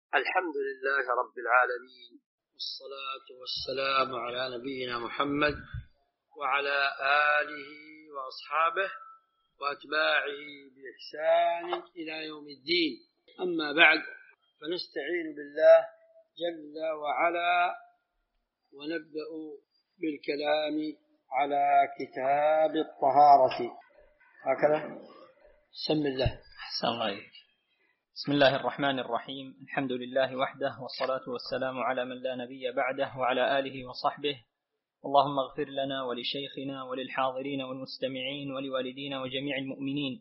الحمد لله رب العالمين، والصلاة والسلام على نبينا محمد وعلى آله وأصحابه وأتباعه بإحسان إلى يوم الدين. أما بعد، فنستعين بالله جل وعلا ونبدأ بالكلام على كتاب الطهارة. هكذا بسم الله. أحسن الله إليك. بسم الله الرحمن الرحيم. الحمد لله وحده، والصلاة والسلام على من لا نبي بعده وعلى آله وصحبه. اللهم اغفر لنا ولشيخنا وللحاضرين والمستمعين ولوالدينا وجميع المؤمنين.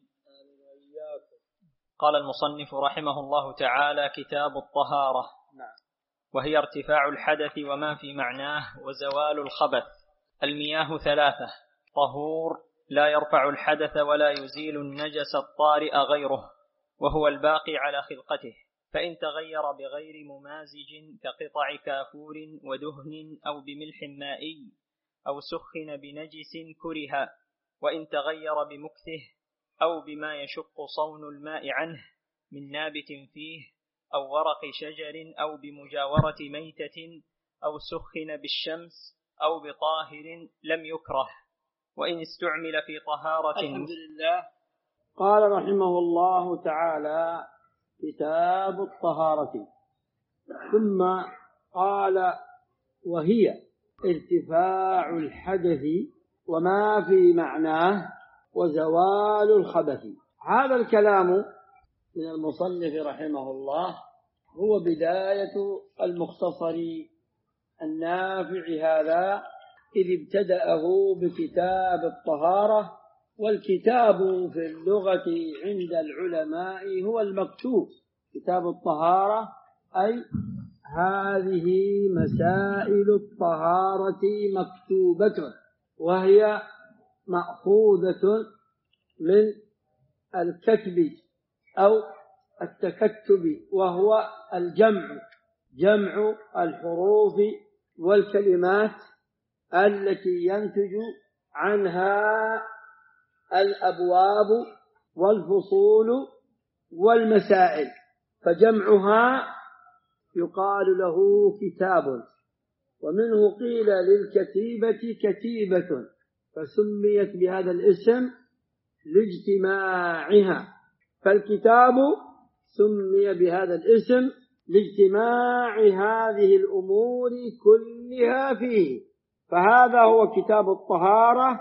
قال المصنف رحمه الله تعالى: كتاب الطهارة، وهي ارتفاع الحدث وما في معناه وزوال الخبث. المياه ثلاثة: طهور لا يرفع الحدث ولا يزيل النجس الطارئ غيره، وهو الباقي على خلقته، فإن تغير بغير ممازج كقطع كافور ودهن أو بملح مائي أو سخن بنجس كره، وإن تغير بمكثه أو بما يشق صون الماء عنه من نابت فيه أو ورق شجر أو بمجاورة ميتة أو سخن بالشمس أو بطاهر لم يكره، وإن استعمل في طهارة. الحمد لله. قال رحمه الله تعالى: كتاب الطهارة. ثم قال: وهي ارتفاع الحدث وما في معناه وزوال الخبث. هذا الكلام من المصنف رحمه الله هو بداية المختصر النافع هذا، إذ ابتدأه بكتاب الطهارة. والكتاب في اللغة عند العلماء هو المكتوب. كتاب الطهارة أي هذه مسائل الطهارة مكتوبة، وهي مأخوذة من الكتب أو التكتب، وهو الجمع، جمع الحروف والكلمات التي ينتج عنها الأبواب والفصول والمسائل، فجمعها يقال له كتاب. ومنه قيل للكتيبة كتيبة، فسميت بهذا الاسم لاجتماعها، فالكتاب سمي بهذا الاسم لاجتماع هذه الأمور كلها فيه. فهذا هو كتاب الطهارة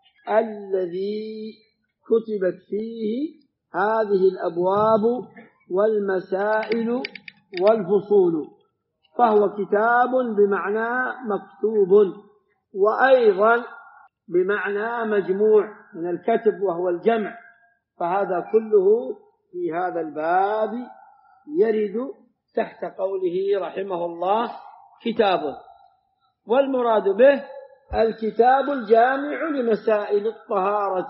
الذي كتبت فيه هذه الأبواب والمسائل والفصول، فهو كتاب بمعنى مكتوب، وأيضا بمعنى مجموع من الكتب وهو الجمع. فهذا كله في هذا الباب يرد تحت قوله رحمه الله كتاب، والمراد به الكتاب الجامع لمسائل الطهارة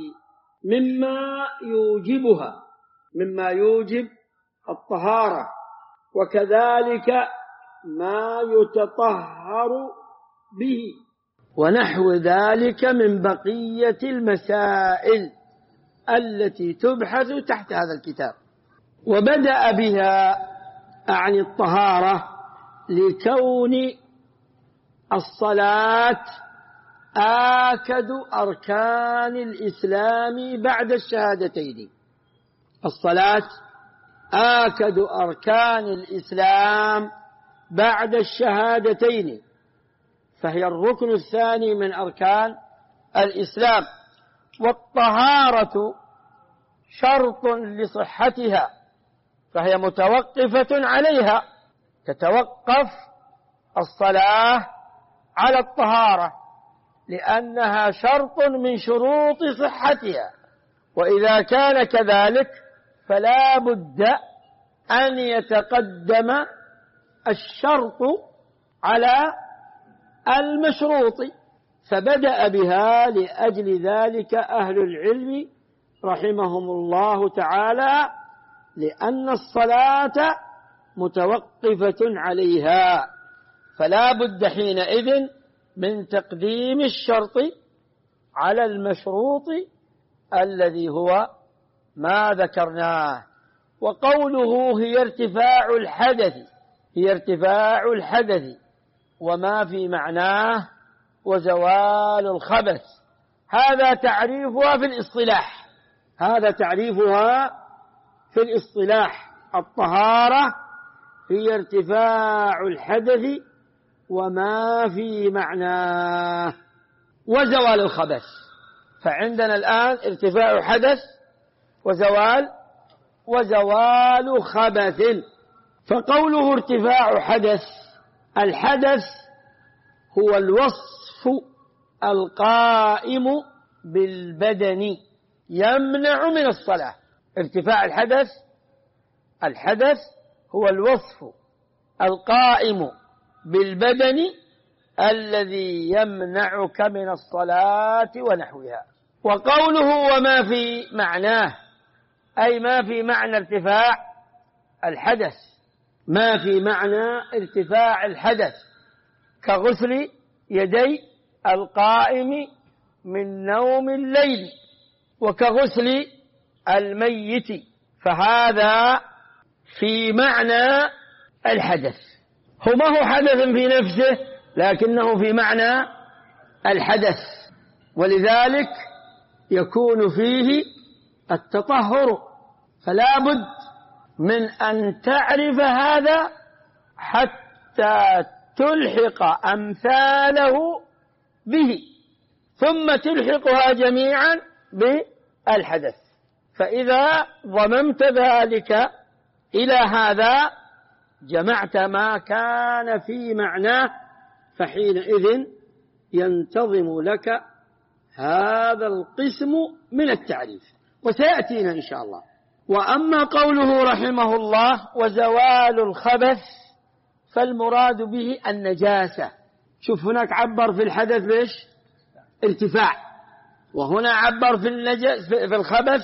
مما يوجبها، مما يوجب الطهارة، وكذلك ما يتطهر به، ونحو ذلك من بقية المسائل التي تبحث تحت هذا الكتاب. وبدأ بها عن الطهارة لكون الصلاة آكد أركان الإسلام بعد الشهادتين. الصلاة آكد أركان الإسلام بعد الشهادتين، فهي الركن الثاني من أركان الإسلام. والطهارة شرط لصحتها، فهي متوقفة عليها، تتوقف الصلاة على الطهارة لأنها شرط من شروط صحتها. وإذا كان كذلك فلا بد أن يتقدم الشرط على المشروط، فبدأ بها لأجل ذلك أهل العلم رحمهم الله تعالى، لأن الصلاة متوقفة عليها، فلا بد حينئذ من تقديم الشرط على المشروط الذي هو ما ذكرناه. وقوله هي ارتفاع الحدث وما في معناه وزوال الخبث. هذا تعريفها في الاصطلاح. الطهارة هي ارتفاع الحدث وما في معناه وزوال الخبث. فعندنا الآن ارتفاع حدث وزوال خبث. فقوله ارتفاع حدث، الحدث هو الوصف القائم بالبدن يمنع من الصلاة. ارتفاع الحدث هو الوصف القائم بالبدن الذي يمنعك من الصلاة ونحوها. وقوله وما في معناه، أي ما في معنى ارتفاع الحدث، ما في معنى ارتفاع الحدث كغسل يدي القائم من نوم الليل وكغسل الميت، فهذا في معنى الحدث. هو ما هو حدث في نفسه لكنه في معنى الحدث، ولذلك يكون فيه التطهر. فلا بد من أن تعرف هذا حتى تلحق أمثاله به، ثم تلحقها جميعا بالحدث. فإذا ضممت ذلك إلى هذا جمعت ما كان في معناه، فحينئذ ينتظم لك هذا القسم من التعريف، وسيأتينا إن شاء الله. وأما قوله رحمه الله وزوال الخبث فالمراد به النجاسة. شوف هناك عبر في الحدث بإيش؟ ارتفاع، وهنا عبر في الخبث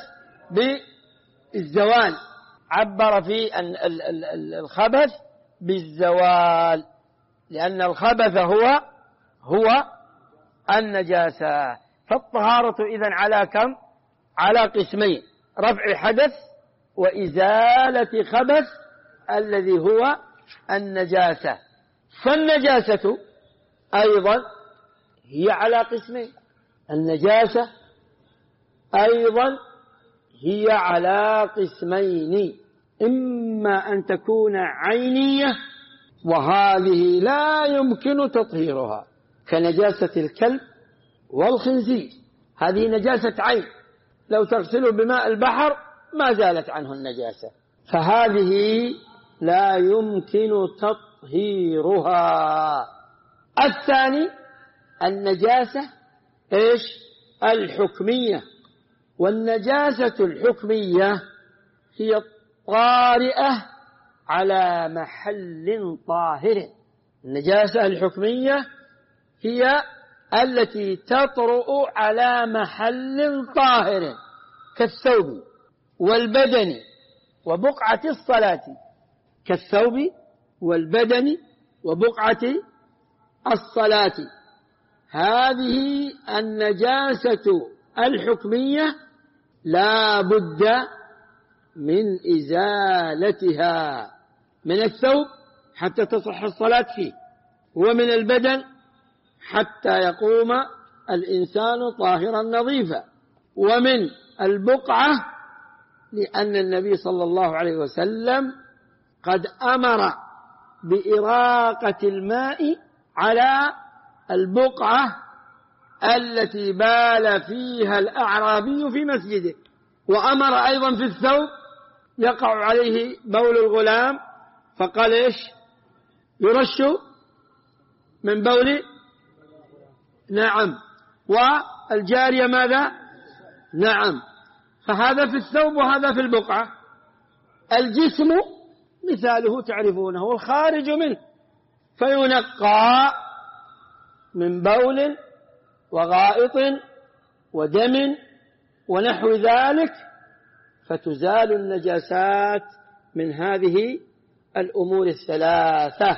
بالزوال، عبر في الخبث بالزوال، لأن الخبث هو النجاسة. فالطهارة إذن على كم؟ على قسمين: رفع حدث وإزالة خبث الذي هو النجاسة. فالنجاسة أيضا هي على قسمين، النجاسة أيضا هي على قسمين: إما أن تكون عينية، وهذه لا يمكن تطهيرها، كنجاسة الكلب والخنزير، هذه نجاسة عين، لو تغسله بماء البحر ما زالت عنه النجاسة، فهذه لا يمكن تطهيرها. الثاني النجاسة إيش؟ الحكمية. والنجاسة الحكمية هي الطارئة على محل طاهر. النجاسة الحكمية هي التي تطرؤ على محل طاهر كالثوب والبدن وبقعة الصلاة، كالثوب والبدن وبقعة الصلاة. هذه النجاسة الحكمية لا بد من إزالتها، من الثوب حتى تصح الصلاة فيه، ومن البدن حتى يقوم الإنسان طاهرا نظيفا، ومن البقعة لأن النبي صلى الله عليه وسلم قد أمر بإراقة الماء على البقعة التي بال فيها الأعرابي في مسجده، وأمر أيضا في الثوب يقع عليه بول الغلام، فقال إيش؟ يرش من بول، نعم، والجارية ماذا؟ نعم. فهذا في الثوب وهذا في البقعة. الجسم مثاله تعرفونه، الخارج منه، فينقى من بول وغائط ودم ونحو ذلك، فتزال النجاسات من هذه الأمور الثلاثة.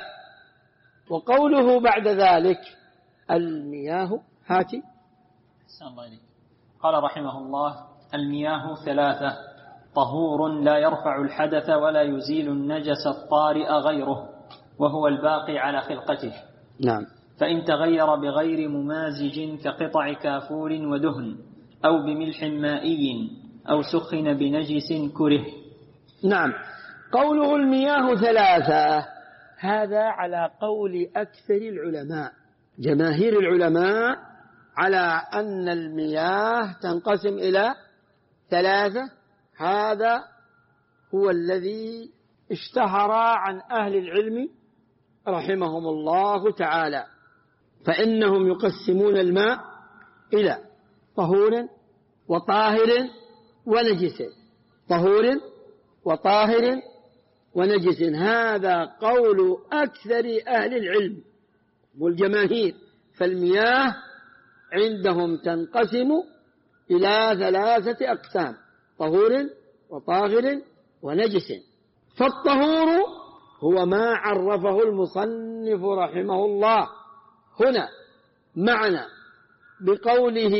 وقوله بعد ذلك المياه، هاتي. قال رحمه الله: المياه ثلاثة: طهور لا يرفع الحدث ولا يزيل النجس الطارئ غيره، وهو الباقي على خلقته. نعم. فإن تغير بغير ممازج كقطع كافور ودهن أو بملح مائي أو سخن بنجس كره. نعم. قوله المياه ثلاثة، هذا على قول أكثر العلماء. جماهير العلماء على أن المياه تنقسم إلى ثلاثة، هذا هو الذي اشتهر عن أهل العلم رحمهم الله تعالى. فإنهم يقسمون الماء إلى طهور وطاهر ونجس، طهور وطاهر ونجس. هذا قول أكثر أهل العلم والجماهير. فالمياه عندهم تنقسم إلى ثلاثة أقسام: طهور وطاهر ونجس. فالطهور هو ما عرفه المصنف رحمه الله هنا معنا بقوله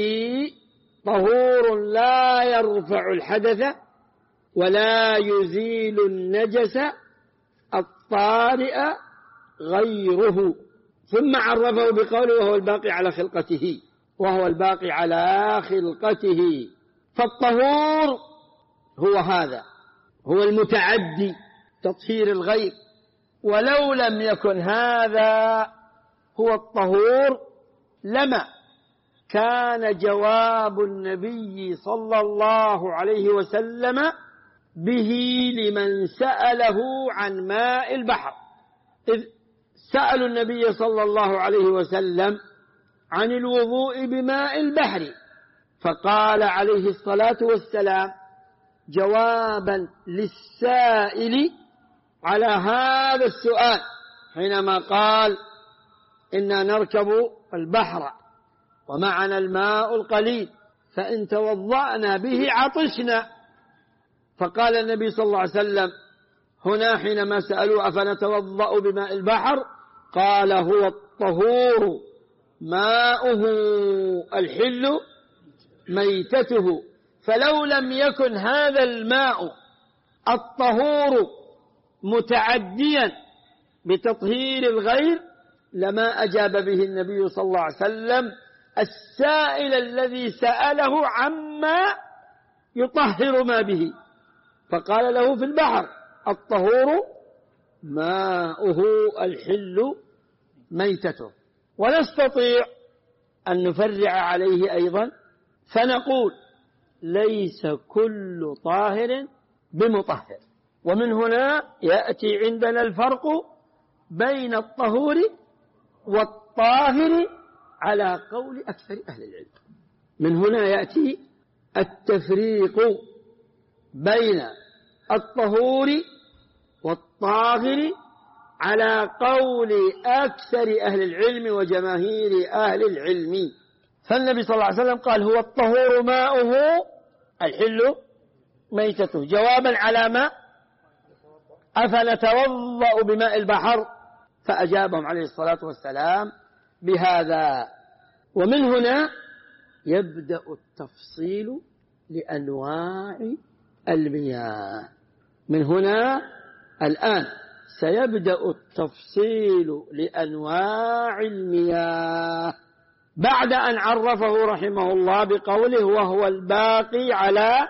طهور لا يرفع الحدث ولا يزيل النجس الطارئ غيره، ثم عرفه بقوله وهو الباقي على خلقته، وهو الباقي على خلقته. فالطهور هو هذا، هو المتعدي تطهير الغير. ولو لم يكن هذا هو الطهور لما كان جواب النبي صلى الله عليه وسلم به لمن سأله عن ماء البحر، إذ سألوا النبي صلى الله عليه وسلم عن الوضوء بماء البحر، فقال عليه الصلاة والسلام جوابا للسائل على هذا السؤال حينما قال إنا نركب البحر ومعنا الماء القليل فإن توضأنا به عطشنا. فقال النبي صلى الله عليه وسلم هنا حينما سألوا أفنتوضأ بماء البحر، قال هو الطهور ماؤه الحل ميتته. فلو لم يكن هذا الماء الطهور متعديا بتطهير الغير لما أجاب به النبي صلى الله عليه وسلم السائل الذي سأله عما يطهر ما به، فقال له في البحر الطهور ماؤه الحل ميتته. ونستطيع أن نفرع عليه أيضا فنقول ليس كل طاهر بمطهر. ومن هنا يأتي عندنا الفرق بين الطهور والطاهر على قول أكثر أهل العلم. من هنا يأتي التفريق بين الطهور والطاهر على قول أكثر أهل العلم وجماهير أهل العلم. فالنبي صلى الله عليه وسلم قال هو الطهور ماؤه الحل ميتته، جوابا على ما أفنتوضأ بماء البحر، فأجابهم عليه الصلاة والسلام بهذا. ومن هنا يبدأ التفصيل لأنواع المياه. من هنا الآن سيبدأ التفصيل لأنواع المياه بعد أن عرفه رحمه الله بقوله وهو الباقي على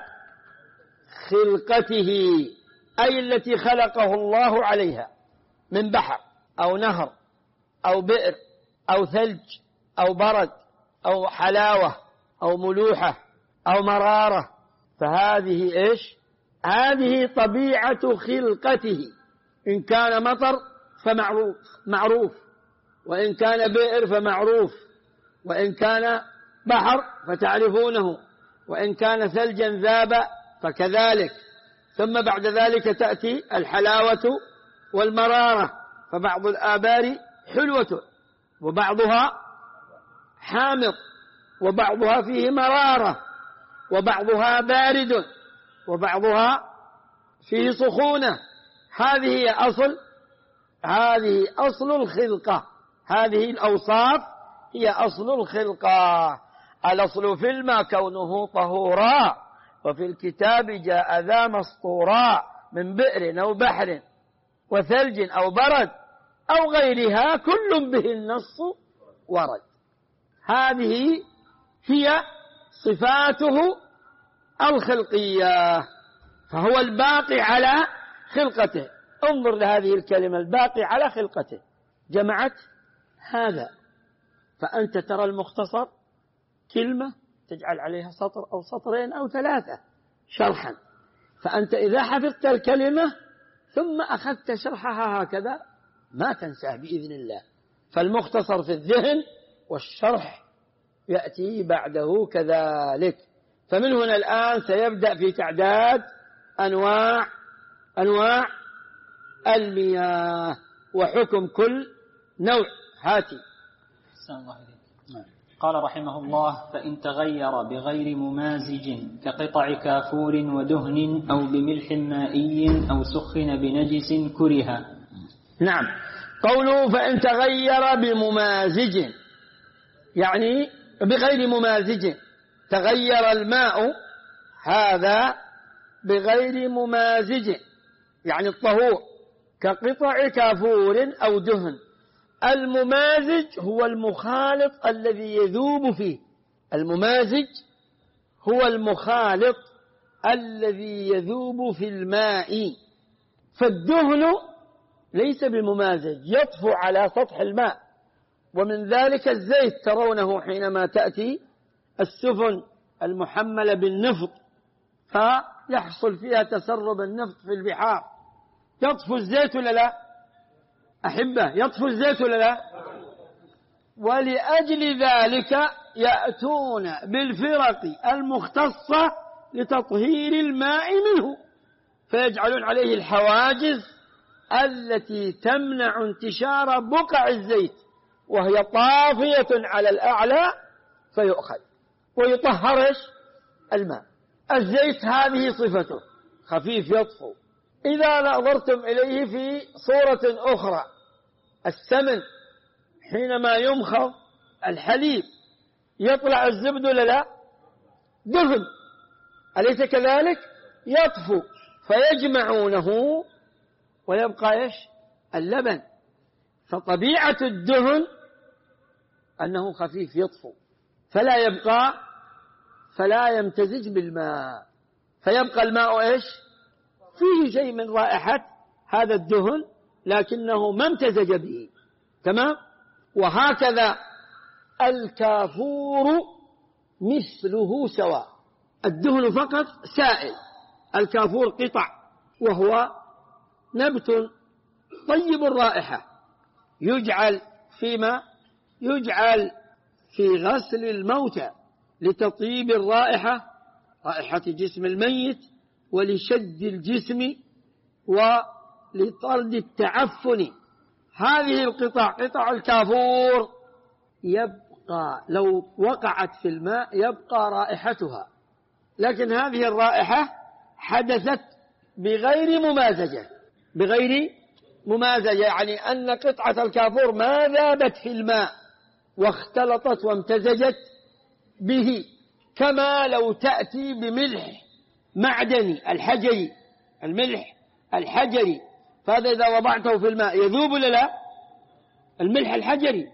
خلقته، أي التي خلقه الله عليها من بحر أو نهر أو بئر أو ثلج أو برد أو حلاوة أو ملوحة أو مرارة. فهذه إيش؟ هذه طبيعة خلقته. إن كان مطر فمعروف، وإن كان بئر فمعروف، وإن كان بحر فتعرفونه، وإن كان ثلجا ذاب فكذلك. ثم بعد ذلك تأتي الحلاوة والمرارة، فبعض الآبار حلوة وبعضها حامض وبعضها فيه مرارة وبعضها بارد وبعضها فيه سخونة. هذه أصل الخلقة، هذه الأوصاف هي أصل الخلقة. الأصل في الماء كونه طهورا وفي الكتاب جاء ذا مسطورا من بئر أو بحر وثلج أو برد أو غيرها كل به النص ورد. هذه هي صفاته الخلقية، فهو الباقي على خلقته. انظر لهذه الكلمة، الباقي على خلقته، جمعت هذا. فأنت ترى المختصر كلمة تجعل عليها سطر أو سطرين أو ثلاثة شرحا، فأنت إذا حفظت الكلمة ثم أخذت شرحها هكذا ما تنساه بإذن الله. فالمختصر في الذهن والشرح يأتي بعده كذلك. فمن هنا الآن سيبدأ في تعداد أنواع المياه وحكم كل نوع. هاتي. قال رحمه الله: فإن تغير بغير ممازج كقطع كافور ودهن أو بملح مائي أو سخن بنجس كره. نعم، قوله فإن تغير بممازج يعني بغير ممازج، تغير الماء هذا بغير ممازج يعني الطهور، كقطع كافور أو دهن. الممازج هو المخالط الذي يذوب فيه، الممازج هو المخالط الذي يذوب في الماء. فالدهن ليس بممازج، يطفو على سطح الماء. ومن ذلك الزيت ترونه حينما تأتي السفن المحملة بالنفط فيحصل فيها تسرب النفط في البحار، يطفو الزيت ولا لا أحبة؟ يطفو الزيت ولا لا؟ ولأجل ذلك يأتون بالفرق المختصة لتطهير الماء منه، فيجعلون عليه الحواجز التي تمنع انتشار بقع الزيت، وهي طافية على الأعلى، فيؤخذ ويطهر الماء. الزيت هذه صفته، خفيف يطفو. إذا نظرتم إليه في صورة أخرى، السمن حينما يمخض الحليب يطلع الزبد ولا لا؟ دهن، أليس كذلك؟ يطفو، فيجمعونه ويبقى اللبن. فطبيعة الدهن أنه خفيف يطفو، فلا يمتزج بالماء، فيبقى الماء فيه شيء من رائحة هذا الدهن لكنه ما امتزج به. تمام؟ وهكذا الكافور مثله سواء، الدهن فقط سائل، الكافور قطع، وهو نبت طيب الرائحة، يجعل في غسل الموتى لتطيب الرائحة، رائحة جسم الميت، ولشد الجسم ولطرد التعفن. هذه القطع، قطع الكافور، يبقى لو وقعت في الماء يبقى رائحتها، لكن هذه الرائحة حدثت بغير ممازجة، يعني أن قطعة الكافور ما ذابت في الماء واختلطت وامتزجت به، كما لو تأتي بملح معدني الحجري، الملح الحجري، فهذا إذا وضعته في الماء يذوب ولا لا؟ الملح الحجري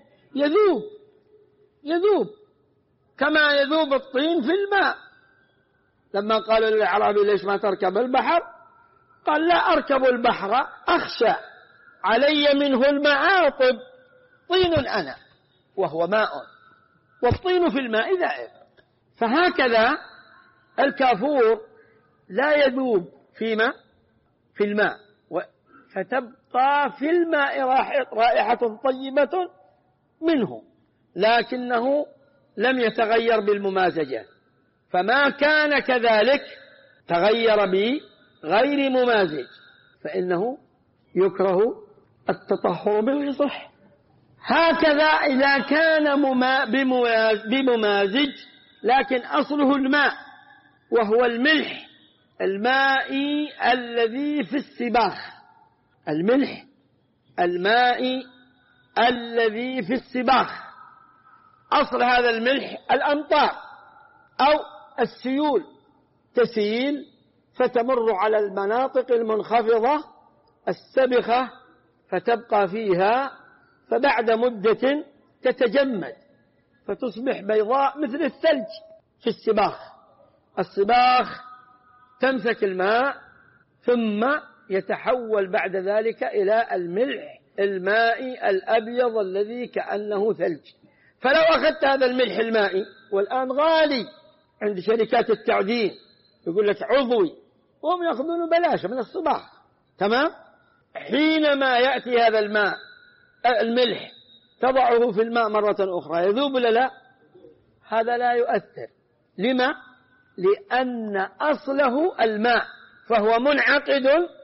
يذوب كما يذوب الطين في الماء. لما قالوا للأعرابي ليش ما تركب البحر؟ قال لا أركب البحر أخشى علي منه المعاطب، طين أنا وهو ماء، والطين في الماء ذائب. فهكذا الكافور لا يذوب في الماء، فتبقى في الماء رائحة طيبة منه، لكنه لم يتغير بالممازجة. فما كان كذلك تغير بغير ممازج، فإنه يكره التطهر بالغصح. هكذا إذا كان بممازج لكن أصله الماء، وهو الملح المائي الذي في السباخ، الملح المائي الذي في السباخ. أصل هذا الملح الأمطار أو السيول تسيل فتمر على المناطق المنخفضة السبخة فتبقى فيها، فبعد مدة تتجمد فتصبح بيضاء مثل الثلج في السباخ. السباخ تمسك الماء ثم يتحول بعد ذلك إلى الملح المائي الأبيض الذي كأنه ثلج. فلو أخذت هذا الملح المائي، والآن غالي عند شركات التعدين، يقول لك عضوي، وهم يأخذونه بلاش من الصباح، تمام؟ حينما يأتي هذا الماء الملح تضعه في الماء مرة أخرى يذوب ولا لا؟ هذا لا يؤثر. لما؟ لأن أصله الماء، فهو منعقد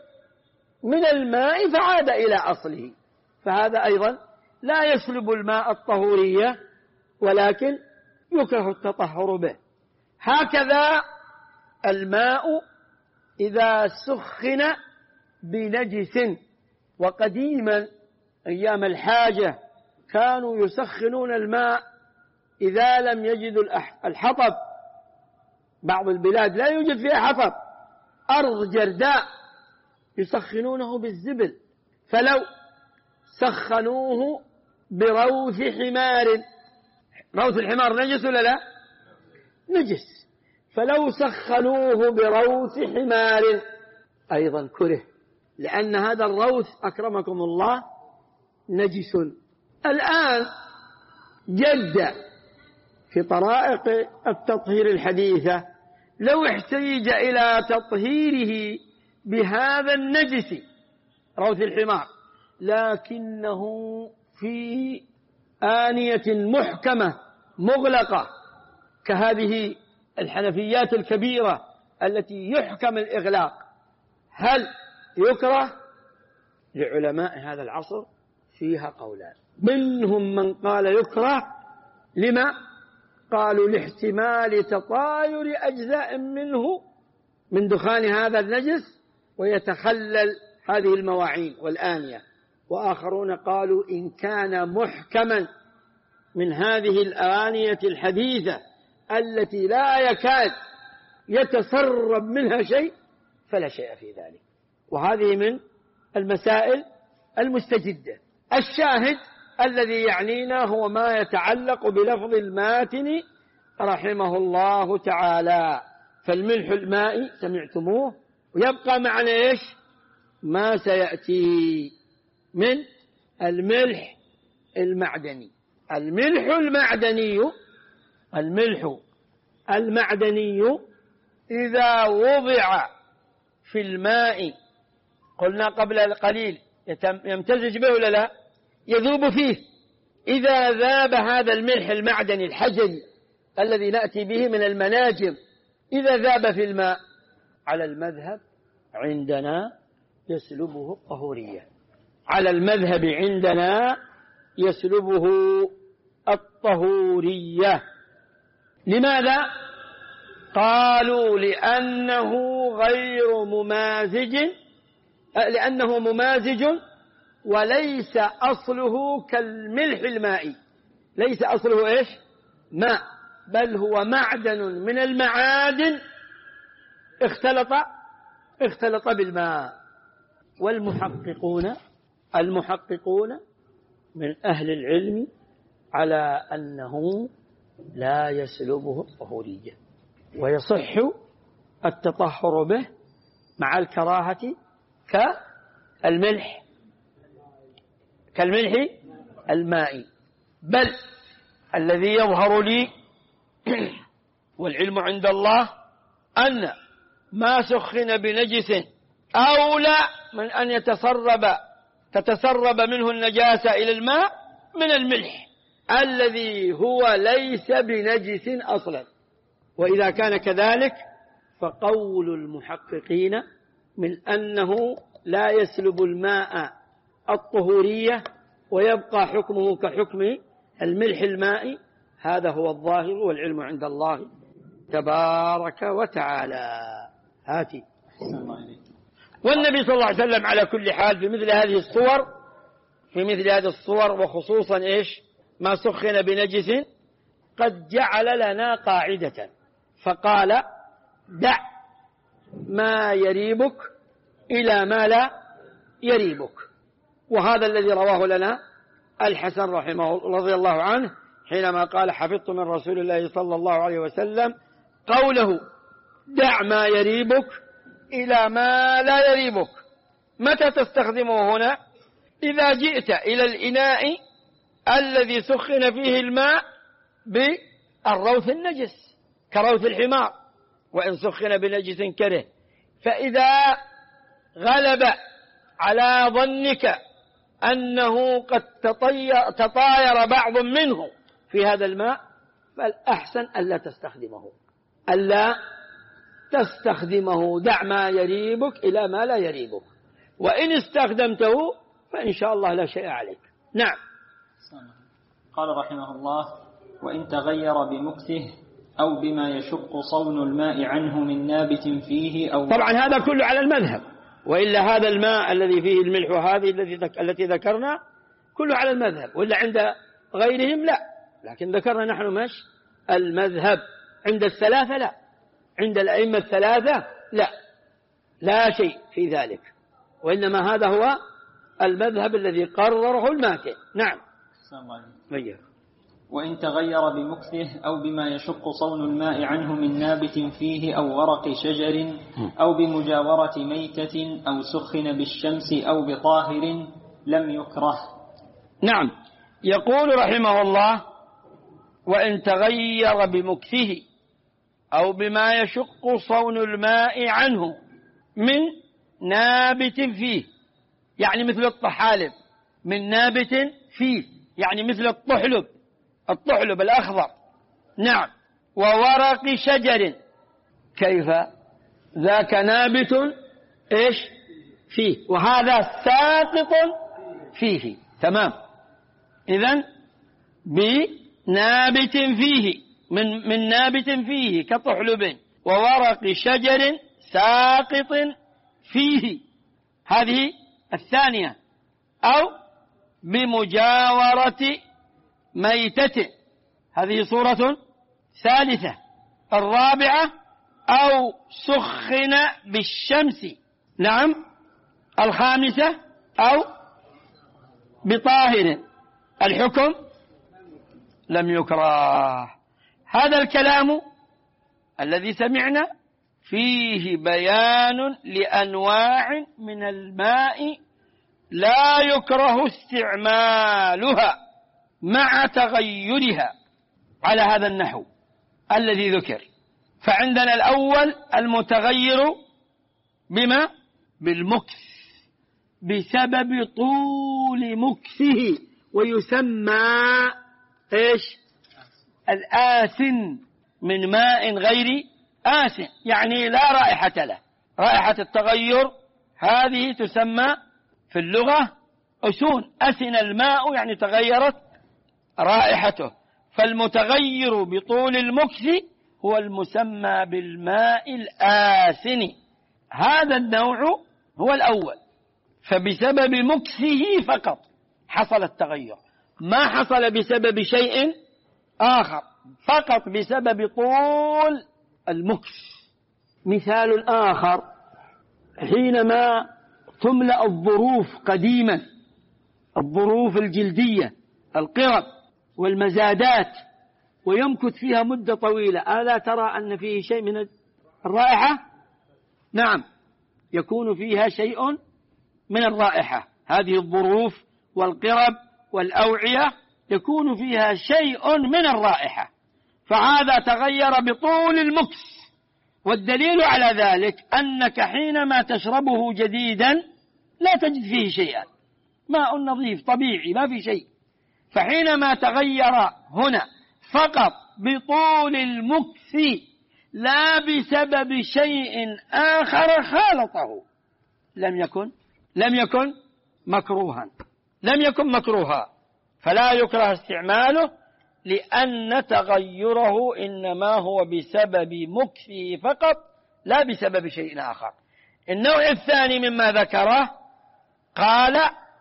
من الماء فعاد إلى أصله. فهذا أيضا لا يسلب الماء الطهورية، ولكن يكره التطهر به. هكذا الماء إذا سخن بنجس، وقديما أيام الحاجة كانوا يسخنون الماء إذا لم يجدوا الحطب. بعض البلاد لا يوجد فيها حطب، أرض جرداء، يسخنونه بالزبل، فلو سخنوه بروث حمار، روث الحمار نجس ولا لا؟ نجس. فلو سخنوه بروث حمار أيضا كره، لأن هذا الروث أكرمكم الله نجس. الآن جد في طرائق التطهير الحديثة لو احتيج إلى تطهيره بهذا النجس روث الحمار، لكنه في آنية محكمة مغلقة كهذه الحنفيات الكبيرة التي يحكم الإغلاق، هل يكره؟ لعلماء هذا العصر فيها قولان، منهم من قال يكره. لما؟ قالوا لاحتمال تطاير أجزاء منه من دخان هذا النجس ويتخلل هذه المواعين والآنية. وآخرون قالوا إن كان محكما من هذه الآنية الحديثة التي لا يكاد يتسرب منها شيء فلا شيء في ذلك. وهذه من المسائل المستجدة. الشاهد الذي يعنينا هو ما يتعلق بلفظ الماتن رحمه الله تعالى. فالملح المائي سمعتموه، ويبقى معنا إيش؟ ما سيأتي من الملح المعدني. الملح المعدني إذا وضع في الماء، قلنا قبل القليل يمتزج به ولا لا؟ يذوب فيه. إذا ذاب هذا الملح المعدني الحجري الذي نأتي به من المناجم، إذا ذاب في الماء، على المذهب عندنا يسلبه الطهورية. على المذهب عندنا يسلبه الطهورية. لماذا؟ قالوا لأنه غير ممازج، لأنه ممازج وليس أصله كالملح المائي. ليس أصله إيش؟ ماء، بل هو معدن من المعادن اختلط بالماء. والمحققون من أهل العلم على أنه لا يسلبه الطهورية، ويصح التطهر به مع الكراهة كالملح المائي. بل الذي يظهر لي والعلم عند الله أن ما سخن بنجس أولى من أن تتسرب منه النجاسة إلى الماء من الملح الذي هو ليس بنجس أصلا. وإذا كان كذلك فقول المحققين من أنه لا يسلب الماء الطهورية ويبقى حكمه كحكم الملح المائي، هذا هو الظاهر، والعلم عند الله تبارك وتعالى. هاتي. والنبي صلى الله عليه وسلم على كل حال في مثل هذه الصور وخصوصا إيش؟ ما سخن بنجس، قد جعل لنا قاعدة فقال: دع ما يريبك إلى ما لا يريبك. وهذا الذي رواه لنا الحسن رضي الله عنه حينما قال حفظت من رسول الله صلى الله عليه وسلم قوله دع ما يريبك إلى ما لا يريبك. متى تستخدمه هنا؟ إذا جئت إلى الإناء الذي سخن فيه الماء بالروث النجس كروث الحمار وإن سخن بنجس كره، فإذا غلب على ظنك أنه قد تطاير بعض منه في هذا الماء فالأحسن ألا تستخدمه. دع ما يريبك إلى ما لا يريبك، وإن استخدمته فإن شاء الله لا شيء عليك. نعم. قال رحمه الله وإن تغير بمكثه أو بما يشق صون الماء عنه من نابت فيه أو طبعا هذا كله على المذهب، وإلا هذا الماء الذي فيه الملح وهذه التي ذكرنا كله على المذهب، وإلا عند غيرهم لا، لكن ذكرنا نحن مش المذهب. عند الثلاثة لا، عند الأئمة الثلاثة لا شيء في ذلك، وإنما هذا هو المذهب الذي قرره الماتع. نعم. وإن تغير بمكثه أو بما يشق صون الماء عنه من نابت فيه أو ورق شجر أو بمجاورة ميتة أو سخن بالشمس أو بطاهر لم يكره. نعم. يقول رحمه الله وإن تغير بمكثه أو بما يشق صون الماء عنه من نابت فيه، يعني مثل الطحالب، من نابت فيه يعني مثل الطحلب الأخضر. نعم. وورق شجر، كيف ذاك نابت إيش فيه وهذا ساقط فيه. تمام. إذن بنابت فيه من نابت فيه كطحلب وورق شجر ساقط فيه، هذه الثانية. أو بمجاورة ميتة، هذه صورة ثالثة. الرابعة أو سخن بالشمس. نعم. الخامسة أو بطاهر. الحكم لم يكره. هذا الكلام الذي سمعنا فيه بيان لأنواع من الماء لا يكره استعمالها مع تغيرها على هذا النحو الذي ذكر. فعندنا الأول المتغير بما؟ بالمكث، بسبب طول مكثه، ويسمى إيش؟ الآسن، من ماء غير آسن، يعني لا رائحة له. رائحة التغير هذه تسمى في اللغة أسون. أسن الماء يعني تغيرت رائحته. فالمتغير بطول المكث هو المسمى بالماء الآسن. هذا النوع هو الأول، فبسبب مكثه فقط حصل التغير، ما حصل بسبب شيء آخر، فقط بسبب طول المكث. مثال آخر، حينما تملأ الظروف قديما، الظروف الجلدية، القرب والمزادات، ويمكث فيها مدة طويلة، ألا ترى أن فيه شيء من الرائحة؟ نعم، يكون فيها شيء من الرائحة. هذه الظروف والقرب والأوعية يكون فيها شيء من الرائحة، فهذا تغير بطول المكث. والدليل على ذلك أنك حينما تشربه جديدا لا تجد فيه شيئا، ماء نظيف طبيعي ما في شيء. فحينما تغير هنا فقط بطول المكث لا بسبب شيء آخر خالطه لم يكن مكروها، لم يكن مكروها، فلا يكره استعماله، لأن تغيره إنما هو بسبب مكثه فقط لا بسبب شيء آخر. النوع الثاني مما ذكره قال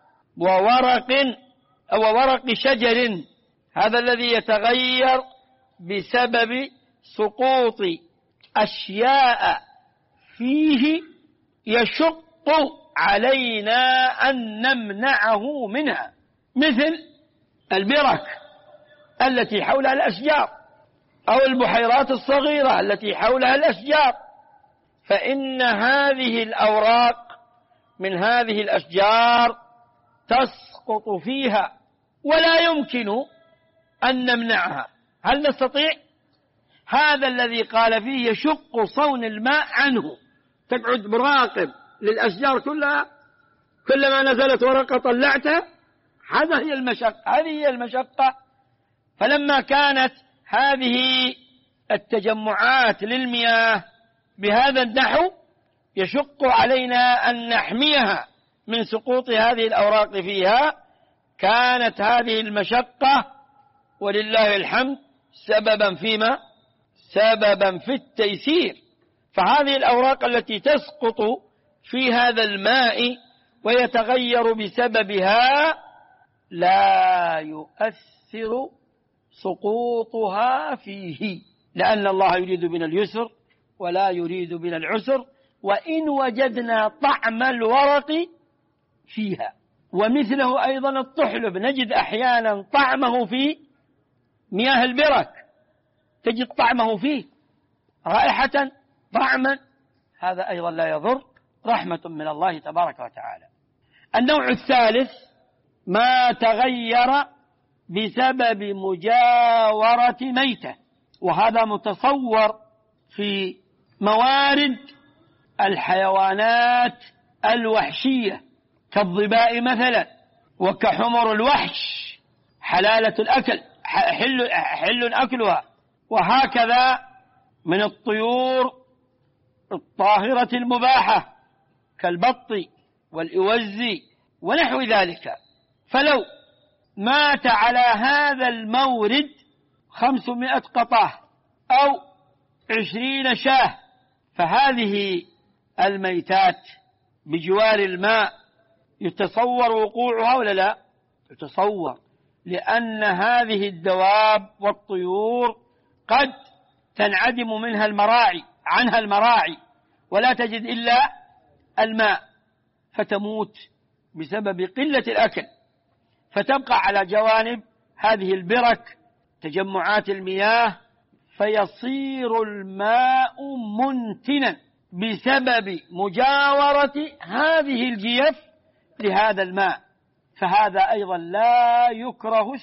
وورق شجر، هذا الذي يتغير بسبب سقوط أشياء فيه يشق علينا أن نمنعه منها، مثل البرك التي حولها الأشجار أو البحيرات الصغيرة التي حولها الأشجار، فإن هذه الأوراق من هذه الأشجار تسقط فيها ولا يمكن أن نمنعها. هل نستطيع؟ هذا الذي قال فيه يشق صون الماء عنه، تقعد مراقب للأشجار كلها، كلما نزلت ورقة طلعتها، هذه هي المشقة. فلما كانت هذه التجمعات للمياه بهذا النحو يشق علينا أن نحميها من سقوط هذه الأوراق فيها، كانت هذه المشقة ولله الحمد سببا في التيسير. فهذه الأوراق التي تسقط في هذا الماء ويتغير بسببها لا يؤثر سقوطها فيه، لأن الله يريد بنا اليسر ولا يريد بنا العسر، وإن وجدنا طعم الورق فيها. ومثله أيضا الطحلب، نجد أحيانا طعمه في مياه البرك، تجد طعمه فيه رائحة طعما، هذا أيضا لا يضر، رحمة من الله تبارك وتعالى. النوع الثالث ما تغير بسبب مجاورة ميتة، وهذا متصور في موارد الحيوانات الوحشية كالظباء مثلا، وكحمر الوحش حلالة الأكل، حل أكلها، وهكذا من الطيور الطاهرة المباحة كالبط والإوز ونحو ذلك. فلو مات على هذا المورد 500 قطة أو 20 شاة، فهذه الميتات بجوار الماء يتصور وقوعها ولا لا؟ يتصور، لأن هذه الدواب والطيور قد تنعدم عنها المراعي ولا تجد إلا الماء، فتموت بسبب قلة الأكل، فتبقى على جوانب هذه البرك تجمعات المياه، فيصير الماء منتنا بسبب مجاورة هذه الجيف لهذا الماء، فهذا أيضا لا يكره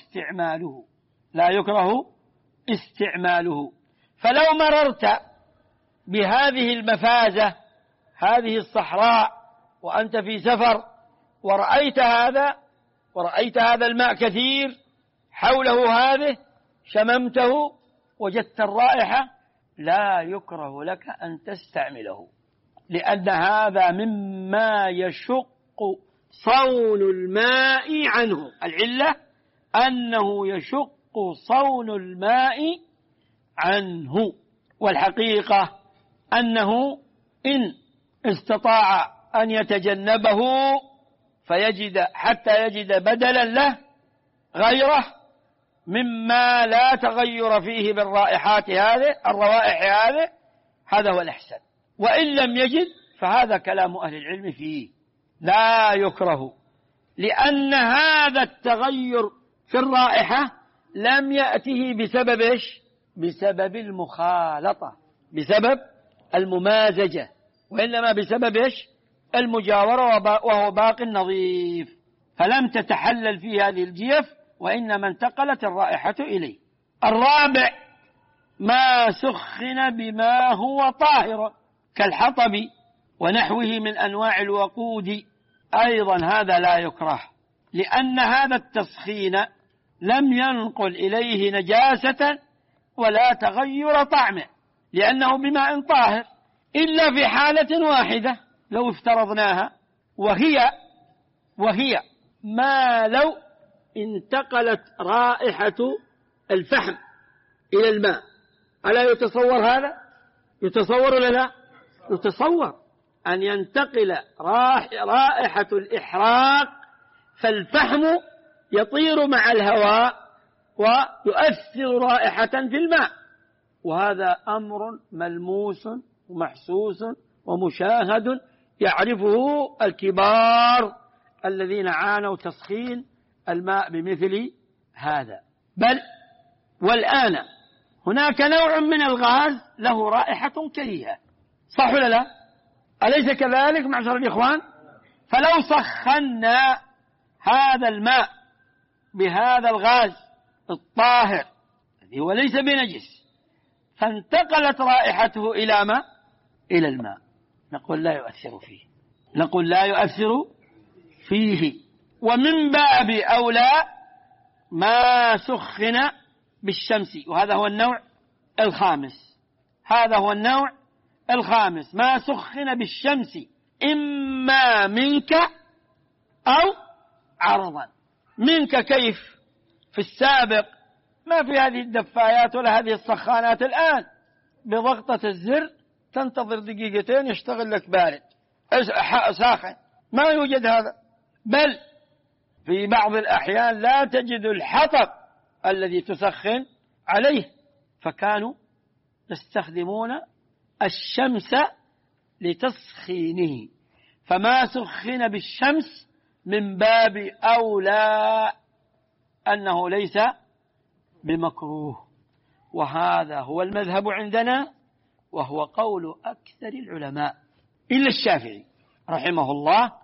استعماله. فلو مررت بهذه المفازة، هذه الصحراء، وأنت في سفر ورأيت هذا الماء كثير حوله هذه، شممته وجدت الرائحة، لا يكره لك أن تستعمله، لأن هذا مما يشق صون الماء عنه. العلة أنه يشق صون الماء عنه، والحقيقة أنه إن استطاع أن يتجنبه حتى يجد بدلا له غيره مما لا تغير فيه بالرائحات الروائح هذا هو الأحسن. وإن لم يجد فهذا كلام أهل العلم فيه لا يكره، لأن هذا التغير في الرائحة لم يأته بسبب بسبب المخالطة، بسبب الممازجة، وإنما بسبب المجاورة، وهو باقي نظيف، فلم تتحلل فيه هذه الجيف، وإنما انتقلت الرائحة إليه. الرابع ما سخن بما هو طاهر كالحطب ونحوه من أنواع الوقود، أيضا هذا لا يكره، لأن هذا التسخين لم ينقل إليه نجاسة ولا تغير طعمه، لأنه بماء طاهر، إلا في حالة واحدة لو افترضناها، وهي ما لو انتقلت رائحة الفحم إلى الماء. ألا يتصور هذا؟ يتصور ولا لا؟ يتصور أن ينتقل رائحة الإحراق، فالفحم يطير مع الهواء ويؤثر رائحة في الماء، وهذا أمر ملموس ومحسوس ومشاهد يعرفه الكبار الذين عانوا تسخين الماء بمثل هذا. بل والآن هناك نوع من الغاز له رائحة كريهة، صح ولا لا؟ أليس كذلك معشر الإخوان؟ فلو سخنا هذا الماء بهذا الغاز الطاهر الذي هو ليس بنجس فانتقلت رائحته إلى ما؟ إلى الماء، نقول لا يؤثر فيه، نقول لا يؤثر فيه. ومن باب أولى ما سخن بالشمس، وهذا هو النوع الخامس، هذا هو النوع الخامس، ما سخن بالشمس إما منك أو عرضا. منك كيف؟ في السابق ما في هذه الدفايات ولا هذه السخانات، الآن بضغطة الزر تنتظر دقيقتين يشتغل لك بارد ساخن، ما يوجد هذا. بل في بعض الأحيان لا تجد الحطب الذي تسخن عليه، فكانوا يستخدمون الشمس لتسخينه، فما سخن بالشمس من باب أولى أنه ليس بمكروه. وهذا هو المذهب عندنا، وهو قول أكثر العلماء إلا الشافعي رحمه الله،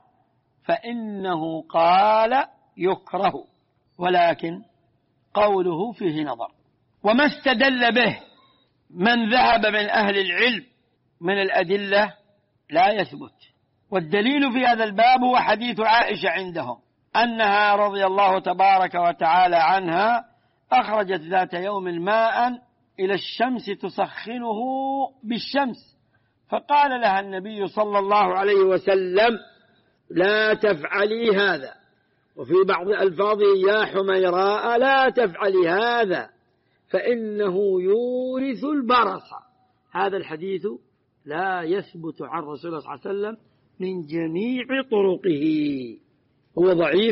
فإنه قال يكره، ولكن قوله فيه نظر. وما استدل به من ذهب من أهل العلم من الأدلة لا يثبت. والدليل في هذا الباب هو حديث عائشة عندهم أنها رضي الله تبارك وتعالى عنها أخرجت ذات يوم ماء إلى الشمس تسخنه بالشمس، فقال لها النبي صلى الله عليه وسلم لا تفعلي هذا، وفي بعض ألفاظه يا حميراء لا تفعلي هذا فإنه يورث البرص. هذا الحديث لا يثبت عن رسول الله صلى الله عليه وسلم من جميع طرقه، هو ضعيف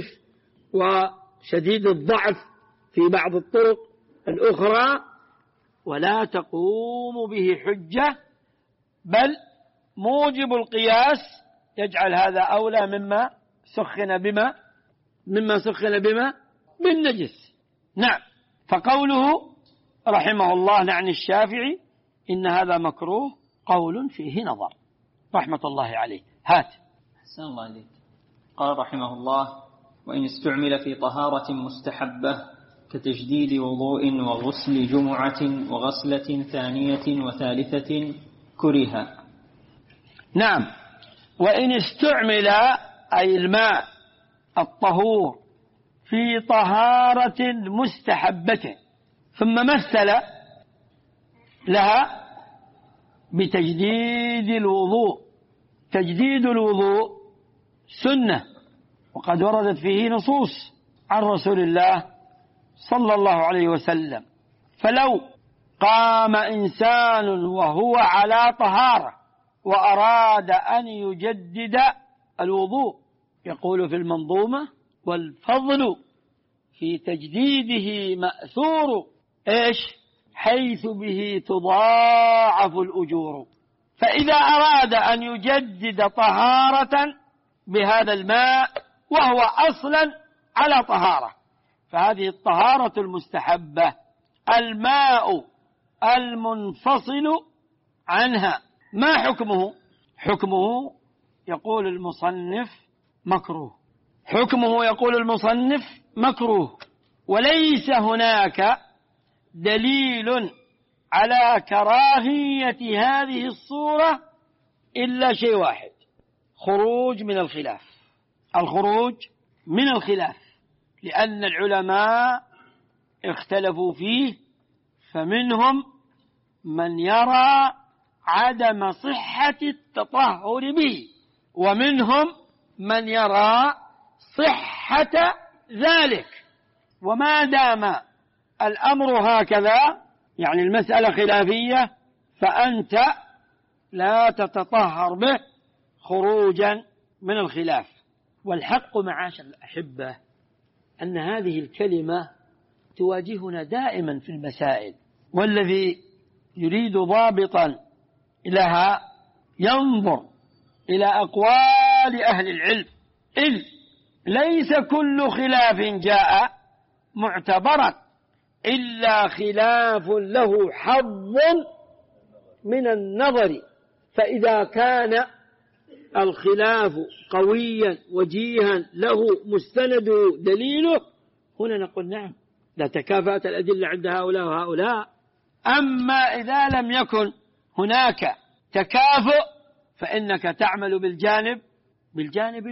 وشديد الضعف في بعض الطرق الأخرى، ولا تقوم به حجة، بل موجب القياس يجعل هذا أولى مما سخن بما بالنجس. نعم. فقوله رحمه الله عن الشافعي إن هذا مكروه قول فيه نظر رحمة الله عليه. هات. أحسن الله عليك. قال رحمه الله وإن استعمل في طهارة مستحبة كتجديد وضوء وغسل جمعة وغسلة ثانية وثالثة كره. نعم. وإن استعمل أي الماء الطهور في طهارة مستحبة، ثم مثل لها بتجديد الوضوء. تجديد الوضوء سنة، وقد وردت فيه نصوص عن رسول الله صلى الله عليه وسلم. فلو قام إنسان وهو على طهارة وأراد أن يجدد الوضوء، يقول في المنظومة والفضل في تجديده مأثور حيث به تضاعف الأجور. فإذا أراد أن يجدد طهارة بهذا الماء وهو أصلا على طهارة، فهذه الطهارة المستحبة الماء المنفصل عنها ما حكمه؟ حكمه يقول المصنف مكروه، حكمه يقول المصنف مكروه. وليس هناك دليل على كراهية هذه الصورة إلا شيء واحد، خروج من الخلاف، الخروج من الخلاف، لأن العلماء اختلفوا فيه، فمنهم من يرى عدم صحة التطهر به، ومنهم من يرى صحة ذلك. وما دام الأمر هكذا، يعني المسألة خلافية، فأنت لا تتطهر به خروجا من الخلاف. والحق معاشر الأحبة أن هذه الكلمة تواجهنا دائما في المسائل، والذي يريد ضابطا لها ينظر إلى أقوال أهل العلم، إذ ليس كل خلاف جاء معتبرا إلا خلاف له حظ من النظر، فإذا كان الخلاف قويا وجيها له مستند دليله هنا نقول نعم، لا تكافأت الأدلة عند هؤلاء وهؤلاء. أما إذا لم يكن هناك تكافؤ فإنك تعمل بالجانب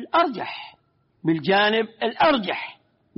الأرجح.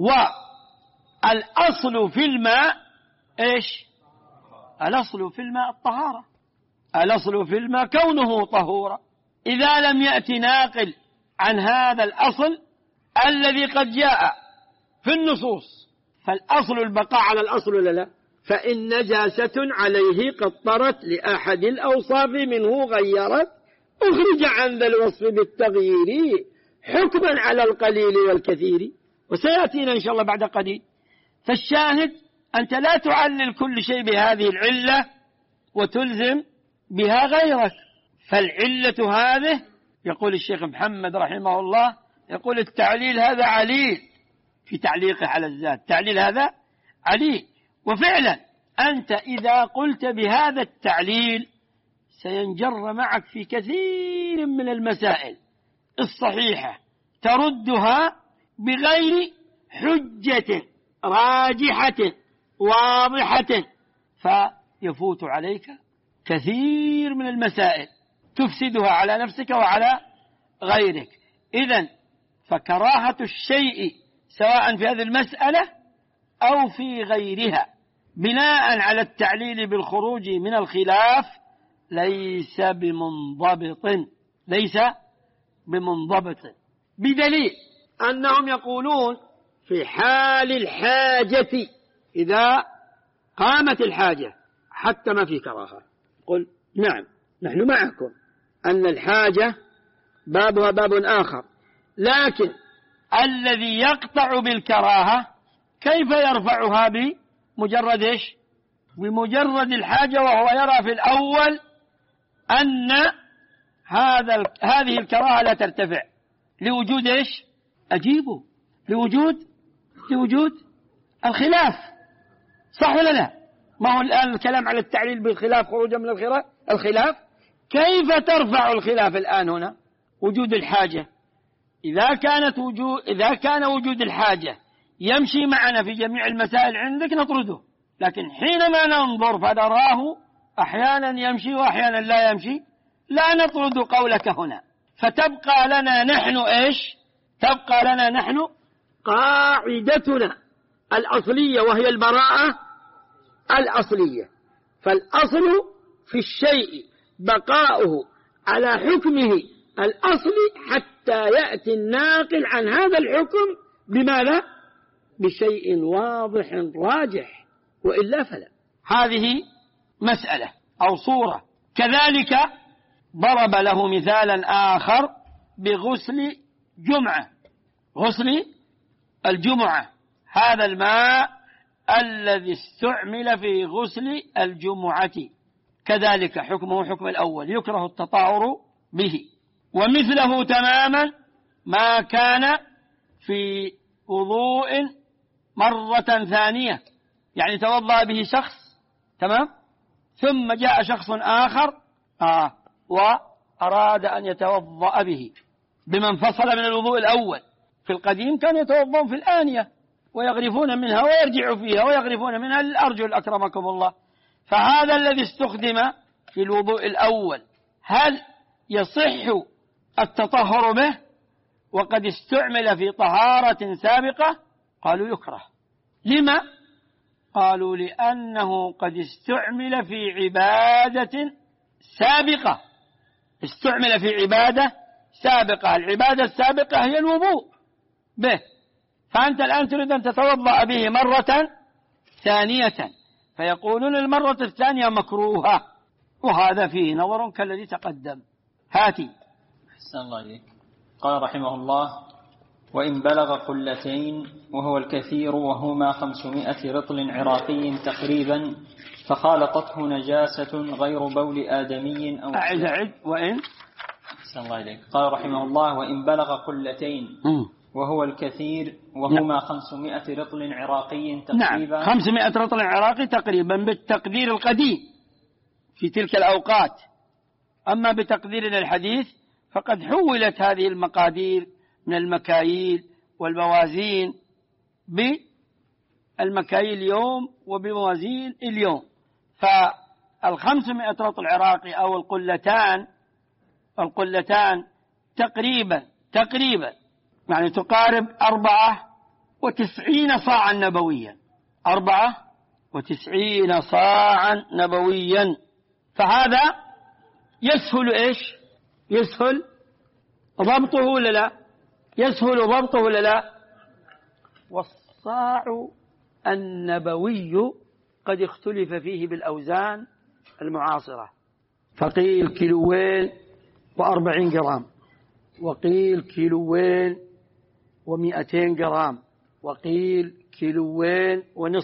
والأصل في الماء إيش؟ الأصل في الماء الطهارة، الأصل في الماء كونه طهورا. إذا لم يأتي ناقل عن هذا الأصل الذي قد جاء في النصوص فالأصل البقاء على الأصل ولا لا؟ فإن نجاسة عليه قد طرت لأحد الأوصاف منه غيرت أخرج عن ذا الوصف بالتغيير حكما على القليل والكثير، وسيأتينا إن شاء الله بعد قليل. فالشاهد أنت لا تعلل كل شيء بهذه العلة وتلزم بها غيرك، فالعلة هذه يقول الشيخ محمد رحمه الله يقول التعليل هذا عليل، في تعليقه على الذات تعليل هذا عليل. وفعلا أنت إذا قلت بهذا التعليل سينجر معك في كثير من المسائل الصحيحة تردها بغير حجة راجحة واضحة، فيفوت عليك كثير من المسائل تفسدها على نفسك وعلى غيرك. إذن فكراهة الشيء سواء في هذه المسألة أو في غيرها بناء على التعليل بالخروج من الخلاف ليس بمنضبط بدليل أنهم يقولون في حال الحاجة إذا قامت الحاجة حتى ما في كراهة. قل نعم نحن معكم أن الحاجة بابها باب آخر، لكن الذي يقطع بالكراهة كيف يرفعها بمجرد إيش؟ بمجرد الحاجة، وهو يرى في الأول أن هذه الكراهة لا ترتفع لوجود إيش؟ أجيبه لوجود الخلاف، صح ولا لا؟ ما هو الآن الكلام على التعليل بالخلاف خروجا من الخلاف. كيف ترفع الخلاف الآن هنا؟ وجود الحاجة. إذا كان وجود الحاجة يمشي معنا في جميع المسائل عندك نطرده، لكن حينما ننظر فنراه أحيانا يمشي وأحيانا لا يمشي لا نطرد قولك هنا، فتبقى لنا نحن إيش؟ تبقى لنا نحن قاعدتنا الأصلية وهي البراءة الأصلية. فالأصل في الشيء بقاؤه على حكمه الأصلي حتى يأتي الناقل عن هذا الحكم بماذا؟ بشيء واضح راجح، وإلا فلا. هذه مسألة أو صورة. كذلك ضرب له مثالا آخر بغسل جمعة، غسل الجمعة، هذا الماء الذي استعمل في غسل الجمعة كذلك حكمه حكم الأول، يكره التطهر به. ومثله تماما ما كان في وضوء مرة ثانية، يعني توضأ به شخص تمام، ثم جاء شخص آخر وأراد أن يتوضأ به بما انفصل من الوضوء الأول. في القديم كانوا يتوضؤون في الآنية ويغرفون منها ويرجعوا فيها ويغرفون منها الأرجل أكرمكم الله. فهذا الذي استخدم في الوضوء الأول هل يصح التطهر به وقد استعمل في طهارة سابقة؟ قالوا يكره. لما؟ قالوا لأنه قد استعمل في عبادة سابقة، استعمل في عبادة سابقة، العبادة السابقة هي الوضوء به، فأنت الآن تريد أن تتوضأ به مرة ثانية، فيقولون المرة الثانية مكروهة، وهذا فيه نظر كالذي تقدم. هاتي. أحسن الله إليك. قال رحمه الله: وإن بلغ قلتين وهو الكثير وهما 500 رطل عراقي تقريبا فخالطته نجاسة غير بول آدمي أو أعد وإن الله إليك. قال رحمه الله: وإن بلغ قلتين وهو الكثير وهما 500 رطل عراقي تقريبا. نعم 500 رطل عراقي تقريبا بالتقدير القديم في تلك الأوقات. أما بتقديرنا الحديث فقد حولت هذه المقادير من المكاييل والموازين بالمكاييل اليوم وبموازين اليوم. فال500 رطل عراقي أو القلتان تقريبا يعني تقارب 94 صاعا نبويا. 94 صاعا نبويا. فهذا يسهل إيش؟ يسهل ضبطه ولا لا؟ يسهل ضبطه ولا لا؟ والصاع النبوي قد اختلف فيه بالأوزان المعاصرة، فقيل 2.40 جرام، وقيل 2.2 جرام، وقيل 1.5 كيلو،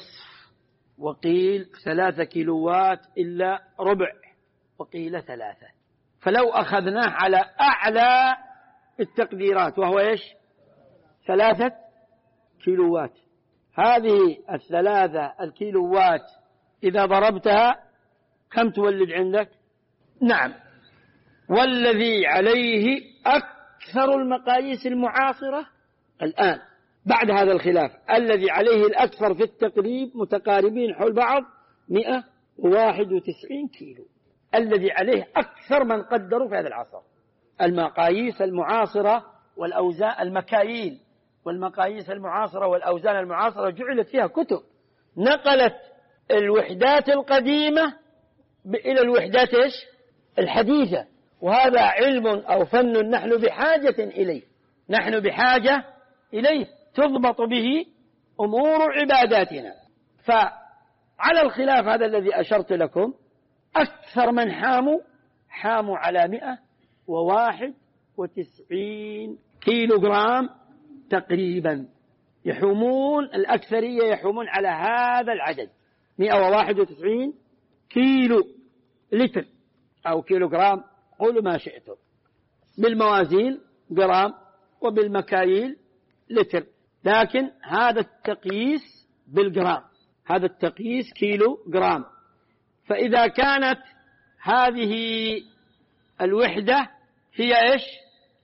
وقيل 3 كيلوات إلا ربع، وقيل 3. فلو أخذناه على أعلى التقديرات وهو إيش؟ 3 كيلوات. هذه 3 الكيلوات إذا ضربتها كم تولد عندك؟ نعم. والذي عليه أكثر المقاييس المعاصرة الآن بعد هذا الخلاف، الذي عليه الأكثر في التقريب متقاربين حول بعض 191 كيلو، الذي عليه أكثر من قدروا في هذا العصر. المقاييس المعاصرة والأوزان المكاييل والمقاييس المعاصرة والأوزان المعاصرة جعلت فيها كتب نقلت الوحدات القديمة إلى الوحدات الحديثة، وهذا علم أو فن نحن بحاجة إليه تضبط به أمور عباداتنا. فعلى الخلاف هذا الذي أشرت لكم أكثر من حاموا على 191 كيلو جرام تقريبا، يحومون الأكثرية يحومون على هذا العدد 191 كيلو لتر أو كيلو جرام، قولوا ما شئتم، بالموازين جرام وبالمكاييل لتر، لكن هذا التقييس بالجرام، هذا التقييس كيلو جرام. فإذا كانت هذه الوحدة هي إيش؟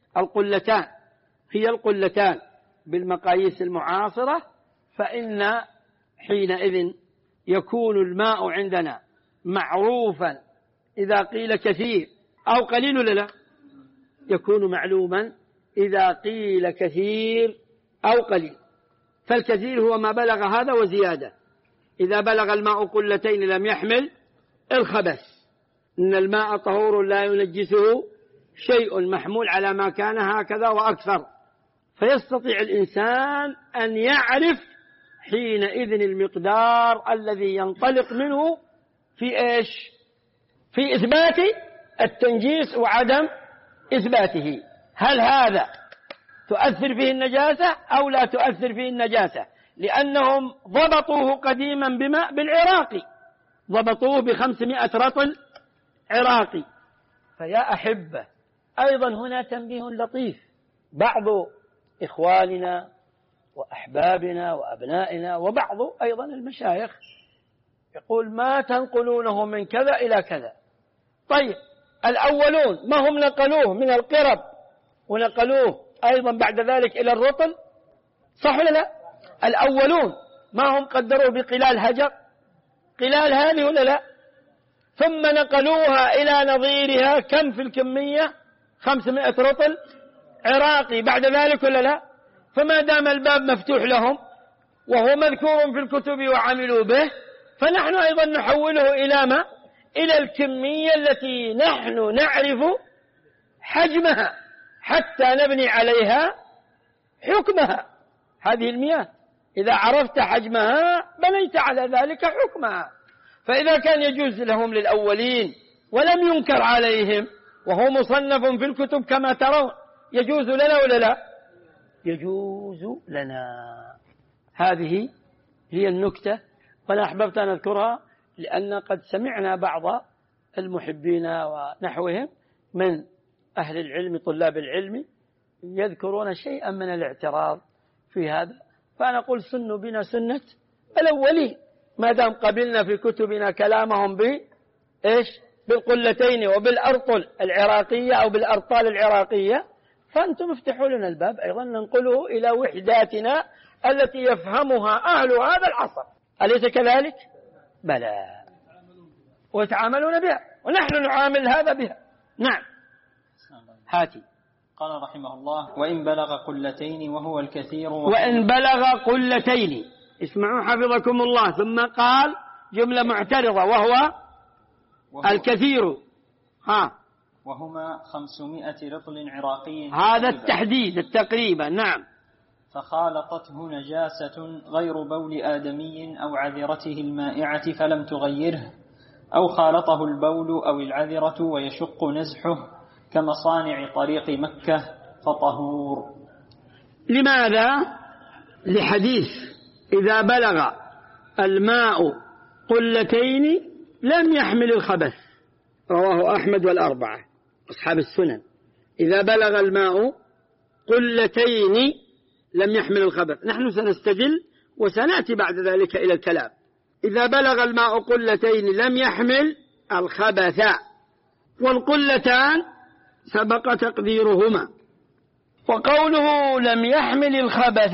القلتان بالمقاييس المعاصرة، فإن حينئذ يكون الماء عندنا معروفا إذا قيل كثير أو قليل ولا لا؟ يكون معلوما إذا قيل كثير أو قليل. فالكثير هو ما بلغ هذا وزيادة. إذا بلغ الماء قلتين لم يحمل الخبث، إن الماء طهور لا ينجسه شيء، محمول على ما كان هكذا وأكثر. فيستطيع الإنسان أن يعرف حينئذ المقدار الذي ينطلق منه في إيش؟ في إثبات التنجيس وعدم إثباته. هل هذا تؤثر فيه النجاسة أو لا تؤثر فيه النجاسة؟ لأنهم ضبطوه قديما بالعراقي، ضبطوه 500 رطل عراقي. فيا أحبة، أيضا هنا تنبيه لطيف. بعض إخواننا وأحبابنا وأبنائنا وبعض أيضا المشايخ يقول ما تنقلونه من كذا إلى كذا. طيب الأولون ما هم نقلوه من القرب ونقلوه أيضا بعد ذلك إلى الرطل، صح ولا لا؟ الأولون ما هم قدروا بقلال هجر، قلال هذه ولا لا؟ ثم نقلوها إلى نظيرها كم في الكمية؟ 500 رطل عراقي بعد ذلك ولا لا؟ فما دام الباب مفتوح لهم وهو مذكور في الكتب وعملوا به، فنحن أيضا نحوله إلى ما؟ إلى الكمية التي نحن نعرف حجمها حتى نبني عليها حكمها. هذه المياه إذا عرفت حجمها بنيت على ذلك حكمها. فإذا كان يجوز لهم للأولين ولم ينكر عليهم وهو مصنف في الكتب كما ترون، يجوز لنا ولا لا؟ يجوز لنا. هذه هي النكتة، وأنا أحببت أن أذكرها لأن قد سمعنا بعض المحبين ونحوهم من أهل العلم طلاب العلم يذكرون شيئا من الاعتراض في هذا، فأنا أقول سنوا بنا سنة الأولين ما دام قبلنا في كتبنا كلامهم بالقلتين وبالأرطل العراقية أو بالأرطال العراقية، فأنتم افتحوا لنا الباب أيضا ننقله إلى وحداتنا التي يفهمها أهل هذا العصر. أليس كذلك؟ بلى، ويتعاملون بها ونحن نعامل هذا بها. نعم. هاتي. قال رحمه الله: وإن بلغ قلتين وهو الكثير وإن بلغ قلتين. اسمعوا حفظكم الله، ثم قال جملة معترضة وهو الكثير. وهما 500 رطل عراقي. هذا التحديد التقريبا. نعم. فخالطته نجاسة غير بول آدمي أو عذرته المائعة فلم تغيره، أو خالطه البول أو العذرة ويشق نزحه كمصانع طريق مكة فطهور. لماذا؟ لحديث إذا بلغ الماء قلتين لم يحمل الخبث، رواه أحمد والأربعة أصحاب السنن. إذا بلغ الماء قلتين لم يحمل الخبث. نحن سنستدل وسنأتي بعد ذلك إلى الكلام. إذا بلغ الماء قلتين لم يحمل الخبث، والقلتان سبق تقديرهما. وقوله لم يحمل الخبث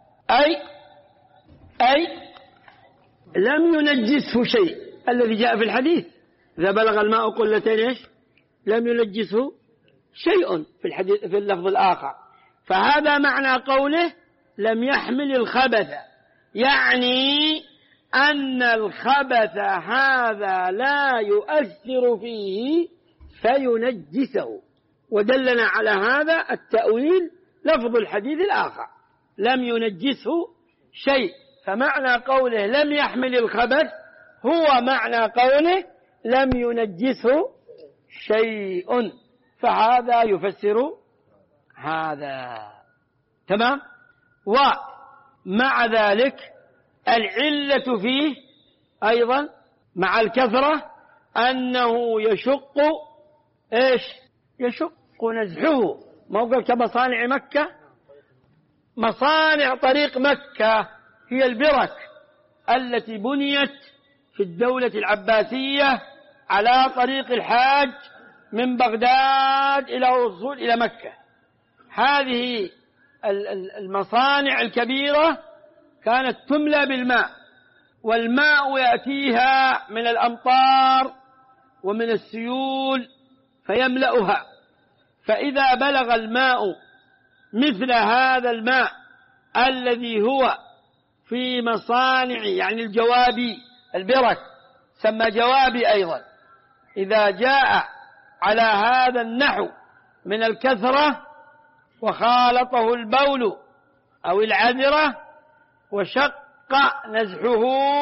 أي لم ينجسه شيء، الذي جاء في الحديث إذا بلغ الماء قلتين لم ينجسه شيء في الحديث في اللفظ الآخر. فهذا معنى قوله لم يحمل الخبث، يعني أن الخبث هذا لا يؤثر فيه فينجسه. ودلنا على هذا التأويل لفظ الحديث الآخر لم ينجسه شيء. فمعنى قوله لم يحمل الخبث هو معنى قوله لم ينجسه شيء، فهذا يفسر هذا. تمام. ومع ذلك العلة فيه أيضا مع الكثرة أنه يشق نزحه. موقع كمصانع مكة، مصانع طريق مكة هي البرك التي بنيت في الدولة العباسية على طريق الحاج من بغداد إلى الوصول إلى مكة. هذه المصانع الكبيرة كانت تملى بالماء، والماء يأتيها من الأمطار ومن السيول فيملأها. فإذا بلغ الماء مثل هذا الماء الذي هو في مصانع يعني الجوابي البرك سمى جوابي أيضا، إذا جاء على هذا النحو من الكثرة وخالطه البول أو العذرة وشق نزحه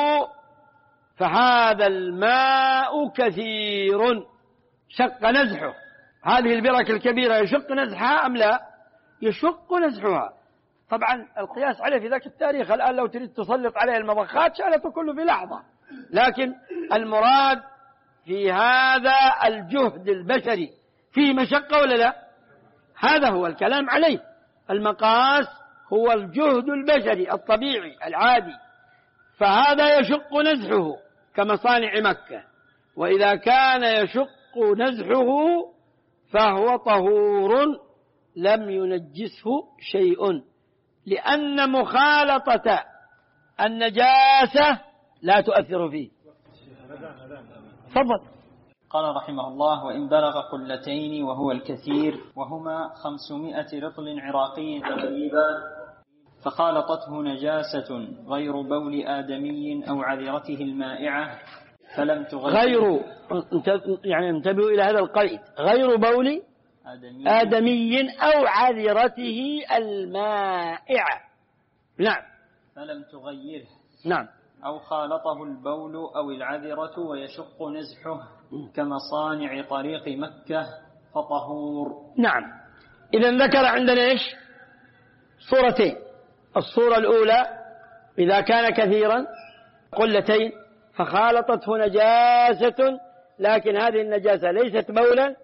فهذا الماء كثير. شق نزحه، هذه البرك الكبيرة يشق نزحها أم لا؟ يشق نزحها. طبعا القياس عليه في ذاك التاريخ، الآن لو تريد تسلط عليه المضخات شالته كله في لحظة، لكن المراد في هذا الجهد البشري فيه مشقة ولا لا؟ هذا هو الكلام عليه. المقاس هو الجهد البشري الطبيعي العادي، فهذا يشق نزحه كمصانع مكة. وإذا كان يشق نزحه فهو طهور لم ينجسه شيء، لأن مخالطة النجاسة لا تؤثر فيه. تفضل. قال رحمه الله: وإن بلغ قلتين وهو الكثير وهما 500 رطل عراقي تقريبا فخالطته نجاسة غير بول آدمي أو عذرته المائعة فلم تغير. يعني انتبهوا إلى هذا القيد، غير بول آدمي أو عذرته المائعة. نعم. فلم تغيره. نعم. أو خالطه البول أو العذرة ويشق نزحه كمصانع طريق مكة فطهور. نعم. إذا ذكر عندنا إيش؟ صورتين. الصورة الأولى إذا كان كثيرا قلتين فخالطته نجاسة، لكن هذه النجاسة ليست بولا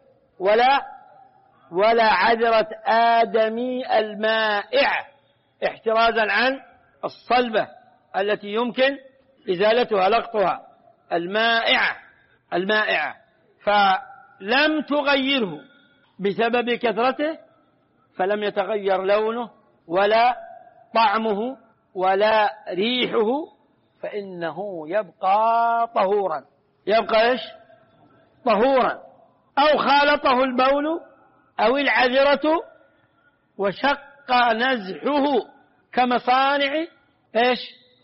ولا عذرة آدمي المائع، احترازا عن الصلبة التي يمكن إزالتها لقطها، المائعة، فلم تغيره بسبب كثرته، فلم يتغير لونه ولا طعمه ولا ريحه، فإنه يبقى طهورا. يبقى إيش؟ طهورا. أو خالطه البول أو العذرة وشق نزحه كمصانع إيش؟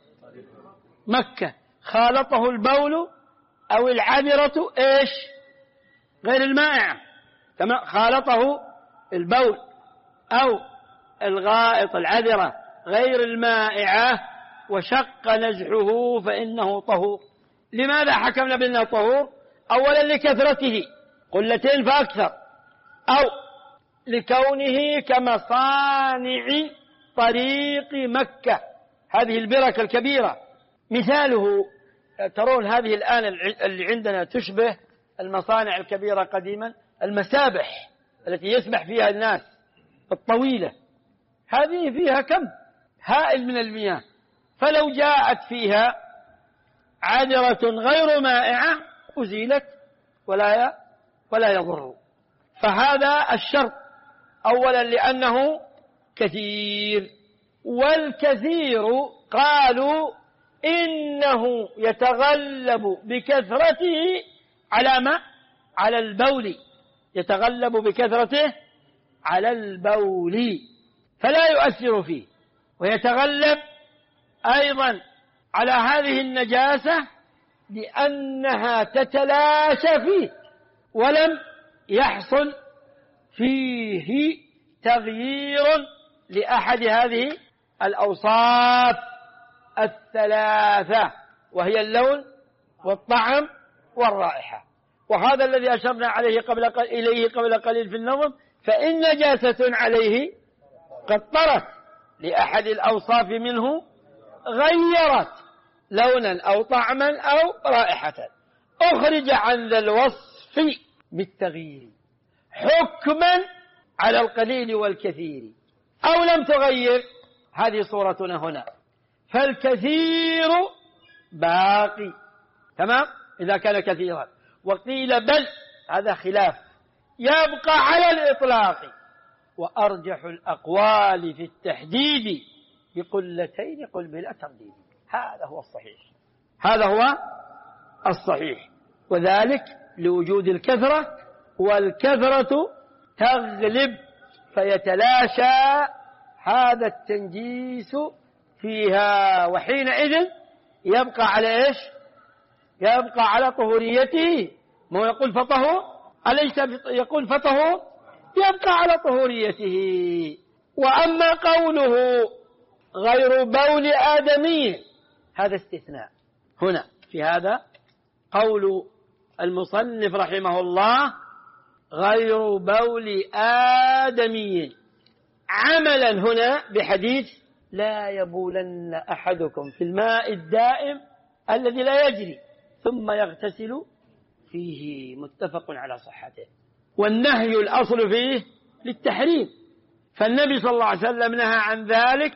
مكة. خالطه البول أو العذرة إيش؟ غير المائعة، كما خالطه البول أو الغائط العذرة غير المائعة وشق نزحه فإنه طهور. لماذا حكمنا بأنه طهور؟ أولا لكثرته قلتين فأكثر، أو لكونه كمصانع طريق مكة، هذه البركة الكبيرة. مثاله ترون هذه الآن اللي عندنا تشبه المصانع الكبيرة قديما، المسابح التي يسبح فيها الناس الطويلة، هذه فيها كم هائل من المياه، فلو جاءت فيها عذرة غير مائعة أزيلت ولا يضر. فهذا الشرط أولا لأنه كثير. والكثير قالوا إنه يتغلب بكثرته على البول، يتغلب بكثرته على البول فلا يؤثر فيه، ويتغلب أيضا على هذه النجاسة لأنها تتلاشى فيه ولم يحصل فيه تغيير لأحد هذه الأوصاف الثلاثة، وهي اللون والطعم والرائحة. وهذا الذي أشرنا عليه إليه قبل قليل في النظم، فإن نجاسة عليه قد طرت لأحد الأوصاف منه غيرت لونا أو طعما أو رائحة، أخرج عن ذا الوصف بالتغيير حكما على القليل والكثير، أو لم تغير. هذه صورتنا هنا، فالكثير باقي، تمام، إذا كان كثيرا. وقيل بل، هذا خلاف، يبقى على الإطلاق، وأرجح الأقوال في التحديد بقلتين قل بلا ترديد. هذا هو الصحيح، هذا هو الصحيح، وذلك لوجود الكثرة، والكثرة تغلب فيتلاشى هذا التنجيس فيها، وحينئذ يبقى على إيش؟ يبقى على طهوريته. ما يقول فطهور، أليس يقول فطهور؟ يبقى على طهوريته. وأما قوله غير بول آدمي، هذا استثناء. هنا في هذا قول المصنف رحمه الله غير بول آدمي، عملا هنا بحديث لا يبولن أحدكم في الماء الدائم الذي لا يجري ثم يغتسل فيه، متفق على صحته. والنهي الأصل فيه للتحريم، فالنبي صلى الله عليه وسلم نهى عن ذلك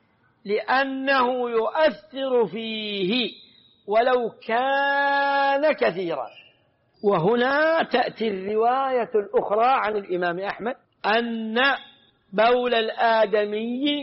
لأنه يؤثر فيه ولو كان كثيرا. وهنا تأتي الرواية الأخرى عن الإمام أحمد أن بول الآدمي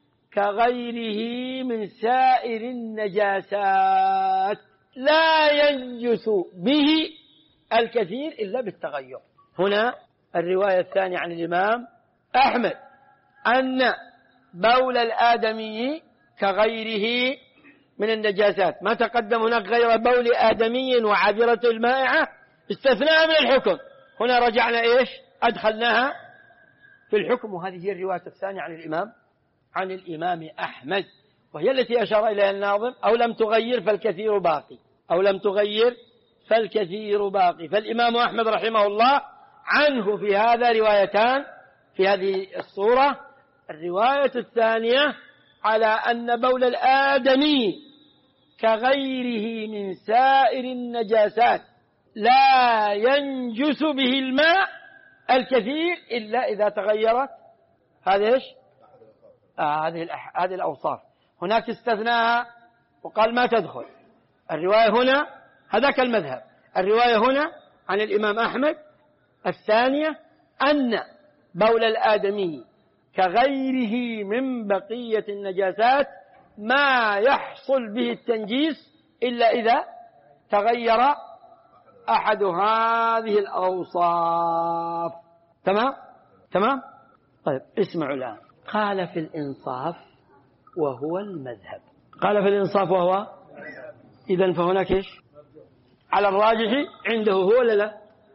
كغيره من سائر النجاسات لا ينجس به الكثير إلا بالتغير. هنا الرواية الثانية عن الإمام أحمد أن بول الآدمي كغيره من النجاسات، ما تقدم هناك غير بول آدمي وعذرة المائعة استثناء من الحكم، هنا رجعنا إيش؟ أدخلناها في الحكم. وهذه هي الرواية الثانية عن الإمام أحمد، وهي التي أشار إليها الناظم أو لم تغير فالكثير باقي، أو لم تغير فالكثير باقي. فالإمام أحمد رحمه الله عنه في هذا روايتان في هذه الصورة، الرواية الثانية على أن بول الآدمي كغيره من سائر النجاسات لا ينجس به الماء الكثير إلا إذا تغيرت هذه إيش؟ هذه الأوصاف. هناك استثناها وقال ما تدخل. الرواية هنا هذاك المذهب. الرواية هنا عن الإمام أحمد الثانية أن بول الآدمي كغيره من بقية النجاسات ما يحصل به التنجيس إلا إذا تغير أحد هذه الأوصاف. تمام. طيب اسمعوا الآن. قال في الإنصاف وهو المذهب. قال في الإنصاف وهو إذن فهناك إيش على الراجح عنده هو ولا لا؟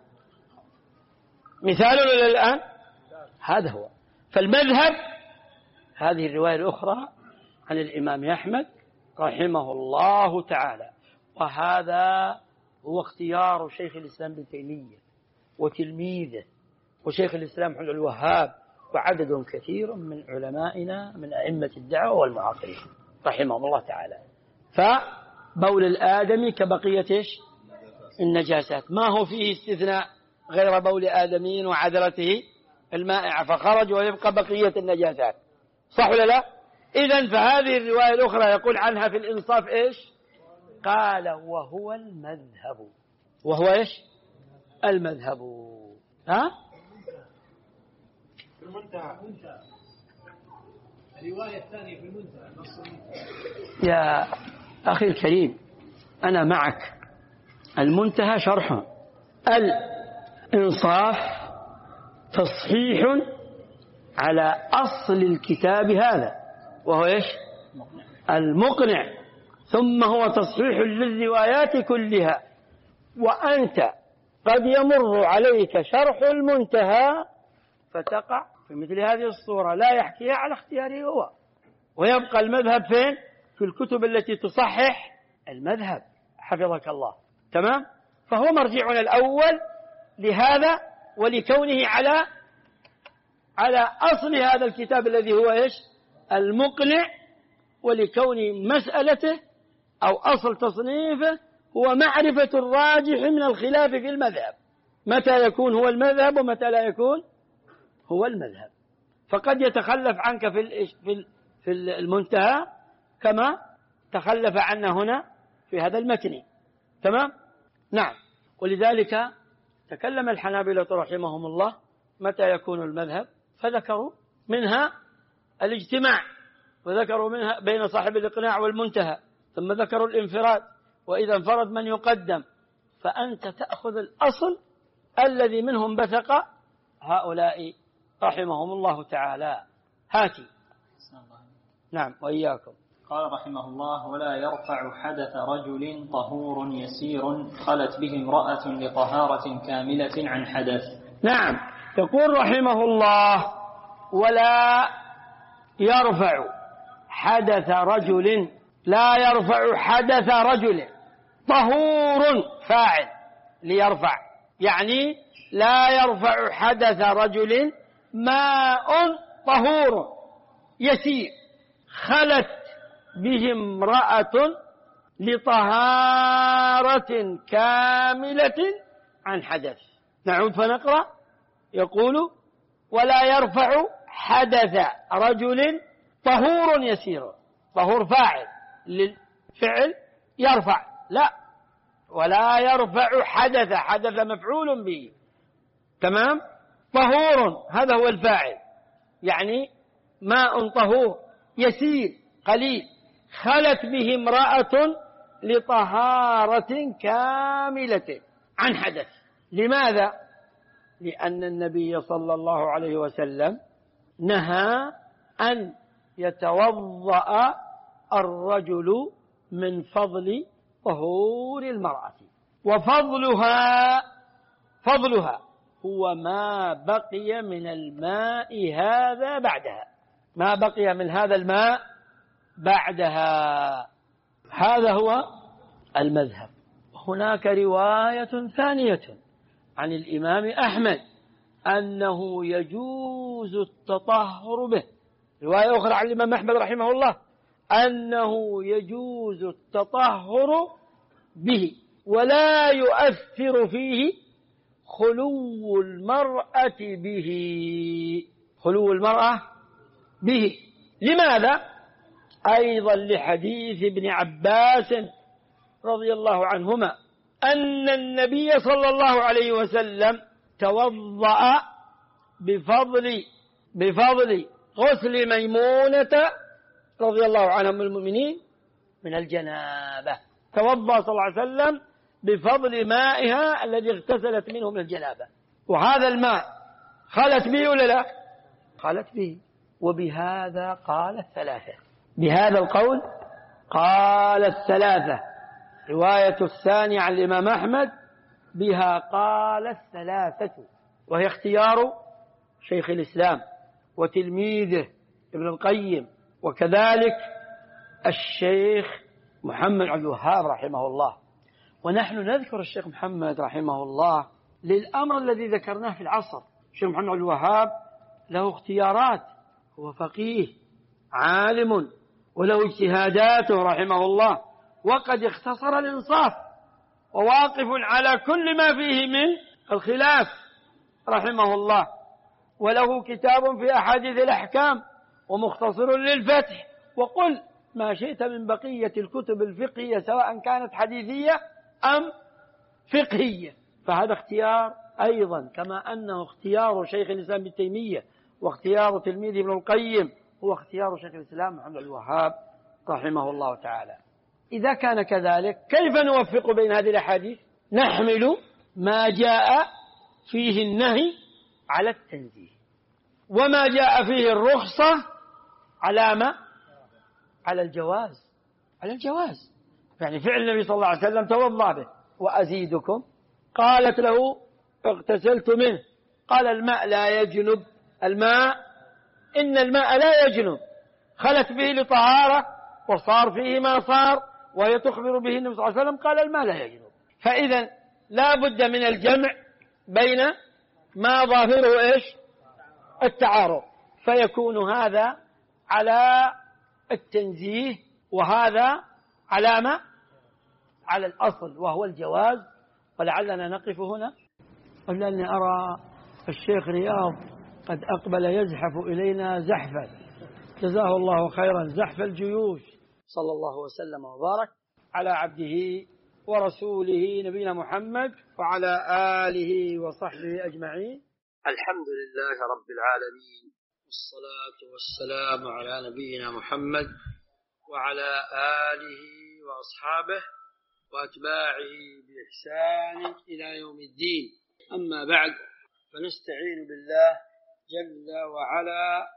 مثال ولا الآن؟ هذا هو. فالمذهب هذه الرواية الأخرى عن الإمام أحمد رحمه الله تعالى، وهذا هو اختيار شيخ الإسلام ابن تيمية وتلميذه وشيخ الإسلام محمد الوهاب وعدد كثير من علمائنا من أئمة الدعوة والمعاصرين رحمهم الله تعالى. فبول الآدمي كبقية النجاسات، ما هو فيه استثناء غير بول آدمين وعذرته المائعة فخرج ويبقى بقية النجاسات، صح ولا لا؟ إذن فهذه الرواية الأخرى يقول عنها في الإنصاف إيش؟ قال وهو المذهب. وهو إيش؟ المذهب. ها؟ في المنتهى. الرواية الثانية في المنتهى. يا أخي الكريم أنا معك. المنتهى شرح، الإنصاف تصحيح على أصل الكتاب هذا وهو إيش؟ المقنع، ثم هو تصحيح للروايات كلها. وأنت قد يمر عليك شرح المنتهى فتقع في مثل هذه الصورة لا يحكيها على اختياره هو، ويبقى المذهب فين؟ في الكتب التي تصحح المذهب حفظك الله. تمام؟ فهو مرجعنا الأول لهذا ولكونه على أصل هذا الكتاب الذي هو إيش؟ المقنع، ولكون مسألته أو أصل تصنيفه هو معرفة الراجح من الخلاف في المذهب، متى يكون هو المذهب ومتى لا يكون هو المذهب. فقد يتخلف عنك في المنتهى كما تخلف عنا هنا في هذا المتن. تمام؟ نعم. ولذلك تكلم الحنابلة رحمهم الله متى يكون المذهب، فذكروا منها الاجتماع، وذكروا منها بين صاحب الإقناع والمنتهى، ثم ذكروا الانفراد، وإذا انفرد من يقدم. فأنت تأخذ الأصل الذي منهم بثق هؤلاء رحمهم الله تعالى. هاتي. نعم وإياكم. قال رحمه الله: ولا يرفع حدث رجل طهور يسير خلت به امرأة لطهارة كاملة عن حدث. نعم، يقول رحمه الله: ولا يرفع حدث رجل، لا يرفع حدث رجل طهور فاعل ليرفع، يعني لا يرفع حدث رجل ماء طهور يسير خلت به امرأة لطهارة كاملة عن حدث. نعود فنقرأ. يقول: ولا يرفع حدث رجل طهور يسير، طهور فاعل للفعل يرفع، لا، ولا يرفع حدث، حدث مفعول به. تمام؟ طهور هذا هو الفاعل، يعني ماء طهور يسير قليل خلت به امرأة لطهارة كاملة عن حدث. لماذا؟ لأن النبي صلى الله عليه وسلم نهى أن يتوضأ الرجل من فضل طهور المرأة، وفضلها هو ما بقي من الماء هذا بعدها، ما بقي من هذا الماء بعدها، هذا هو المذهب. هناك رواية ثانية عن الإمام أحمد أنه يجوز التطهر به رواية أخرى عن الإمام أحمد رحمه الله أنه يجوز التطهر به ولا يؤثر فيه خلو المرأة به. خلو المرأة به. لماذا؟ أيضا لحديث ابن عباس رضي الله عنهما أن النبي صلى الله عليه وسلم توضأ بفضل غسل ميمونة رضي الله عنها من المؤمنين من الجنابة. توضأ صلى الله عليه وسلم بفضل مائها الذي اغتسلت منه من الجنابة. وهذا الماء خلت به ولا لا؟ خلت به. وبهذا قال الثلاثة. بهذا القول قال الثلاثة. رواية الثانية عن الإمام أحمد بها قال الثلاثة، وهي اختيار شيخ الإسلام وتلميذه ابن القيم وكذلك الشيخ محمد عبد الوهاب رحمه الله. ونحن نذكر الشيخ محمد رحمه الله للأمر الذي ذكرناه في العصر. الشيخ محمد عبد الوهاب له اختيارات، هو فقيه عالم وله اجتهاداته رحمه الله، وقد اختصر الإنصاف وواقف على كل ما فيه من الخلاف رحمه الله. وله كتاب في أحاديث الأحكام ومختصر للفتح. وقل ما شئت من بقية الكتب الفقهية سواء كانت حديثية أم فقهية. فهذا اختيار أيضا، كما أنه اختيار شيخ الإسلام ابن تيمية واختيار تلميذ ابن القيم هو اختيار شيخ الإسلام محمد بن الوهاب رحمه الله تعالى. إذا كان كذلك كيف نوفق بين هذه الأحاديث؟ نحمل ما جاء فيه النهي على التنزيه، وما جاء فيه الرخصة على ما؟ على الجواز. على الجواز، يعني فعل النبي صلى الله عليه وسلم توضأ به. وأزيدكم، قالت له اغتسلت منه، قال الماء لا يجنب. الماء إن الماء لا يجنب، خلت به لطهارة وصار فيه ما صار، وهي تخبر به النبي صلى الله عليه وسلم قال الماء لا يجنب. فإذا لا بد من الجمع بين ما ظاهره إيش؟ التعارض، فيكون هذا على التنزيه وهذا على ما؟ على الأصل وهو الجواز. ولعلنا نقف هنا، ولأني أرى الشيخ رياض قد أقبل يزحف إلينا زحفا، جزاه الله خيرا، زحف الجيوش. صلى الله وسلم وبارك على عبده ورسوله نبينا محمد وعلى آله وصحبه أجمعين. الحمد لله رب العالمين، والصلاة والسلام على نبينا محمد وعلى آله وأصحابه وأتباعه بإحسان إلى يوم الدين. أما بعد، فنستعين بالله جل وعلا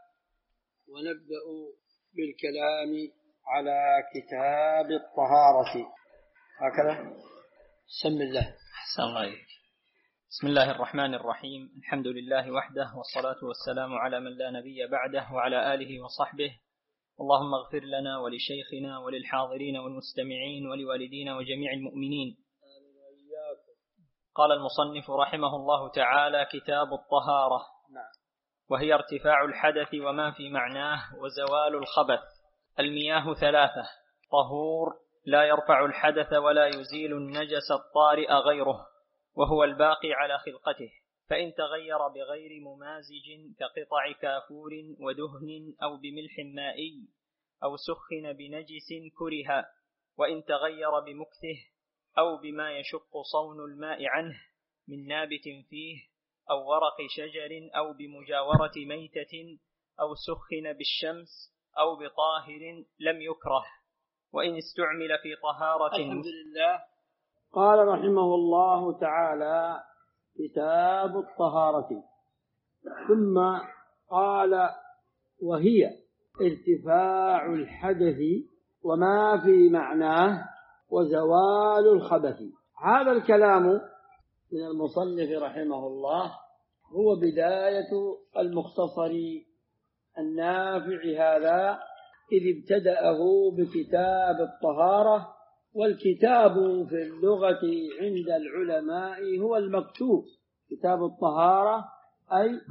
ونبدأ بالكلام على كتاب الطهارة. هكذا سم الله. أحسن الله إليك. بسم الله الرحمن الرحيم. الحمد لله وحده، والصلاة والسلام على من لا نبي بعده وعلى آله وصحبه. اللهم اغفر لنا ولشيخنا وللحاضرين والمستمعين ولوالدينا وجميع المؤمنين. قال المصنف رحمه الله تعالى: كتاب الطهارة، وهي ارتفاع الحدث وما في معناه وزوال الخبث. المياه ثلاثة: طهور لا يرفع الحدث ولا يزيل النجس الطارئ غيره، وهو الباقي على خلقته، فإن تغير بغير ممازج كقطع كافور ودهن أو بملح مائي أو سخن بنجس كره، وإن تغير بمكثه أو بما يشق صون الماء عنه من نابت فيه أو ورق شجر أو بمجاورة ميتة أو سخن بالشمس أو بطاهر لم يكره، وإن استعمل في طهارة. الحمد لله. قال رحمه الله تعالى: كتاب الطهارة. ثم قال: وهي ارتفاع الحدث وما في معناه وزوال الخبث. هذا الكلام من المصنف رحمه الله هو بداية المختصر النافع هذا، إذ ابتدأه بكتاب الطهارة. والكتاب في اللغة عند العلماء هو المكتوب. كتاب الطهارة أي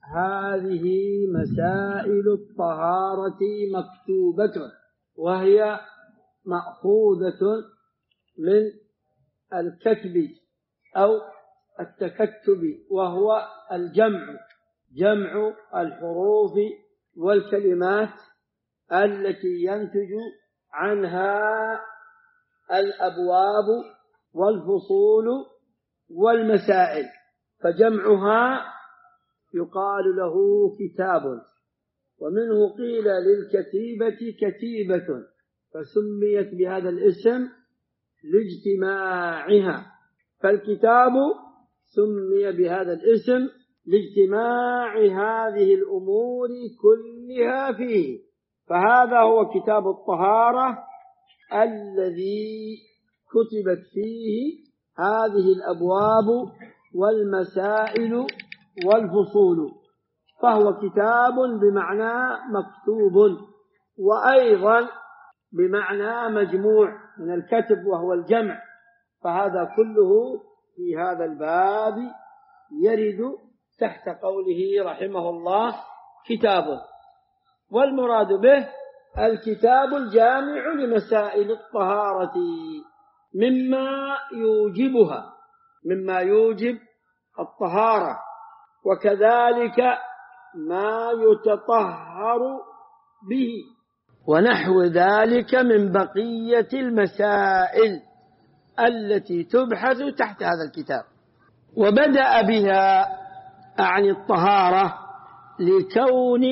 هذه مسائل الطهارة مكتوبة، وهي مأخوذة من الكتب أو التكتب، وهو الجمع، جمع الحروف والكلمات التي ينتج عنها الأبواب والفصول والمسائل، فجمعها يقال له كتاب. ومنه قيل للكتيبة كتيبة، فسميت بهذا الاسم لاجتماعها، فالكتاب سمي بهذا الاسم لاجتماع هذه الأمور كلها فيه. فهذا هو كتاب الطهارة الذي كتبت فيه هذه الأبواب والمسائل والفصول، فهو كتاب بمعنى مكتوب، وأيضا بمعنى مجموع من الكتب وهو الجمع، فهذا كله في هذا الباب يرد تحت قوله رحمه الله كتاب. والمراد به الكتاب الجامع لمسائل الطهارة مما يوجبها، مما يوجب الطهارة، وكذلك ما يتطهر به، ونحو ذلك من بقية المسائل التي تبحث تحت هذا الكتاب. وبدأ بها عن الطهارة لكون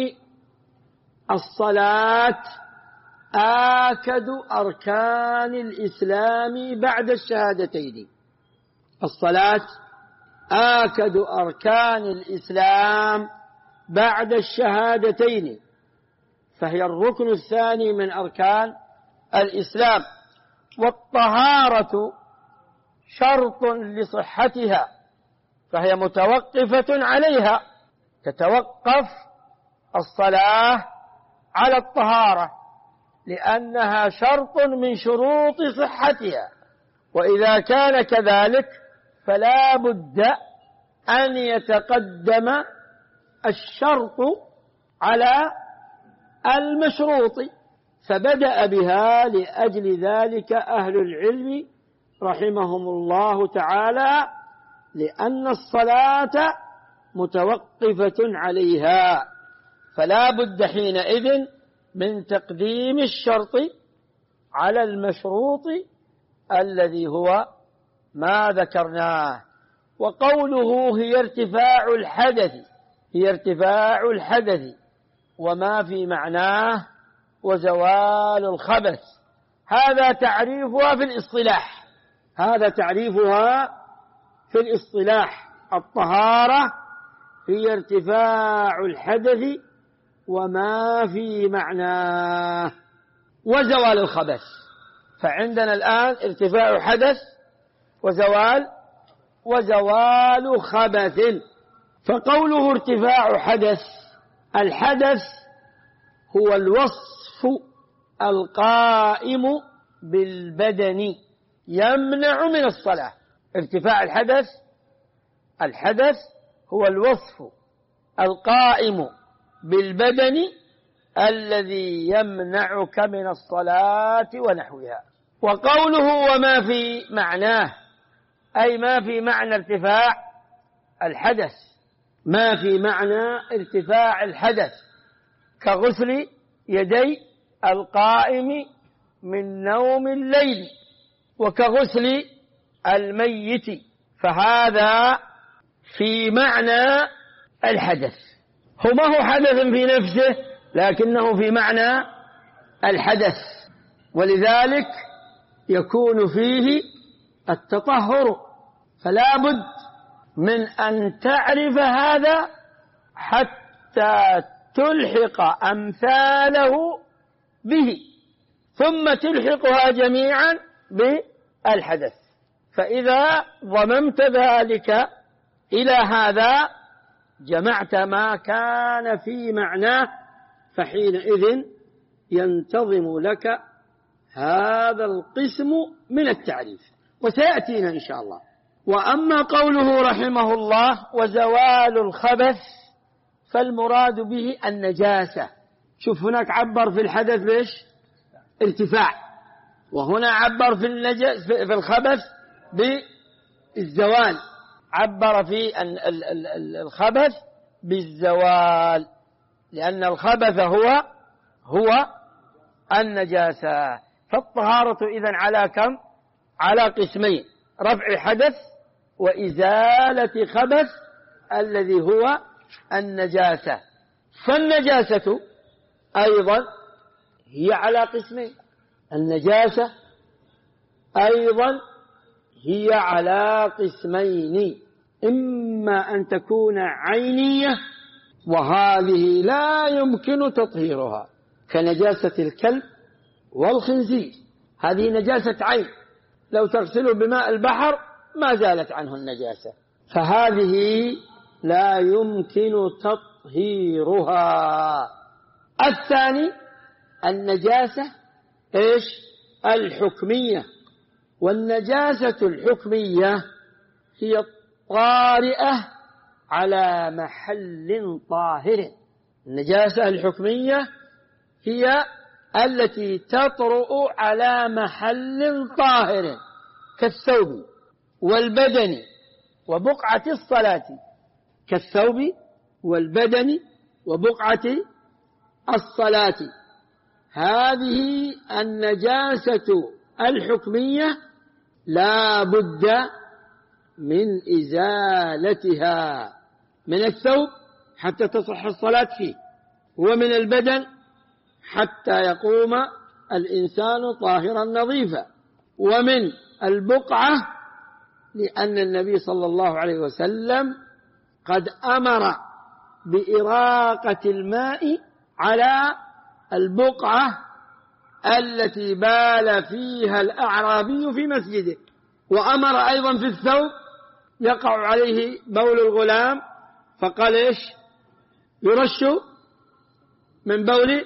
الصلاة آكد أركان الإسلام بعد الشهادتين. الصلاة آكد أركان الإسلام بعد الشهادتين، فهي الركن الثاني من أركان الإسلام، والطهارة شرط لصحتها، فهي متوقفة عليها، تتوقف الصلاة على الطهارة لأنها شرط من شروط صحتها. وإذا كان كذلك فلا بد أن يتقدم الشرط على المشروط، فبدأ بها لأجل ذلك أهل العلم رحمهم الله تعالى، لأن الصلاة متوقفة عليها، فلا بد حينئذ من تقديم الشرط على المشروط الذي هو ما ذكرناه. وقوله هي ارتفاع الحدث، هي ارتفاع الحدث وما في معناه وزوال الخبث، هذا تعريفها في الاصطلاح، هذا تعريفها في الاصطلاح. الطهارة هي ارتفاع الحدث وما في معناه وزوال الخبث. فعندنا الآن ارتفاع حدث وزوال خبث. فقوله ارتفاع حدث، الحدث هو الوصف القائم بالبدن يمنع من الصلاة. ارتفاع الحدث هو الوصف القائم بالبدن الذي يمنعك من الصلاة ونحوها. وقوله وما في معناه، أي ما في معنى ارتفاع الحدث، ما في معنى ارتفاع الحدث، كغسل يدي القائم من نوم الليل، وكغسل الميت، فهذا في معنى الحدث. هو ما هو حدث في نفسه، لكنه في معنى الحدث، ولذلك يكون فيه التطهر. فلا بد من أن تعرف هذا حتى تلحق أمثاله به، ثم تلحقها جميعا بالحدث. فإذا ضممت ذلك إلى هذا جمعت ما كان في معناه، فحينئذ ينتظم لك هذا القسم من التعريف، وسيأتينا إن شاء الله. وأما قوله رحمه الله وزوال الخبث، فالمراد به النجاسة. شوف هناك عبر في الحدث بإيش؟ ارتفاع، وهنا عبر في الخبث بالزوال، عبر في الخبث بالزوال، لأن الخبث هو النجاسة. فالطهارة إذن على كم؟ على قسمين: رفع حدث وإزالة خبث الذي هو النجاسة. فالنجاسة أيضا هي على قسمين، النجاسة أيضا هي على قسمين: إما أن تكون عينية، وهذه لا يمكن تطهيرها، كنجاسة الكلب والخنزير، هذه نجاسة عين، لو تغسله بماء البحر ما زالت عنه النجاسة، فهذه لا يمكن تطهيرها. الثاني النجاسة إيش؟ الحكمية. والنجاسة الحكمية هي الطارئة على محل طاهر. النجاسة الحكمية هي التي تطرؤ على محل طاهر كالثوب والبدن وبقعة الصلاة، كالثوب والبدن وبقعة الصلاة. هذه النجاسة الحكمية لا بد من إزالتها، من الثوب حتى تصح الصلاة فيه، ومن البدن حتى يقوم الإنسان طاهرا نظيفا، ومن البقعة لأن النبي صلى الله عليه وسلم قد أمر بإراقة الماء على البقعة التي بال فيها الأعرابي في مسجده، وأمر أيضا في الثوب يقع عليه بول الغلام، فقال إيش؟ يرش من بول،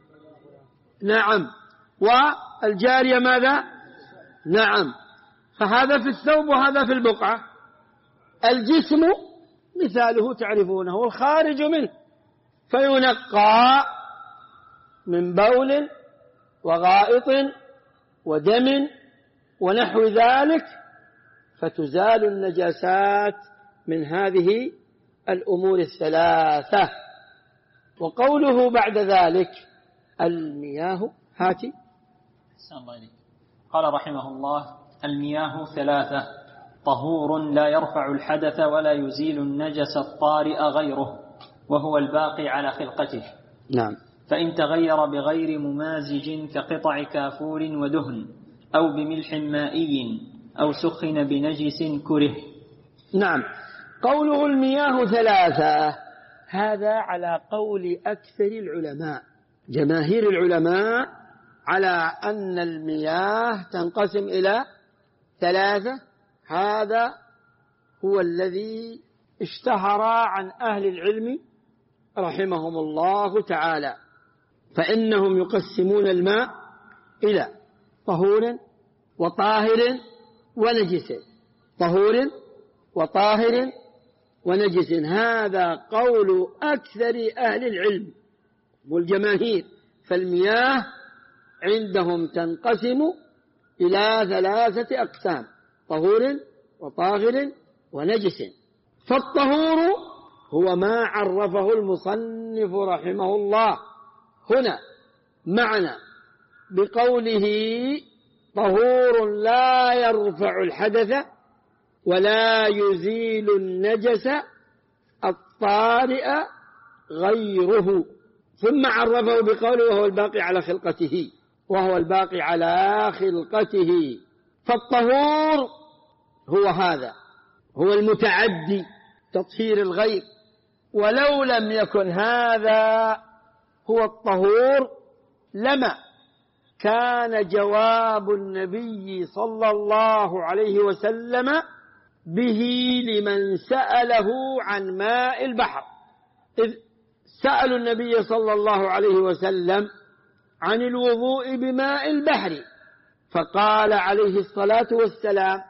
نعم، والجارية ماذا؟ نعم. فهذا في الثوب وهذا في البقعة. الجسم مثاله تعرفونه، الخارج منه، فينقى من بول وغائط ودم ونحو ذلك، فتزال النجاسات من هذه الأمور الثلاثة. وقوله بعد ذلك المياه، هاتي. قال رحمه الله: المياه ثلاثة: طهور لا يرفع الحدث ولا يزيل النجس الطارئ غيره، وهو الباقي على خلقته. نعم. فإن تغير بغير ممازج كقطع كافور ودهن، أو بملح مائي، أو سخن بنجس كره. نعم. قوله المياه ثلاثة، هذا على قول أكثر العلماء. جماهير العلماء على أن المياه تنقسم إلى ثلاثة، هذا هو الذي اشتهر عن أهل العلم رحمهم الله تعالى. فإنهم يقسمون الماء إلى طهور وطاهر ونجس، طهور وطاهر ونجس، هذا قول أكثر أهل العلم والجماهير. فالمياه عندهم تنقسم إلى ثلاثة أقسام: طهور وطاهر ونجس. فالطهور هو ما عرفه المصنف رحمه الله هنا معنى بقوله: طهور لا يرفع الحدث ولا يزيل النجس الطارئ غيره. ثم عرفه بقوله: وهو الباقي على خلقته، وهو الباقي على خلقته. فالطهور هو هذا، هو المتعدي تطهير الغير. ولو لم يكن هذا هو الطهور لما كان جواب النبي صلى الله عليه وسلم به لمن سأله عن ماء البحر، إذ سألوا النبي صلى الله عليه وسلم عن الوضوء بماء البحر، فقال عليه الصلاة والسلام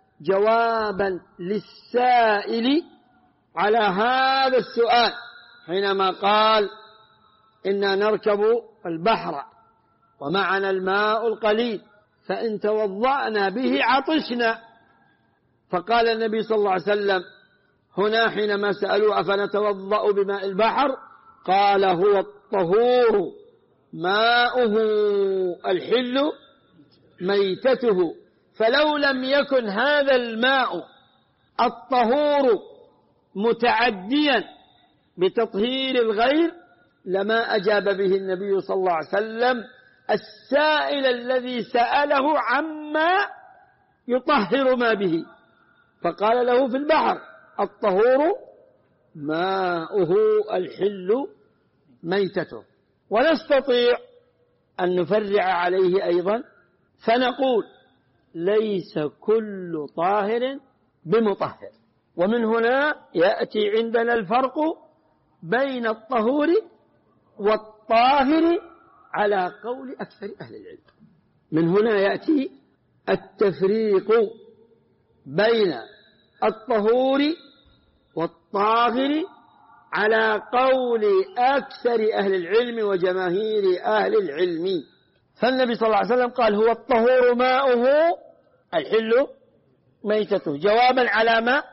جوابا للسائل على هذا السؤال، حينما قال إنا نركب البحر ومعنا الماء القليل فإن توضأنا به عطشنا. فقال النبي صلى الله عليه وسلم هنا حينما سألوا أفنتوضأ بماء البحر قال هو الطهور ماؤه الحل ميتته. فلو لم يكن هذا الماء الطهور متعديا بتطهير الغير لما أجاب به النبي صلى الله عليه وسلم السائل الذي سأله عما يطهر ما به، فقال له في البحر الطهور ماؤه الحل ميتته. ونستطيع أن نفرع عليه أيضا فنقول ليس كل طاهر بمطهر. ومن هنا يأتي عندنا الفرق بين الطهور والطاهر على قول أكثر أهل العلم. من هنا يأتي التفريق بين الطهور والطاهر على قول أكثر أهل العلم وجماهير أهل العلم. فالنبي صلى الله عليه وسلم قال هو الطهور ماؤه الحل ميتته جوابا على ما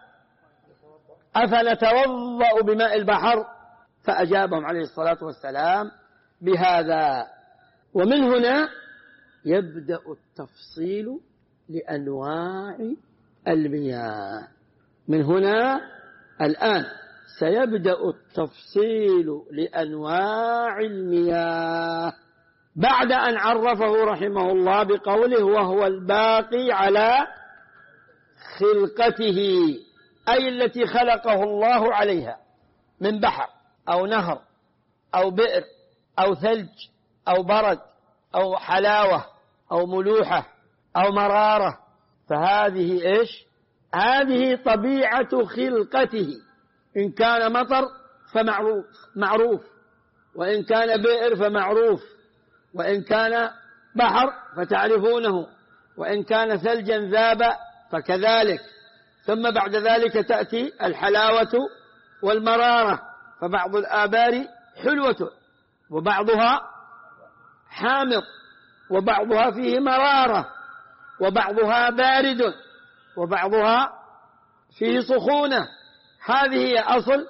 أفنتوضأ بماء البحر، فأجابهم عليه الصلاة والسلام بهذا. ومن هنا يبدأ التفصيل لأنواع المياه. من هنا الآن سيبدأ التفصيل لأنواع المياه بعد أن عرفه رحمه الله بقوله وهو الباقي على خلقته، أي التي خلقه الله عليها من بحر أو نهر أو بئر أو ثلج أو برد أو حلاوة أو ملوحة أو مرارة. فهذه إيش؟ هذه طبيعة خلقته. إن كان مطر فمعروف، وإن كان بئر فمعروف، وإن كان بحر فتعرفونه، وإن كان ثلجا ذاب فكذلك. ثم بعد ذلك تأتي الحلاوة والمرارة، فبعض الآبار حلوة وبعضها حامض وبعضها فيه مرارة وبعضها بارد وبعضها فيه سخونة. هذه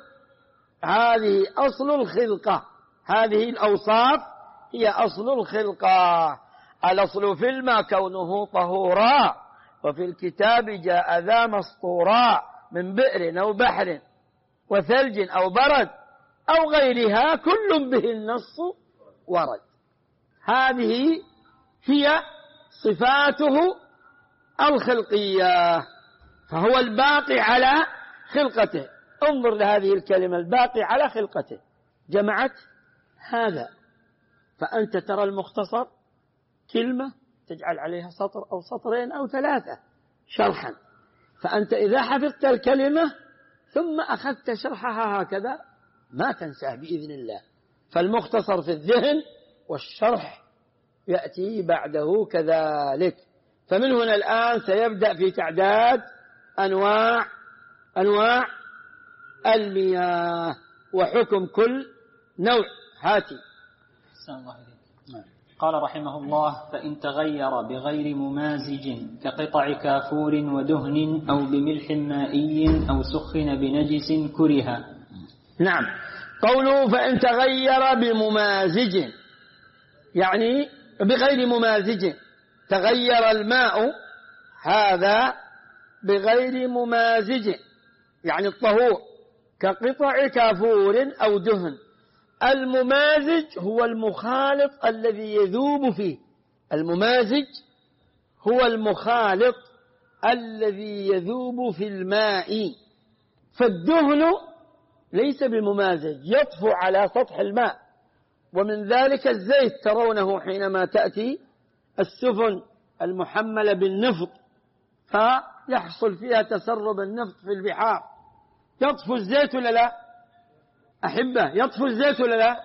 أصل الخلقة، هذه الأوصاف هي أصل الخلقة. الأصل في الماء كونه طهورا، وفي الكتاب جاء ذا مسطورا من بئر أو بحر وثلج أو برد أو غيرها كل به النص ورد. هذه هي صفاته الخلقية، فهو الباقي على خلقته. انظر لهذه الكلمة الباقي على خلقته، جمعت هذا. فأنت ترى المختصر كلمة تجعل عليها سطر أو سطرين أو ثلاثة شرحا، فأنت إذا حفظت الكلمة ثم أخذت شرحها هكذا ما تنساه بإذن الله. فالمختصر في الذهن والشرح يأتي بعده كذلك. فمن هنا الآن سيبدأ في تعداد أنواع المياه وحكم كل نوع. هاتي. قال رحمه الله فإن تغير بغير ممازج كقطع كافور ودهن أو بملح مائي أو سخن بنجس كره. نعم، قوله فإن تغير بممازج يعني بغير ممازج، تغير الماء هذا بغير ممازج يعني الطهور كقطع كافور أو دهن. الممازج هو المخالط الذي يذوب فيه، الممازج هو المخالط الذي يذوب في الماء. فالدهن ليس بممازج، يطفو على سطح الماء. ومن ذلك الزيت ترونه حينما تأتي السفن المحملة بالنفط فيحصل فيها تسرب النفط في البحار، يطفو الزيت ولا لا؟ أحبة، يطفو الزيت ولا لا؟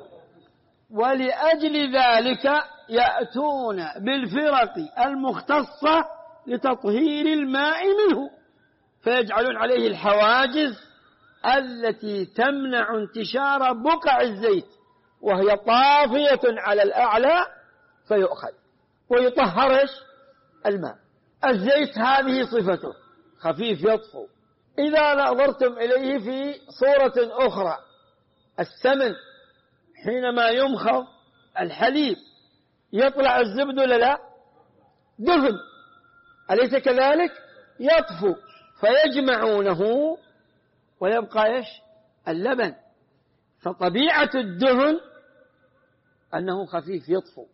ولأجل ذلك يأتون بالفرق المختصة لتطهير الماء منه، فيجعلون عليه الحواجز التي تمنع انتشار بقع الزيت، وهي طافية على الأعلى، فيؤخذ ويطهر الماء. الزيت هذه صفته، خفيف يطفو. إذا نظرتم إليه في صورة أخرى، السمن حينما يمخض الحليب يطلع الزبد ولا لا؟ دهن، أليس كذلك؟ يطفو، فيجمعونه ويبقى اللبن. فطبيعة الدهن أنه خفيف يطفو،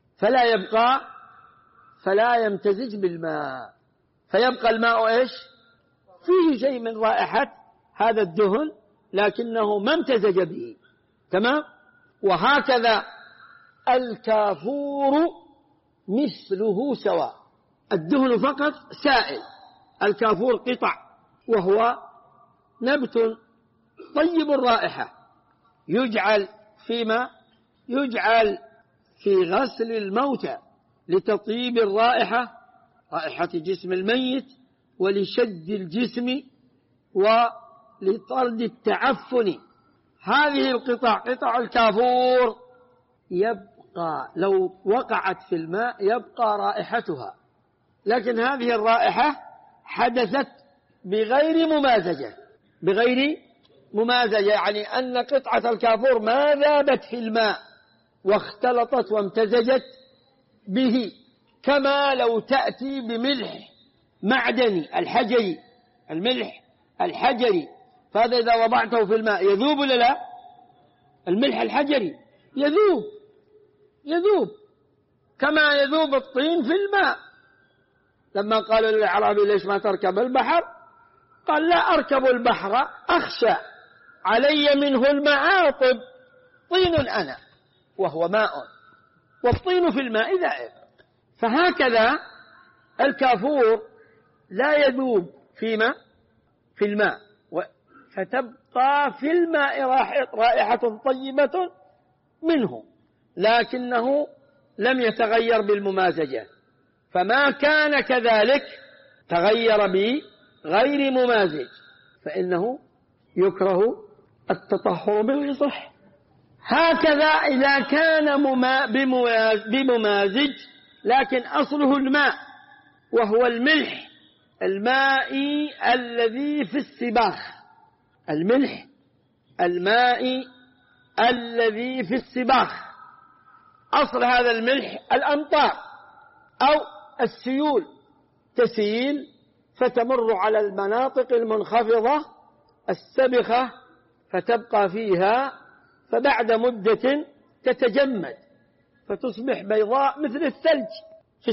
فلا يمتزج بالماء، فيبقى الماء فيه شيء من رائحة هذا الدهن، لكنه ما امتزج به. تمام؟ وهكذا الكافور مثله سواء، الدهن فقط سائل، الكافور قطع، وهو نبت طيب الرائحة، يجعل في غسل الموتى لتطيب الرائحة، رائحة جسم الميت، ولشد الجسم، ولطرد التعفن. هذه القطع، قطع الكافور، يبقى لو وقعت في الماء يبقى رائحتها، لكن هذه الرائحة حدثت بغير ممازجة، يعني أن قطعة الكافور ما ذابت في الماء واختلطت وامتزجت به، كما لو تأتي بملح معدني الحجري، الملح الحجري، فهذا إذا وضعته في الماء يذوب ولا لا؟ الملح الحجري يذوب كما يذوب الطين في الماء. لما قالوا للأعرابي ليش ما تركب البحر؟ قال لا أركب البحر أخشى علي منه المعاطب، طين أنا وهو ماء، والطين في الماء ذائب. فهكذا الكافور لا يذوب في الماء، فتبقى في الماء رائحة طيبة منه، لكنه لم يتغير بالممازجة. فما كان كذلك تغير بغير ممازج، فإنه يكره التطهر بالغصح. هكذا إذا كان بممازج لكن أصله الماء، وهو الملح المائي الذي في السباخ، الملح المائي الذي في السباخ. أصل هذا الملح الأمطار أو السيول، تسيل فتمر على المناطق المنخفضة السبخة فتبقى فيها، فبعد مدة تتجمد فتصبح بيضاء مثل الثلج في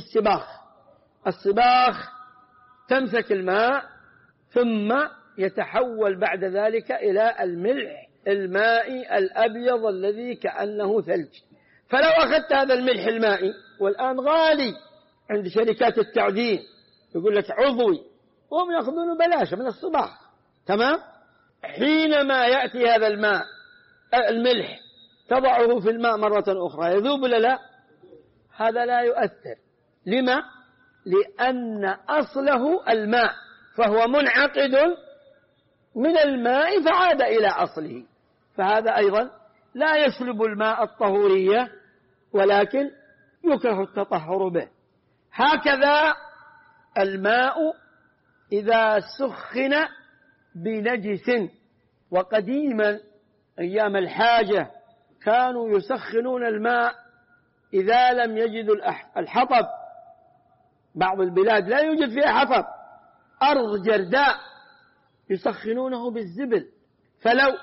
السباخ تمسك الماء، ثم يتحول بعد ذلك إلى الملح المائي الأبيض الذي كأنه ثلج. فلو أخذت هذا الملح المائي، والآن غالي عند شركات التعدين، يقول لك عضوي، وهم يأخذونه بلاش من الصباح. تمام؟ حينما يأتي هذا الملح تضعه في الماء مرة أخرى يذوب ولا لا؟ هذا لا يؤثر. لما؟ لأن أصله الماء، فهو منعقد من الماء فعاد إلى أصله. فهذا أيضا لا يسلب الماء الطهورية، ولكن يكره التطهر به. هكذا الماء إذا سخن بنجس، وقديما أيام الحاجة كانوا يسخنون الماء إذا لم يجدوا الحطب. بعض البلاد لا يوجد فيها حطب، أرض جرداء، يسخنونه بالزبل، فلو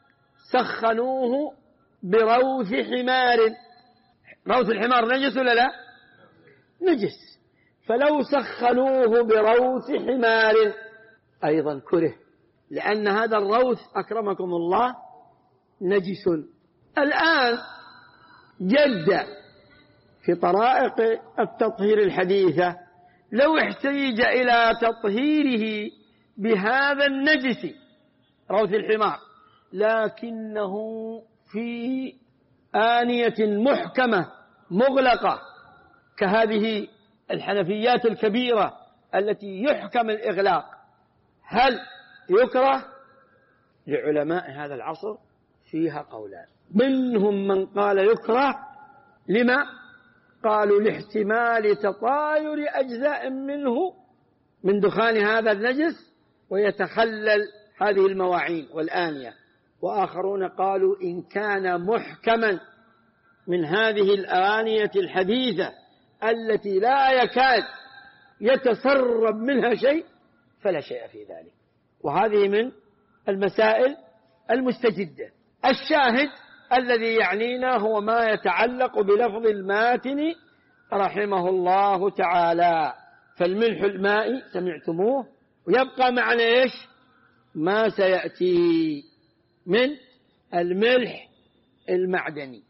سخنوه بروث حمار، روث الحمار نجس ولا لا؟ نجس. فلو سخنوه بروث حمار أيضا كره، لأن هذا الروث أكرمكم الله نجس. الآن جد في طرائق التطهير الحديثة لو احتيج إلى تطهيره بهذا النجس روث الحمار، لكنه في آنية محكمة مغلقة كهذه الحنفيات الكبيرة التي يحكم الإغلاق، هل يكره؟ لعلماء هذا العصر فيها قولان. منهم من قال يكره، لما؟ قالوا لاحتمال تطاير أجزاء منه من دخان هذا النجس ويتخلل هذه المواعين والآنية. وآخرون قالوا إن كان محكما من هذه الآنية الحديثة التي لا يكاد يتسرب منها شيء فلا شيء في ذلك. وهذه من المسائل المستجدة. الشاهد الذي يعنينا هو ما يتعلق بلفظ الماتن رحمه الله تعالى. فالملح المائي سمعتموه، ويبقى معنا إيش؟ ما سيأتي من الملح المعدني.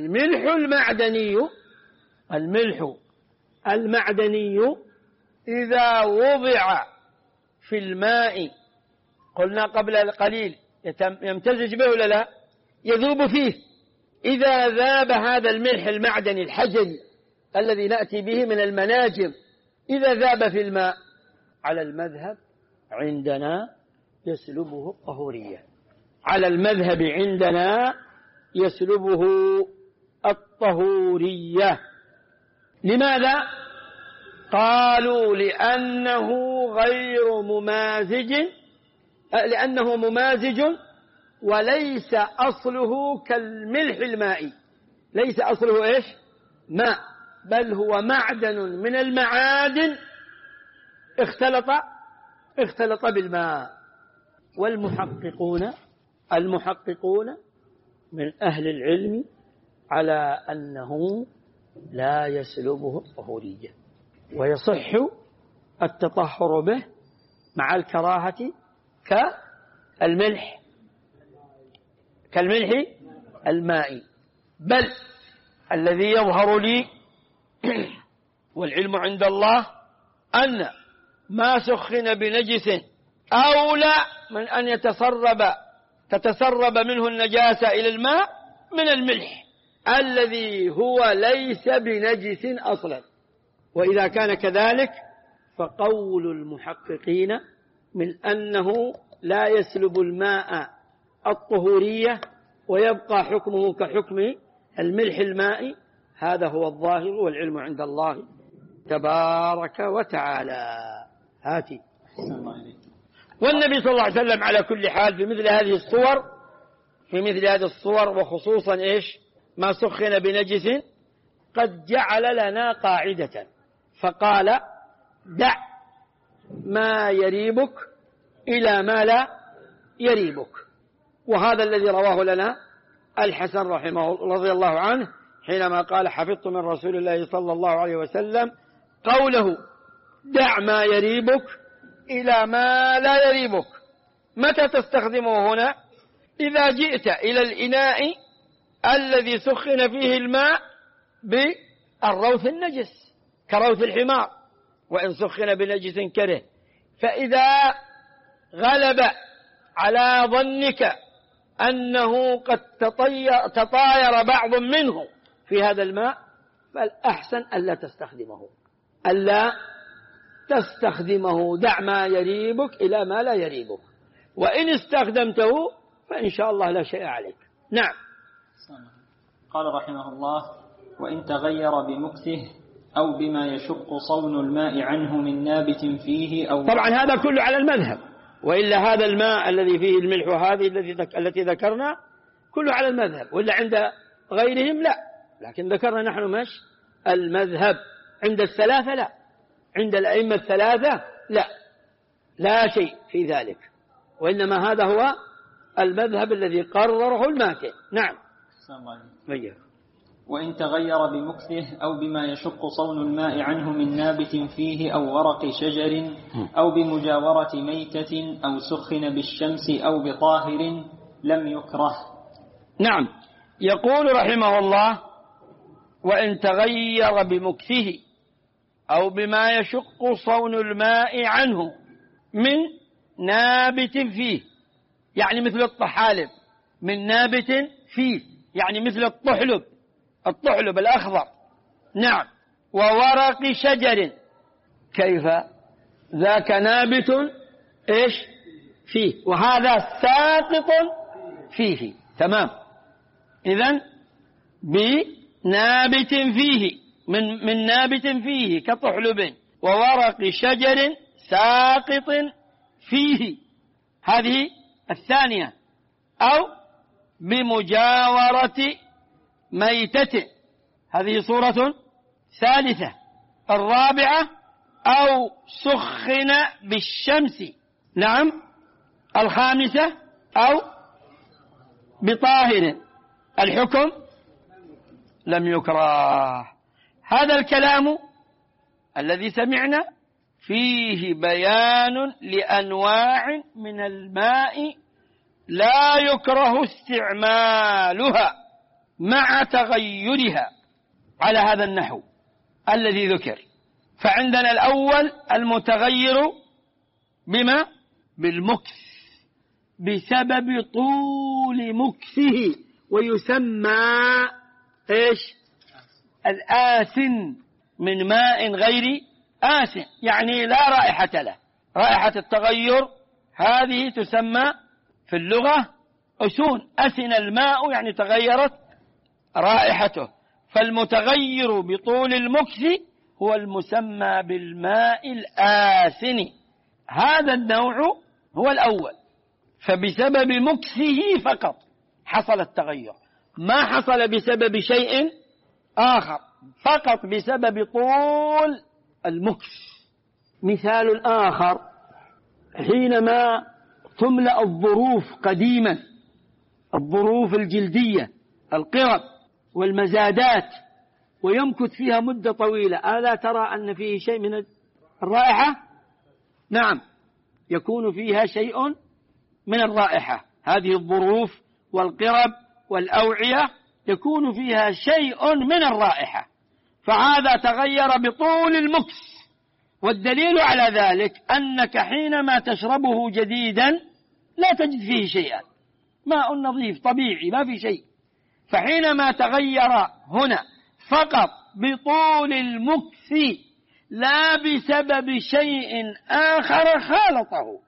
الملح المعدني إذا وضع في الماء، قلنا قبل قليل يمتزج به ولا لا؟ يذوب فيه. إذا ذاب هذا الملح المعدني الحجري الذي نأتي به من المناجم، إذا ذاب في الماء على المذهب عندنا يسلبه الطهورية. على المذهب عندنا يسلبه الطهورية. لماذا؟ قالوا لأنه غير ممازج، لأنه ممازج وليس أصله كالملح المائي. ليس أصله إيش؟ ماء، بل هو معدن من المعادن اختلط بالماء. والمحققون من أهل العلم على أنه لا يسلبه الطهورية ويصح التطهر به مع الكراهة كالملح المائي. بل الذي يظهر لي والعلم عند الله أن ما سخن بنجس أولى من أن تتسرب منه النجاسة إلى الماء من الملح الذي هو ليس بنجس أصلا. وإذا كان كذلك فقول المحققين من أنه لا يسلب الماء الطهورية ويبقى حكمه كحكم الملح المائي، هذا هو الظاهر والعلم عند الله تبارك وتعالى. هاتي. والنبي صلى الله عليه وسلم على كل حال في مثل هذه الصور وخصوصا إيش؟ ما سخن بنجس قد جعل لنا قاعدة فقال دع ما يريبك إلى ما لا يريبك. وهذا الذي رواه لنا الحسن رضي الله عنه حينما قال حفظت من رسول الله صلى الله عليه وسلم قوله دع ما يريبك إلى ما لا يريبك. متى تستخدمه هنا؟ إذا جئت إلى الإناء الذي سخن فيه الماء بالروث النجس كروث الحمار وإن سخن بنجس كره، فإذا غلب على ظنك أنه قد تطاير بعض منه في هذا الماء فالأحسن ألا تستخدمه. دع ما يريبك إلى ما لا يريبك، وإن استخدمته فإن شاء الله لا شيء عليك. نعم. قال رحمه الله وإن تغير بمكثه أو بما يشق صون الماء عنه من نابت فيه أو. طبعا هذا كله على المذهب، وإلا هذا الماء الذي فيه الملح وهذه التي ذكرنا كله على المذهب، وإلا عند غيرهم لا، لكن ذكرنا نحن مش المذهب. عند الثلاثة لا، عند الأئمة الثلاثة لا شيء في ذلك، وإنما هذا هو المذهب الذي قرره الماتن. نعم. وإن تغير بمكثه أو بما يشق صون الماء عنه من نابت فيه أو ورق شجر أو بمجاورة ميتة أو سخن بالشمس أو بطاهر لم يكره. نعم. يقول رحمه الله وإن تغير بمكثه أو بما يشق صون الماء عنه من نابت فيه، يعني مثل الطحالب، من نابت فيه يعني مثل الطحلب الأخضر. نعم. وورق شجر، كيف ذاك نابت إيش فيه، وهذا ساقط فيه. تمام. إذن بنابت فيه، من نابت فيه كطحلب وورق شجر ساقط فيه، هذه الثانية. أو بمجاورة ميتة، هذه صورة ثالثة. الرابعة أو سخن بالشمس، نعم. الخامسة أو بطاهر، الحكم لم يكره. هذا الكلام الذي سمعنا فيه بيان لأنواع من الماء لا يكره استعمالها مع تغيرها على هذا النحو الذي ذكر. فعندنا الأول المتغير بما؟ بالمكث، بسبب طول مكثه، ويسمى إيش؟ الآسن، من ماء غير آسن، يعني لا رائحة له. رائحة التغير هذه تسمى في اللغة أسون. أسن الماء يعني تغيرت رائحته. فالمتغير بطول المكث هو المسمى بالماء الآسن. هذا النوع هو الأول، فبسبب مكثه فقط حصل التغير، ما حصل بسبب شيء آخر، فقط بسبب طول المكث. مثال آخر، حينما تملأ الظروف قديما، الظروف الجلدية، القرب والمزادات، ويمكث فيها مدة طويلة، ألا ترى أن فيه شيء من الرائحة؟ نعم، يكون فيها شيء من الرائحة. هذه الظروف والقرب والأوعية يكون فيها شيء من الرائحة، فهذا تغير بطول المكث. والدليل على ذلك أنك حينما تشربه جديدا لا تجد فيه شيئا، ماء نظيف طبيعي ما في شيء. فحينما تغير هنا فقط بطول المكث لا بسبب شيء آخر خالطه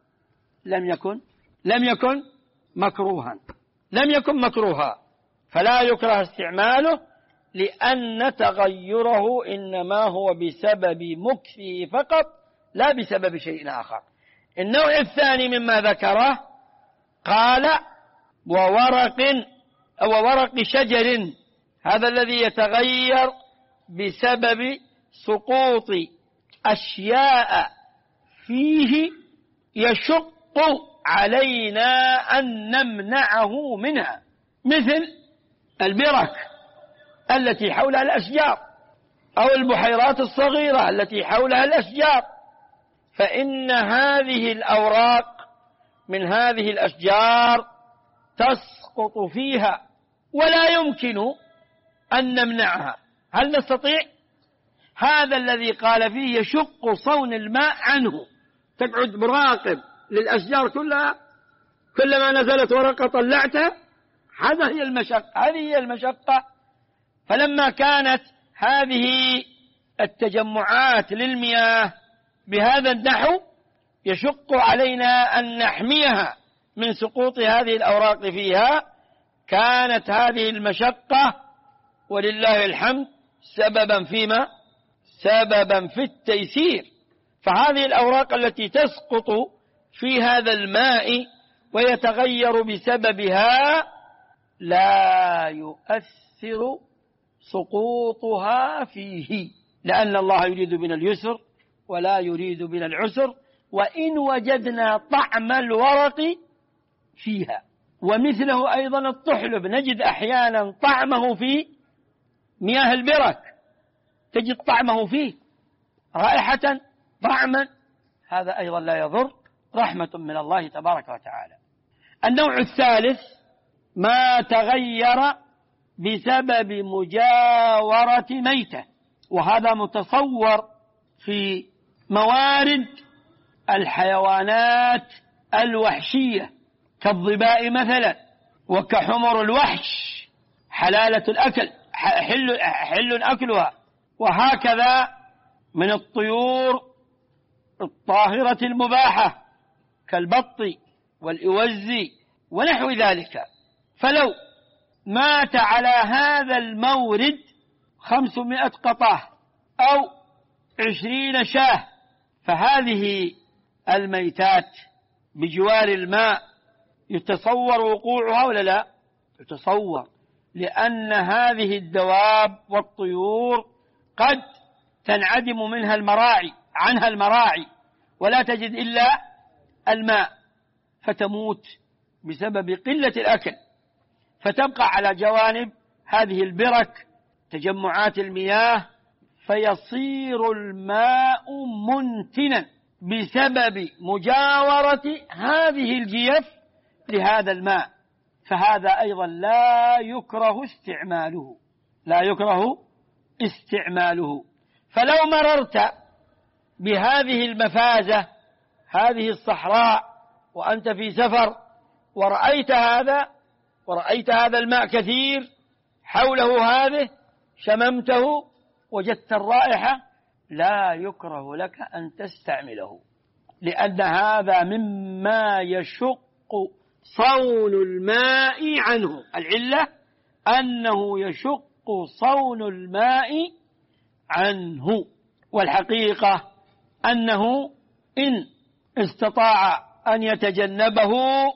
لم يكن مكروها، لم يكن مكروها، فلا يكره استعماله، لأن تغيره إنما هو بسبب مكثه فقط لا بسبب شيء آخر. النوع الثاني مما ذكره قال وورق شجر، هذا الذي يتغير بسبب سقوط أشياء فيه يشق علينا أن نمنعه منها، مثل البرك التي حولها الأشجار، أو البحيرات الصغيرة التي حولها الأشجار، فإن هذه الأوراق من هذه الأشجار تسقط فيها ولا يمكن أن نمنعها. هل نستطيع؟ هذا الذي قال فيه يشق صون الماء عنه، تقعد مراقب للأشجار كلها، كلما نزلت ورقة طلعتها، هذه هي المشقة. فلما كانت هذه التجمعات للمياه بهذا النحو يشق علينا أن نحميها من سقوط هذه الأوراق فيها، كانت هذه المشقة ولله الحمد سببا في التيسير. فهذه الأوراق التي تسقط في هذا الماء ويتغير بسببها لا يؤثر سقوطها فيه، لأن الله يريد بنا اليسر ولا يريد بنا العسر، وإن وجدنا طعم الورق فيها. ومثله أيضا الطحلب، نجد أحيانا طعمه في مياه البرك، تجد طعمه فيه رائحة طعما، هذا أيضا لا يضر، رحمة من الله تبارك وتعالى. النوع الثالث ما تغير بسبب مجاورة ميتة، وهذا متصور في موارد الحيوانات الوحشية كالظباء مثلا، وكحمر الوحش حلالة الأكل، حل أكلها، وهكذا من الطيور الطاهرة المباحة كالبط والإوزي ونحو ذلك. فلو مات على هذا المورد 500 قطاه أو 20 شاه، فهذه الميتات بجوار الماء يتصور وقوعها ولا لا؟ يتصور، لأن هذه الدواب والطيور قد تنعدم عنها المراعي ولا تجد إلا الماء، فتموت بسبب قلة الأكل، فتبقى على جوانب هذه البرك تجمعات المياه، فيصير الماء منتنا بسبب مجاورة هذه الجيف لهذا الماء، فهذا أيضا لا يكره استعماله. فلو مررت بهذه المفازة، هذه الصحراء، وأنت في سفر ورأيت هذا الماء كثير حوله هذه، شممته وجدت الرائحة، لا يكره لك أن تستعمله، لأن هذا مما يشق صون الماء عنه. العلة أنه يشق صون الماء عنه، والحقيقة أنه إن استطاع أن يتجنبه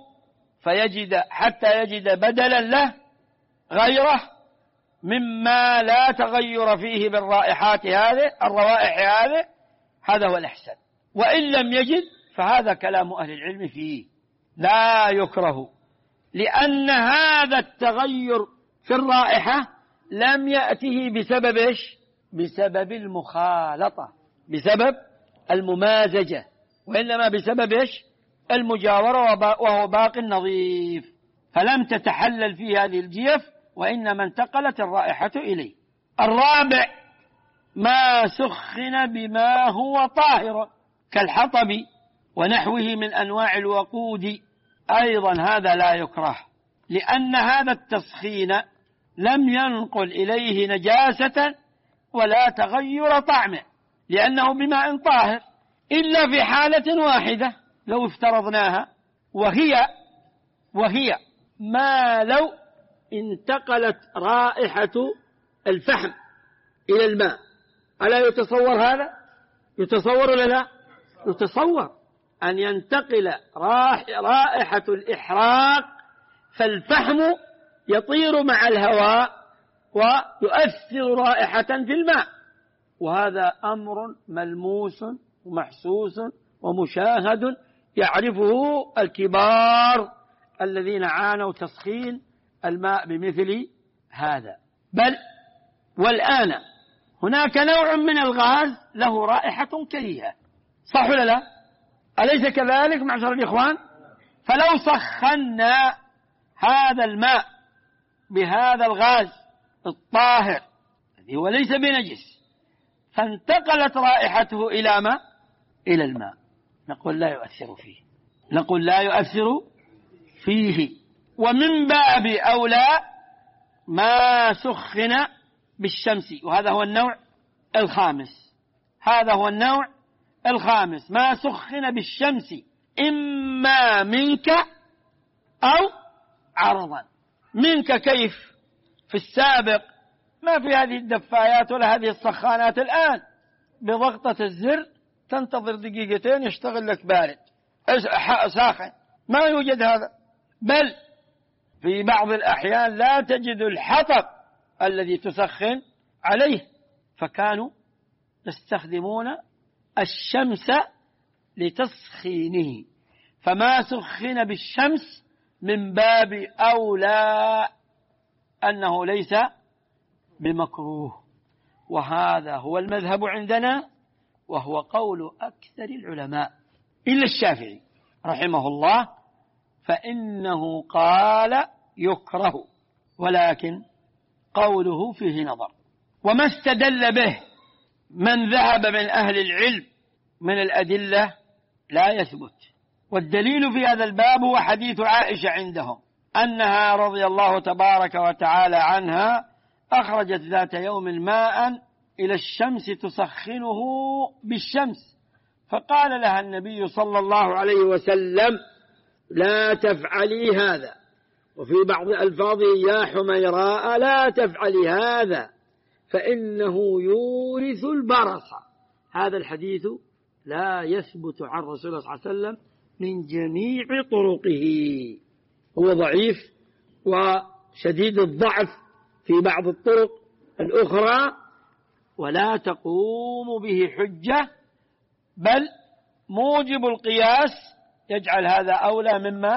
حتى يجد بدلا له غيره مما لا تغير فيه بالرائحات الروائح هذا هو الأحسن. وإن لم يجد فهذا كلام أهل العلم فيه، لا يكره، لأن هذا التغير في الرائحة لم يأته بسبب بسبب المخالطة، بسبب الممازجة، وإنما بسبب المجاورة، وهو باقي نظيف، فلم تتحلل فيه هذه الجيف، وإنما انتقلت الرائحة إليه. الرابع ما سخن بما هو طاهر كالحطب ونحوه من أنواع الوقود، أيضا هذا لا يكره، لأن هذا التسخين لم ينقل إليه نجاسة ولا تغير طعمه، لأنه بماء طاهر، إلا في حالة واحدة لو افترضناها، وهي ما لو انتقلت رائحة الفحم إلى الماء. ألا يتصور هذا؟ يتصور ولا لا؟ يتصور أن ينتقل رائحة الإحراق، فالفحم يطير مع الهواء ويؤثر رائحة في الماء، وهذا أمر ملموس ومحسوس ومشاهد يعرفه الكبار الذين عانوا تسخين الماء بمثل هذا. بل والآن هناك نوع من الغاز له رائحة كريهة، صح ولا لا؟ أليس كذلك معشر الإخوان؟ فلو سخنا هذا الماء بهذا الغاز الطاهر الذي هو ليس بنجس، فانتقلت رائحته إلى الماء، نقول لا يؤثر فيه. ومن باب أولى ما سخن بالشمس، وهذا هو النوع الخامس، ما سخن بالشمس إما منك أو عرضا. منك كيف؟ في السابق ما في هذه الدفايات ولا هذه السخانات، الآن بضغطة الزر تنتظر دقيقتين يشتغل لك بارد ساخن، ما يوجد هذا. بل في بعض الأحيان لا تجد الحطب الذي تسخن عليه، فكانوا يستخدمون الشمس لتسخينه، فما سخن بالشمس من باب أولى أنه ليس بمكروه، وهذا هو المذهب عندنا، وهو قول أكثر العلماء إلا الشافعي رحمه الله، فإنه قال يكره، ولكن قوله فيه نظر. وما استدل به من ذهب من أهل العلم من الأدلة لا يثبت، والدليل في هذا الباب هو حديث عائشة عندهم أنها رضي الله تبارك وتعالى عنها أخرجت ذات يوم ماء إلى الشمس تسخنه بالشمس، فقال لها النبي صلى الله عليه وسلم لا تفعلي هذا، وفي بعض ألفاظه يا حميراء لا تفعلي هذا فإنه يورث البرص. هذا الحديث لا يثبت عن رسول الله صلى الله عليه وسلم من جميع طرقه، هو ضعيف وشديد الضعف في بعض الطرق الأخرى، ولا تقوم به حجة، بل موجب القياس يجعل هذا أولى مما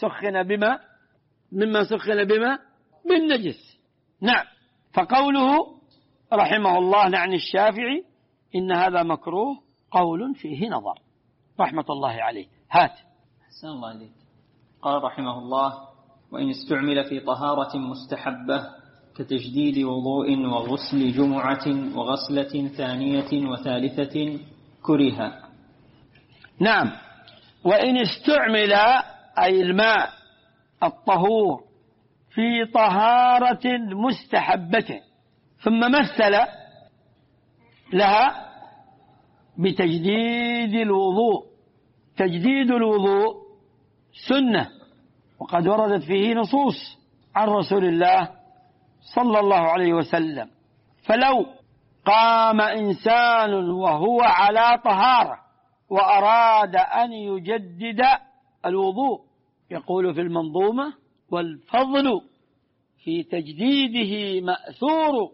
سخن بما بالنجس. نعم. فقوله رحمه الله عن الشافعي إن هذا مكروه قول فيه نظر رحمة الله عليه. هات. أحسن الله عليك. قال رحمه الله: وإن استعمل في طهارة مستحبة كتجديد وضوء وغسل جمعة وغسلة ثانية وثالثة كره. نعم. وإن استعمل أي الماء الطهور في طهارة مستحبة ثم مثل لها بتجديد الوضوء. تجديد الوضوء سنة، وقد وردت فيه نصوص عن رسول الله صلى الله عليه وسلم. فلو قام إنسان وهو على طهارة وأراد أن يجدد الوضوء، يقول في المنظومة: والفضل في تجديده مأثور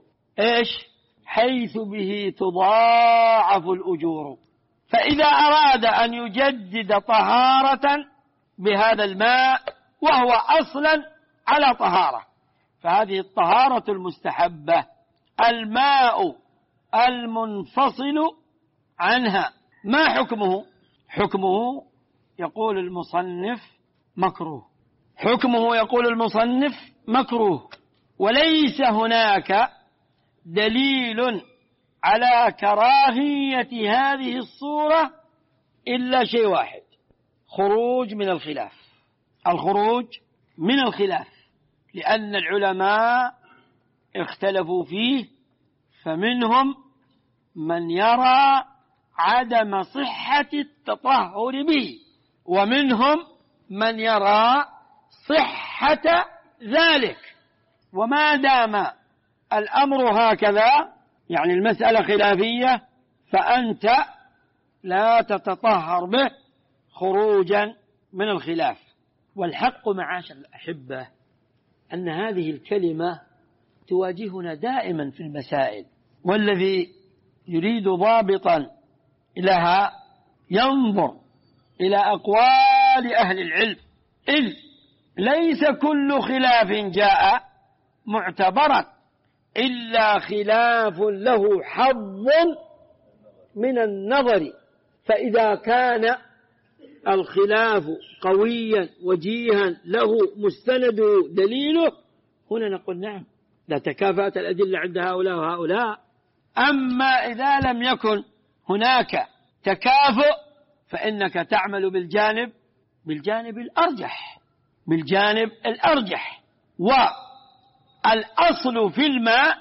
حيث به تضاعف الأجور. فإذا أراد أن يجدد طهارة بهذا الماء وهو أصلا على طهارة، فهذه الطهارة المستحبة الماء المنفصل عنها ما حكمه؟ حكمه يقول المصنف مكروه. حكمه يقول المصنف مكروه، وليس هناك دليل على كراهية هذه الصورة إلا شيء واحد: خروج من الخلاف. الخروج من الخلاف، لأن العلماء اختلفوا فيه، فمنهم من يرى عدم صحة التطهر به، ومنهم من يرى صحة ذلك. وما دام الأمر هكذا، يعني المسألة خلافية، فأنت لا تتطهر به خروجا من الخلاف. والحق معاشر الأحبة أن هذه الكلمة تواجهنا دائما في المسائل، والذي يريد ضابطا لها ينظر إلى أقوال أهل العلم، إذ ليس كل خلاف جاء معتبرا إلا خلاف له حظ من النظر. فإذا كان الخلاف قويا وجيها له مستند دليله، هنا نقول نعم، لا تكافأت الأدلة عند هؤلاء وهؤلاء. أما إذا لم يكن هناك تكافؤ فإنك تعمل بالجانب الأرجح. والأصل في الماء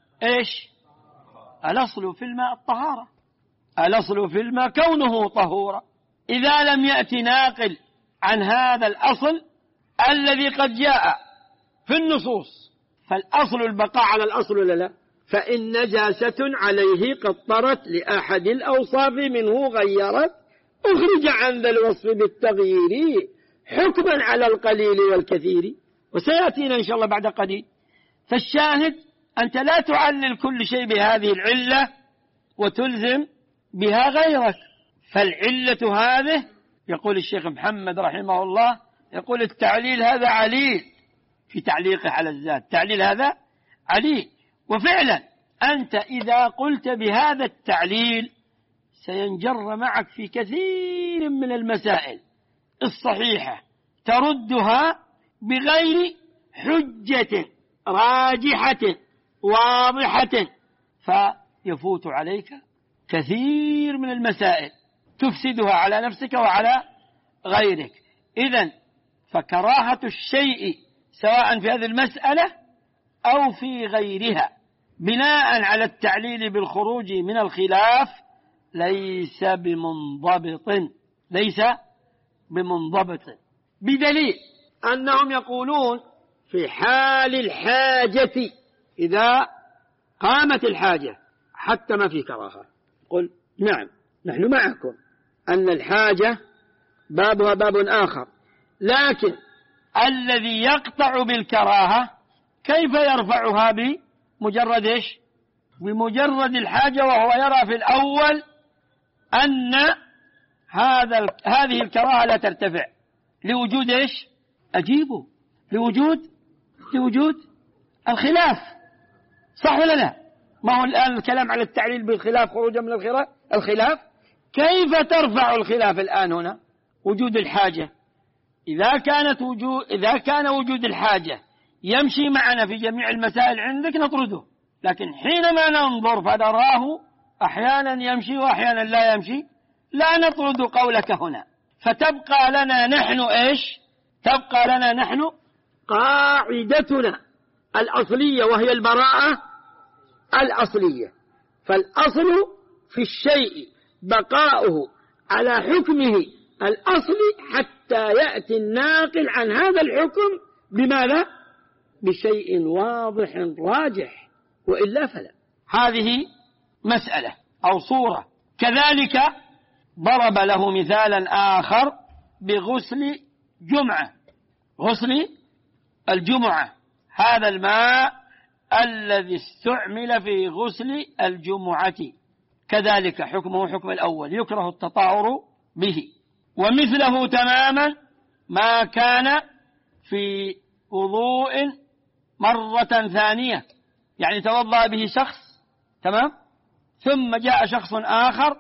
الأصل في الماء الطهارة، الأصل في الماء كونه طهورا. إذا لم يأتي ناقل عن هذا الأصل الذي قد جاء في النصوص، فالأصل البقاء على الأصل ولا لا؟ فإن نجاسة عليه قد طرت لأحد الأوصاف منه غيرت، أخرج عن ذا الوصف بالتغيير حكما على القليل والكثير، وسيأتينا إن شاء الله بعد قليل. فالشاهد أنت لا تعلل كل شيء بهذه العلة وتلزم بها غيرك. فالعلة هذه، يقول الشيخ محمد رحمه الله، يقول التعليل هذا عليل، في تعليقه على الذات، تعليل هذا عليل. وفعلا أنت إذا قلت بهذا التعليل سينجر معك في كثير من المسائل الصحيحة، تردها بغير حجة راجحة واضحة، فيفوت عليك كثير من المسائل تفسدها على نفسك وعلى غيرك. إذن فكراهة الشيء سواء في هذه المسألة أو في غيرها بناء على التعليل بالخروج من الخلاف ليس بمنضبط. بدليل أنهم يقولون في حال الحاجة إذا قامت الحاجة حتى ما في كراهة. قل نعم نحن معكم أن الحاجة بابها باب آخر، لكن الذي يقطع بالكراهة كيف يرفعها بمجرد إيش؟ بمجرد الحاجة، وهو يرى في الأول أن هذه الكراهة لا ترتفع لوجود إيش؟ أجيبه لوجود الخلاف، صح ولا لا؟ ما هو الآن الكلام على التعليل بالخلاف خروجا من الخلاف. كيف ترفع الخلاف الآن هنا؟ وجود الحاجة. إذا كان وجود الحاجة يمشي معنا في جميع المسائل عندك نطرده، لكن حينما ننظر فنراه أحيانا يمشي وأحيانا لا يمشي لا نطرد قولك هنا، فتبقى لنا نحن إيش؟ تبقى لنا نحن قاعدتنا الأصلية وهي البراءة الأصلية. فالأصل في الشيء بقاؤه على حكمه الأصلي حتى يأتي الناقل عن هذا الحكم بماذا؟ بشيء واضح راجح، وإلا فلا. هذه مسألة أو صورة. كذلك ضرب له مثالا آخر بغسل جمعة، غسل الجمعة، هذا الماء الذي استعمل في غسل الجمعة كذلك حكمه حكم الأول، يكره التطهر به. ومثله تماما ما كان في وضوء مرة ثانية، يعني توضأ به شخص تمام، ثم جاء شخص آخر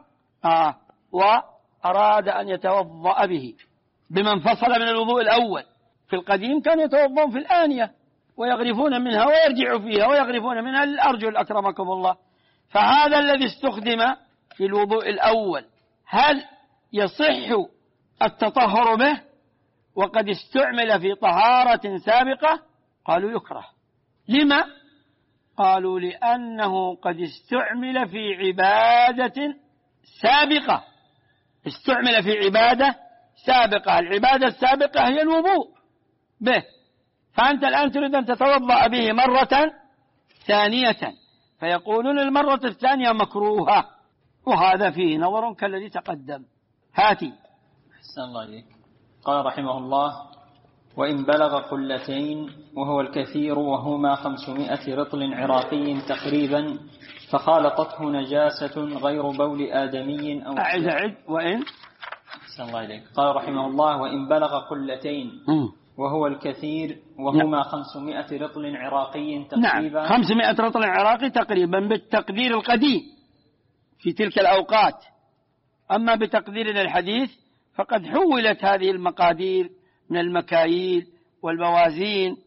وأراد أن يتوضأ به بما انفصل من الوضوء الأول. في القديم كانوا يتوضؤون في الآنية ويغرفون منها ويرجعوا فيها ويغرفون منها الأرجل أكرمكم الله. فهذا الذي استخدم في الوضوء الأول هل يصح التطهر به وقد استعمل في طهارة سابقة؟ قالوا يكره. لما؟ قالوا لأنه قد استعمل في عبادة سابقة، استعمل في عبادة سابقة، العبادة السابقة هي الوضوء به، فأنت الآن تريد أن تتوضأ به مرة ثانية، فيقولون المرة الثانية مكروهة، وهذا فيه نظر كالذي تقدم. هاتي. أحسن الله إليك. قال رحمه الله: وإن بلغ قلتين وهو الكثير وهما 500 رطل عراقي تقريبا فخالطته نجاسة غير بول آدمي أو أعد وإن. أحسن الله إليك. قال رحمه الله: وإن بلغ قلتين وهو الكثير وهما 500 رطل عراقي تقريبا. نعم 500 رطل عراقي تقريبا بالتقدير القديم في تلك الأوقات. أما بتقديرنا الحديث فقد حولت هذه المقادير من المكاييل والموازين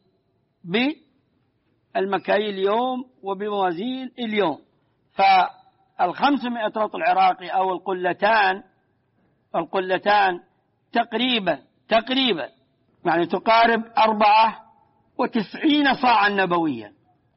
بالمكاييل اليوم وبموازين اليوم. فال500 رطل عراقي أو القلتان تقريبا يعني تقارب 94 صاعا نبويا،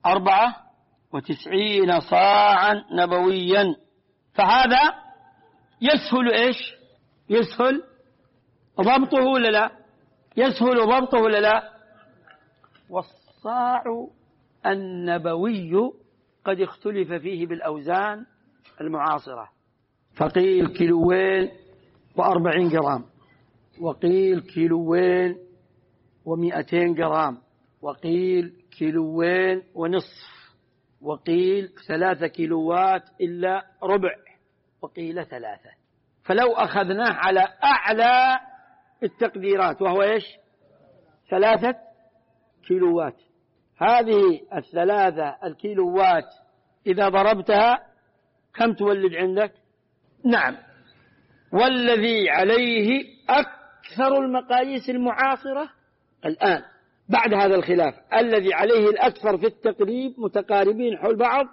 94 صاعا نبويا. فهذا يسهل إيش؟ يسهل ضبطه ولا لا؟ يسهل ضبطه ولا لا؟ والصاع النبوي قد اختلف فيه بالأوزان المعاصرة، فقيل 240 جرام، وقيل 200 جرام، وقيل 2.5 كيلو، وقيل 3 كيلوات إلا ربع، وقيل 3. فلو أخذناه على أعلى التقديرات وهو إيش؟ 3 كيلوات، هذه 3 الكيلوات إذا ضربتها كم تولد عندك؟ نعم، والذي عليه أكثر المقاييس المعاصرة الآن بعد هذا الخلاف، الذي عليه الأكثر في التقريب متقاربين حول بعض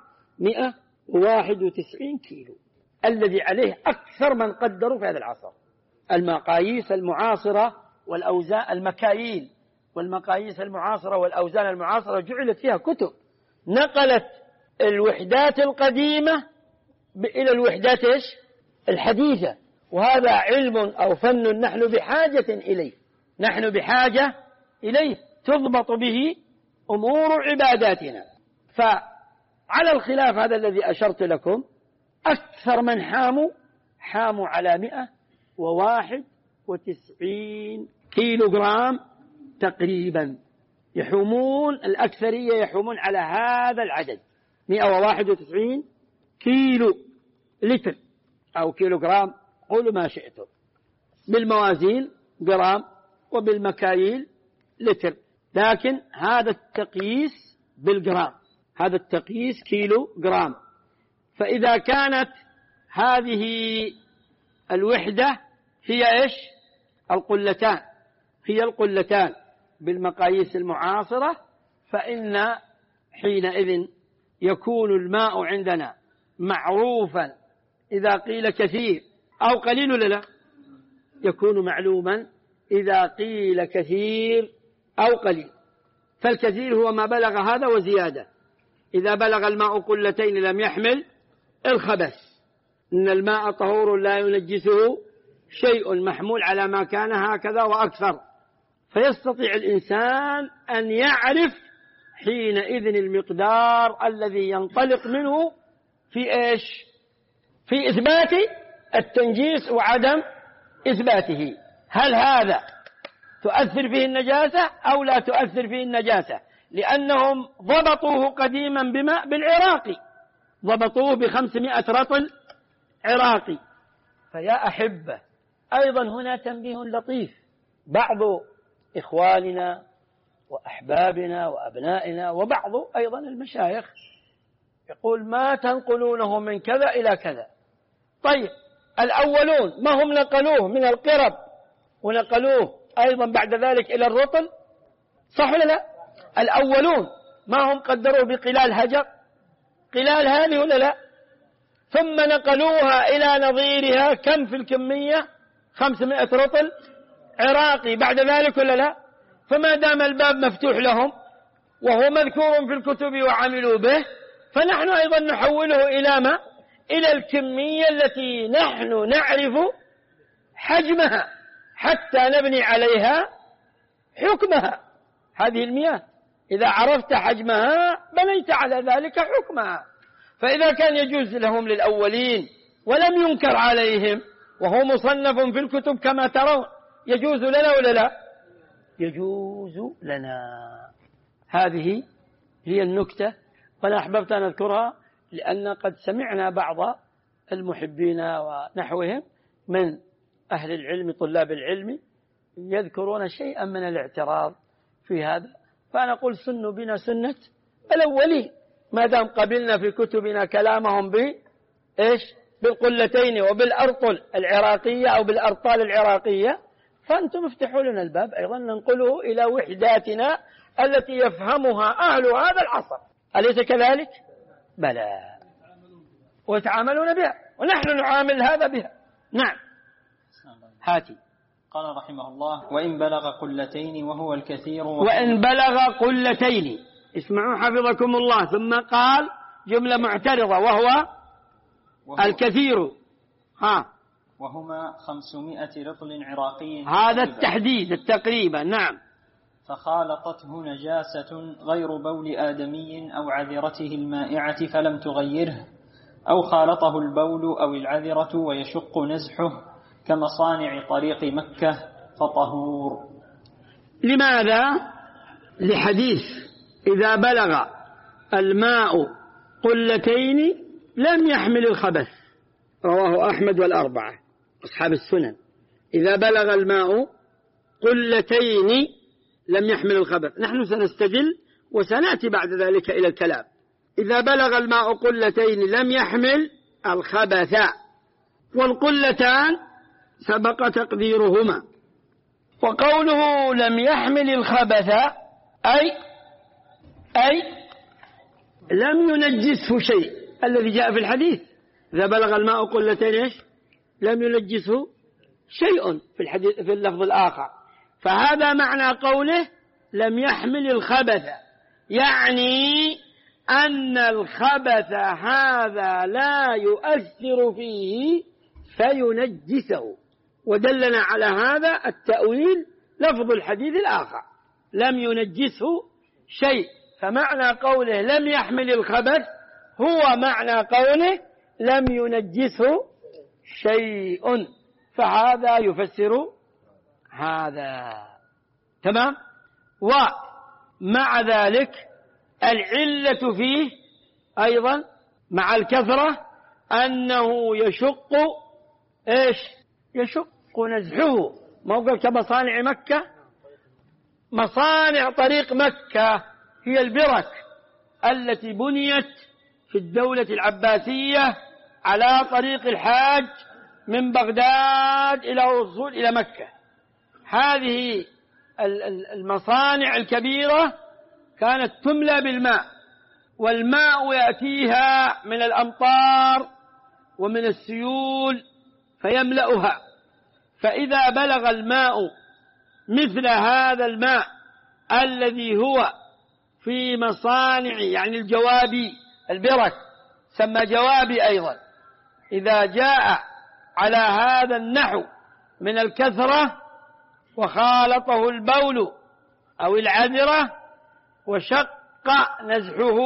191 كيلو، الذي عليه أكثر من قدروا في هذا العصر. المقاييس المعاصرة والأوزان، المكاييل والمقاييس المعاصرة والأوزان المعاصرة جعلت فيها كتب نقلت الوحدات القديمة إلى الوحدات الحديثة، وهذا علم أو فن نحن بحاجة إليه، نحن بحاجة إليه تضبط به أمور عباداتنا. فعلى الخلاف هذا الذي أشرت لكم، أكثر من حاموا على 191 كيلو جرام تقريبا، يحومون الأكثرية يحومون على هذا العدد 191 كيلو لتر أو كيلو جرام، قولوا ما شئتم، بالموازين جرام وبالمكاييل لتر، لكن هذا التقييس بالجرام، هذا التقييس كيلو جرام. فإذا كانت هذه الوحدة هي إيش؟ القلتان بالمقاييس المعاصرة، فإن حينئذ يكون الماء عندنا معروفا إذا قيل كثير أو قليل ولا لا؟ يكون معلوما إذا قيل كثير أو قليل. فالكثير هو ما بلغ هذا وزيادة. إذا بلغ الماء قلتين لم يحمل الخبث، إن الماء طهور لا ينجسه شيء، محمول على ما كان هكذا وأكثر. فيستطيع الإنسان أن يعرف حينئذ المقدار الذي ينطلق منه في إيش؟ في إثبات التنجيس وعدم إثباته. هل هذا تؤثر فيه النجاسة أو لا تؤثر فيه النجاسة؟ لأنهم ضبطوه قديما بماء بالعراقي، ضبطوه ب500 رطل عراقي. فيا أحبة، أيضا هنا تنبيه لطيف. بعض إخواننا وأحبابنا وأبنائنا وبعض أيضا المشايخ يقول ما تنقلونه من كذا إلى كذا. طيب الأولون ما هم نقلوه من القرب ونقلوه أيضا بعد ذلك إلى الرطل، صح ولا لا؟ الأولون ما هم قدروه بقلال هجر، قلال هذه ولا لا؟ ثم نقلوها إلى نظيرها كم في الكمية؟ 500 رطل عراقي بعد ذلك ولا لا؟ فما دام الباب مفتوح لهم وهو مذكور في الكتب وعملوا به، فنحن أيضا نحوله إلى ما؟ إلى الكمية التي نحن نعرف حجمها حتى نبني عليها حكمها. هذه المياه إذا عرفت حجمها بنيت على ذلك حكمها. فإذا كان يجوز لهم للأولين ولم ينكر عليهم وهو مصنف في الكتب كما ترون، يجوز لنا ولا لا؟ يجوز لنا. هذه هي النكتة، وأنا أحببت أن أذكرها لأن قد سمعنا بعض المحبين ونحوهم من أهل العلم طلاب العلم يذكرون شيئا من الاعتراض في هذا. فأنا أقول سنوا بنا سنة الأولين، ما دام قبلنا في كتبنا كلامهم بإيش؟ بالقلتين وبالأرطل العراقية أو بالأرطال العراقية، فأنتم افتحوا لنا الباب أيضا ننقله إلى وحداتنا التي يفهمها أهل هذا العصر. أليس كذلك؟ بلى، ويتعاملون بها ونحن نعامل هذا بها. نعم، هاتي. قال رحمه الله: وإن بلغ قلتين وهو الكثير وإن بلغ قلتين، اسمعوا حفظكم الله، ثم قال جملة معترضة وهو الكثير، وهما 500 رطل عراقي، هذا التحديد التقريبا. نعم. فخالطته نجاسة غير بول آدمي أو عذرته المائعة فلم تغيره، أو خالطه البول أو العذرة ويشق نزحه كمصانع طريق مكة فطهور. لماذا؟ لحديث إذا بلغ الماء قلتين لم يحمل الخبث، رواه أحمد والأربعة أصحاب السنن. إذا بلغ الماء قلتين لم يحمل الخبث. نحن سنستدل وسنأتي بعد ذلك إلى الكلام. إذا بلغ الماء قلتين لم يحمل الخبث، والقلتان سبق تقديرهما. وقوله لم يحمل الخبث أي لم ينجسه شيء، الذي جاء في الحديث إذا بلغ الماء قلتين لم ينجسه شيء في الحديث في اللفظ الآخر. فهذا معنى قوله لم يحمل الخبث، يعني أن الخبث هذا لا يؤثر فيه فينجسه. ودلنا على هذا التأويل لفظ الحديث الآخر لم ينجسه شيء. فمعنى قوله لم يحمل الخبث هو معنى قوله لم ينجسه شيء، فهذا يفسر هذا. تمام. ومع ذلك العلة فيه أيضا مع الكثرة أنه يشق يشق نزحه. موقع كمصانع مكة، مصانع طريق مكة هي البرك التي بنيت في الدولة العباسية على طريق الحاج من بغداد إلى الوصول إلى مكة. هذه المصانع الكبيرة كانت تملى بالماء، والماء يأتيها من الأمطار ومن السيول فيملأها. فإذا بلغ الماء مثل هذا الماء الذي هو في مصانع يعني الجوابي، البرك سمى جوابي أيضا، إذا جاء على هذا النحو من الكثرة وخالطه البول أو العذرة وشق نزحه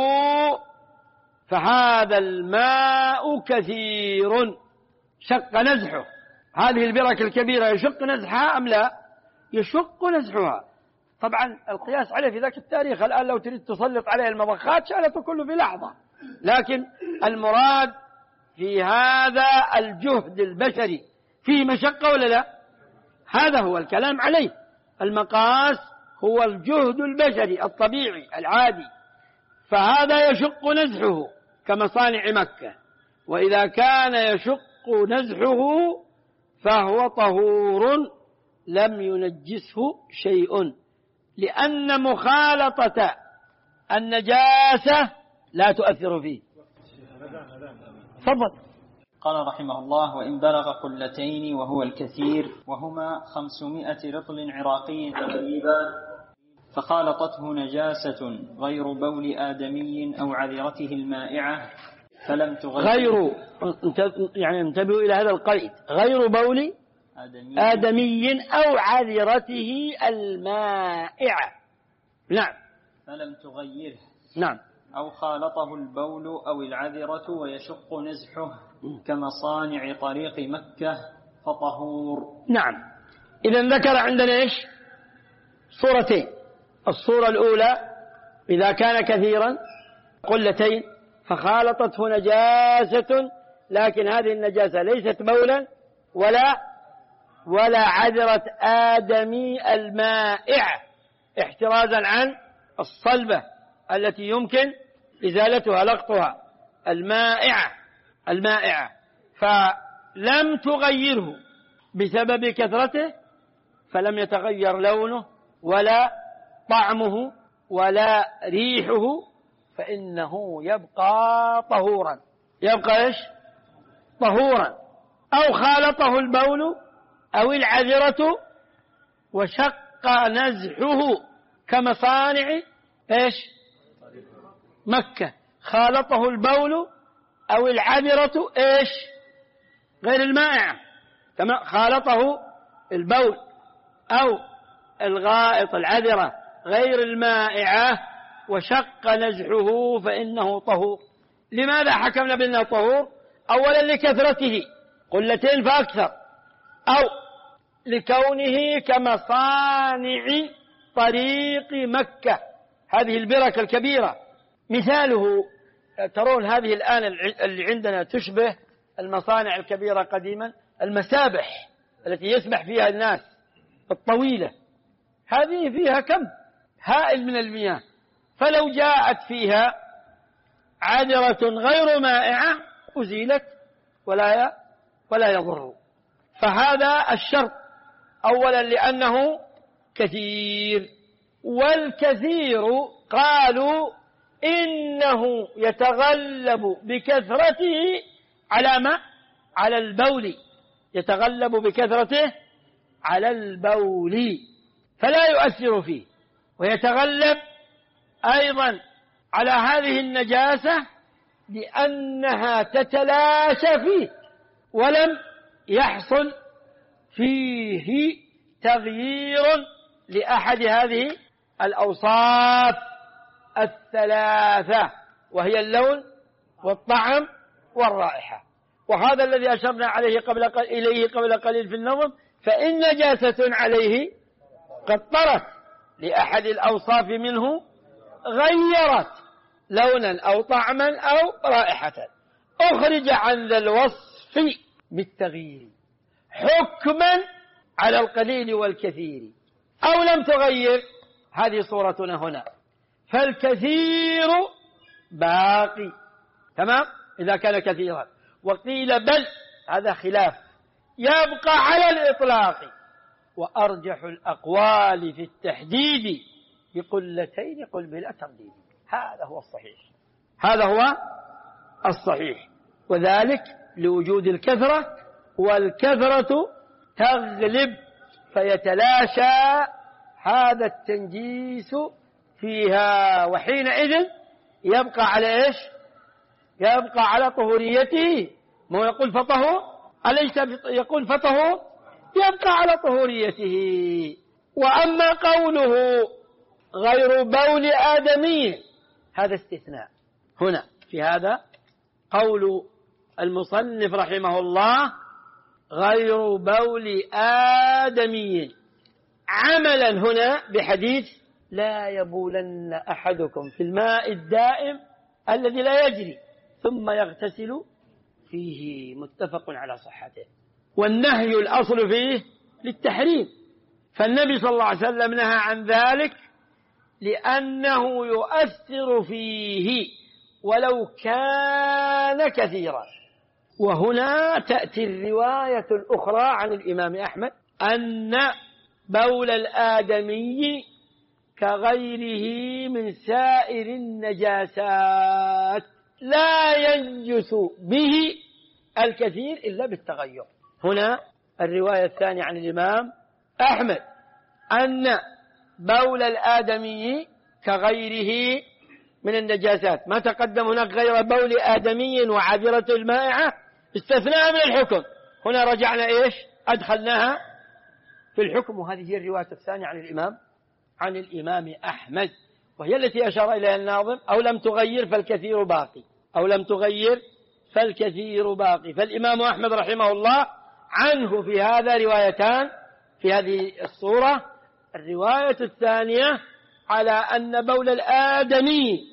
فهذا الماء كثير. شق نزحه، هذه البرك الكبيرة يشق نزحها أم لا؟ يشق نزحها. طبعا القياس عليه في ذاك التاريخ، الآن لو تريد تسلط عليه المضخات شالته كله في لحظة، لكن المراد في هذا الجهد البشري فيه مشقة ولا لا؟ هذا هو الكلام عليه. المقاس هو الجهد البشري الطبيعي العادي، فهذا يشق نزحه كمصانع مكة. وإذا كان يشق نزحه فهو طهور لم ينجسه شيء، لأن مخالطة النجاسة لا تؤثر فيه. تفضل. قال رحمه الله: وإن بلغ قلتين وهو الكثير، وهما 500 رطل عراقي تقريبا، فخالطته نجاسة غير بول آدمي أو عذرته المائعة فلم تغير. يعني انتبهوا إلى هذا القيد، غير بول آدمي أو عذرته المائعة. نعم. فلم تغيره. نعم. أو خالطه البول أو العذرة ويشق نزحه كمصانع طريق مكة فطهور. نعم. إذا ذكر عندنا إيش؟ صورتين. الصورة الأولى إذا كان كثيرا قلتين فخالطته نجاسة، لكن هذه النجاسة ليست بولا ولا عذرة آدمي المائعة، احترازا عن الصلبة التي يمكن إزالتها لقطها، المائعة، فلم تغيره بسبب كثرته، فلم يتغير لونه ولا طعمه ولا ريحه، فإنه يبقى طهورا. يبقى إيش؟ طهورا. أو خالطه البول أو العذرة وشق نزحه كمصانع إيش؟ مكة. خالطه البول أو العذرة إيش؟ غير المائعة. خالطه البول أو الغائط العذرة غير المائعة وشق نزحه فإنه طهور. لماذا حكمنا بأنه طهور؟ أولا لكثرته قلتين فأكثر، أو لكونه كمصانع طريق مكة، هذه البركة الكبيرة. مثاله ترون هذه الآن اللي عندنا تشبه المصانع الكبيرة قديما، المسابح التي يسبح فيها الناس الطويلة، هذه فيها كم هائل من المياه، فلو جاءت فيها عذرة غير مائعة أزيلت ولا يضر. فهذا الشرط أولا لأنه كثير. والكثير قالوا إنه يتغلب بكثرته على البول، يتغلب بكثرته على البول فلا يؤثر فيه، ويتغلب أيضا على هذه النجاسة لأنها تتلاشى فيه ولم يحصل فيه تغيير لأحد هذه الأوصاف الثلاثة، وهي اللون والطعم والرائحة. وهذا الذي أشرنا عليه إليه قبل قليل في النظم، فإن نجاسة عليه قد طرت لأحد الأوصاف منه غيرت لونا أو طعما أو رائحة، أخرج عن ذا الوصف بالتغيير حكما على القليل والكثير، أو لم تغير. هذه صورتنا هنا، فالكثير باقي، تمام، إذا كان كثيرا. وقيل بل، هذا خلاف، يبقى على الإطلاق، وأرجح الأقوال في التحديد بقلتين قل بلا ترديد. هذا هو الصحيح، هذا هو الصحيح، وذلك لوجود الكثرة، والكثرة تغلب فيتلاشى هذا التنجيس فيها، وحينئذ يبقى على إيش؟ يبقى على طهوريته. ما يقول فطهور، أليس يقول فطهور؟ يبقى على طهوريته. وأما قوله غير بول آدمي، هذا استثناء. هنا في هذا قول المصنف رحمه الله غير بول آدمي، عملا هنا بحديث لا يبولن أحدكم في الماء الدائم الذي لا يجري ثم يغتسل فيه، متفق على صحته. والنهي الأصل فيه للتحريم، فالنبي صلى الله عليه وسلم نهى عن ذلك لأنه يؤثر فيه ولو كان كثيرا. وهنا تأتي الرواية الأخرى عن الإمام أحمد أن بول الآدمي كغيره من سائر النجاسات لا ينجس به الكثير إلا بالتغير. هنا الرواية الثانية عن الإمام أحمد أن بول الآدمي كغيره من النجاسات، ما تقدم هناك غير بول آدمي وعذرة المائعة استثناء من الحكم، هنا رجعنا إيش؟ أدخلناها في الحكم. وهذه هي الرواية الثانية عن الإمام أحمد، وهي التي أشار إليها الناظم أو لم تغير فالكثير باقي، أو لم تغير فالكثير باقي. فالإمام أحمد رحمه الله عنه في هذا روايتان في هذه الصورة. الرواية الثانية على أن بول الآدمي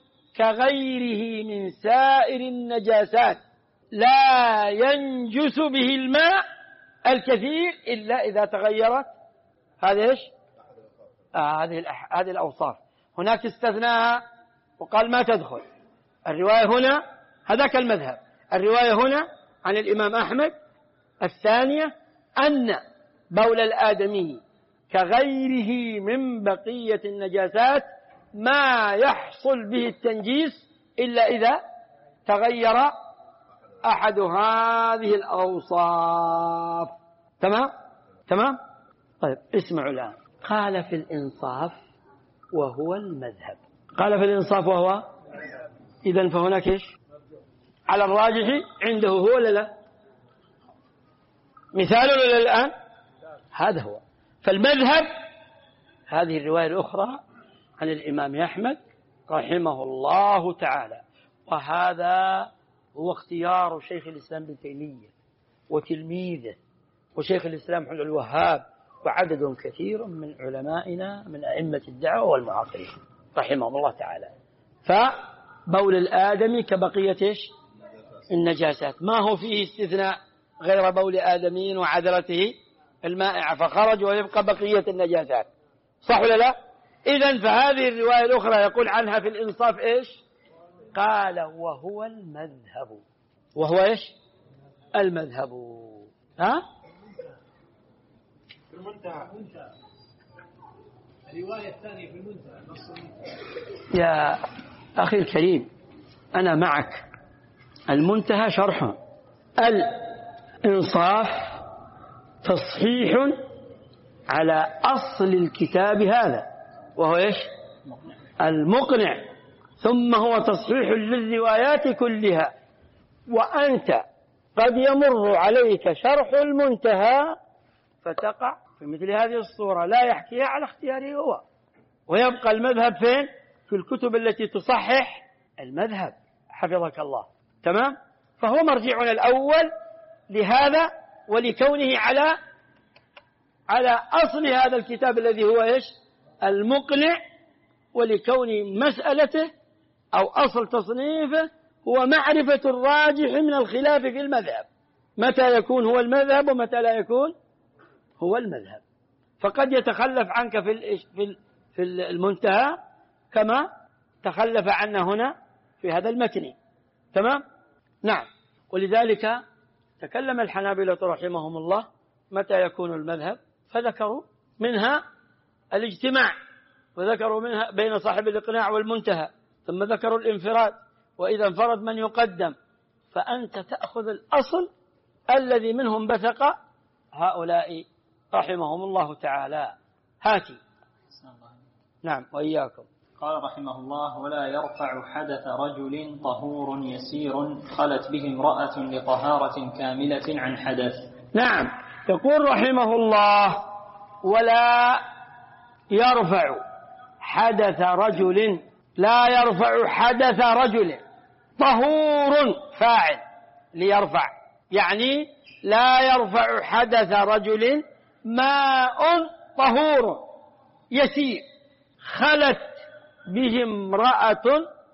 كغيره من سائر النجاسات لا ينجس به الماء الكثير إلا إذا تغيرت هذه إيش؟ هذه الأوصاف. هناك استثناها وقال ما تدخل. الرواية هنا هذاك المذهب. الرواية هنا عن الإمام أحمد الثانية أن بول الآدمي كغيره من بقية النجاسات ما يحصل به التنجيس إلا إذا تغير أحد هذه الأوصاف. تمام. طيب اسمعوا الآن. قال في الإنصاف وهو المذهب. قال في الإنصاف وهو، إذن فهناك إيش؟ على الراجح عنده هو ولا لا؟ مثال ولا الآن؟ هذا هو. فالمذهب هذه الرواية الأخرى عن الإمام أحمد رحمه الله تعالى، وهذا هو اختيار شيخ الإسلام ابن تيمية وتلميذه وشيخ الإسلام محمد الوهاب وعدد كثير من علمائنا من أئمة الدعوة والمعاصرين رحمهم الله تعالى. فبول الآدمي كبقية إيش؟ النجاسات، ما هو فيه استثناء غير بول آدمي وعذرته المائعة فخرج ويبقى بقية النجاسات، صح ولا لا؟ إذن فهذه الرواية الأخرى يقول عنها في الإنصاف إيش؟ قال وهو المذهب. وهو إيش؟ المذهب. ها؟ في المنتهى. الرواية الثانية في المنتهى. يا أخي الكريم أنا معك. المنتهى شرح، الإنصاف تصحيح على أصل الكتاب هذا وهو إيش؟ المقنع، ثم هو تصحيح للروايات كلها. وأنت قد يمر عليك شرح المنتهى فتقع في في مثل هذه الصورة لا يحكيها على اختياره هو، ويبقى المذهب فين؟ في الكتب التي تصحح المذهب حفظك الله. تمام؟ فهو مرجعنا الأول لهذا، ولكونه على أصل هذا الكتاب الذي هو إيش؟ المقنع، ولكون مسألته أو أصل تصنيفه هو معرفة الراجح من الخلاف في المذهب، متى يكون هو المذهب ومتى لا يكون هو المذهب. فقد يتخلف عنك في المنتهى كما تخلف عنا هنا في هذا المتن. تمام؟ نعم. ولذلك تكلم الحنابلة رحمهم الله متى يكون المذهب، فذكروا منها الاجتماع، وذكروا منها بين صاحب الإقناع والمنتهى، ثم ذكروا الانفراد، وإذا انفرد من يقدم. فأنت تأخذ الأصل الذي منهم بثق هؤلاء رحمهم الله تعالى. هاتي. نعم وإياكم. قال رحمه الله: ولا يرفع حدث رجل طهور يسير خلت به امرأة لطهارة كاملة عن حدث. نعم. يقول رحمه الله: ولا يرفع حدث رجل، لا يرفع حدث رجل طهور، فاعل ليرفع، يعني لا يرفع حدث رجل ماء طهور يسير خلت به امرأة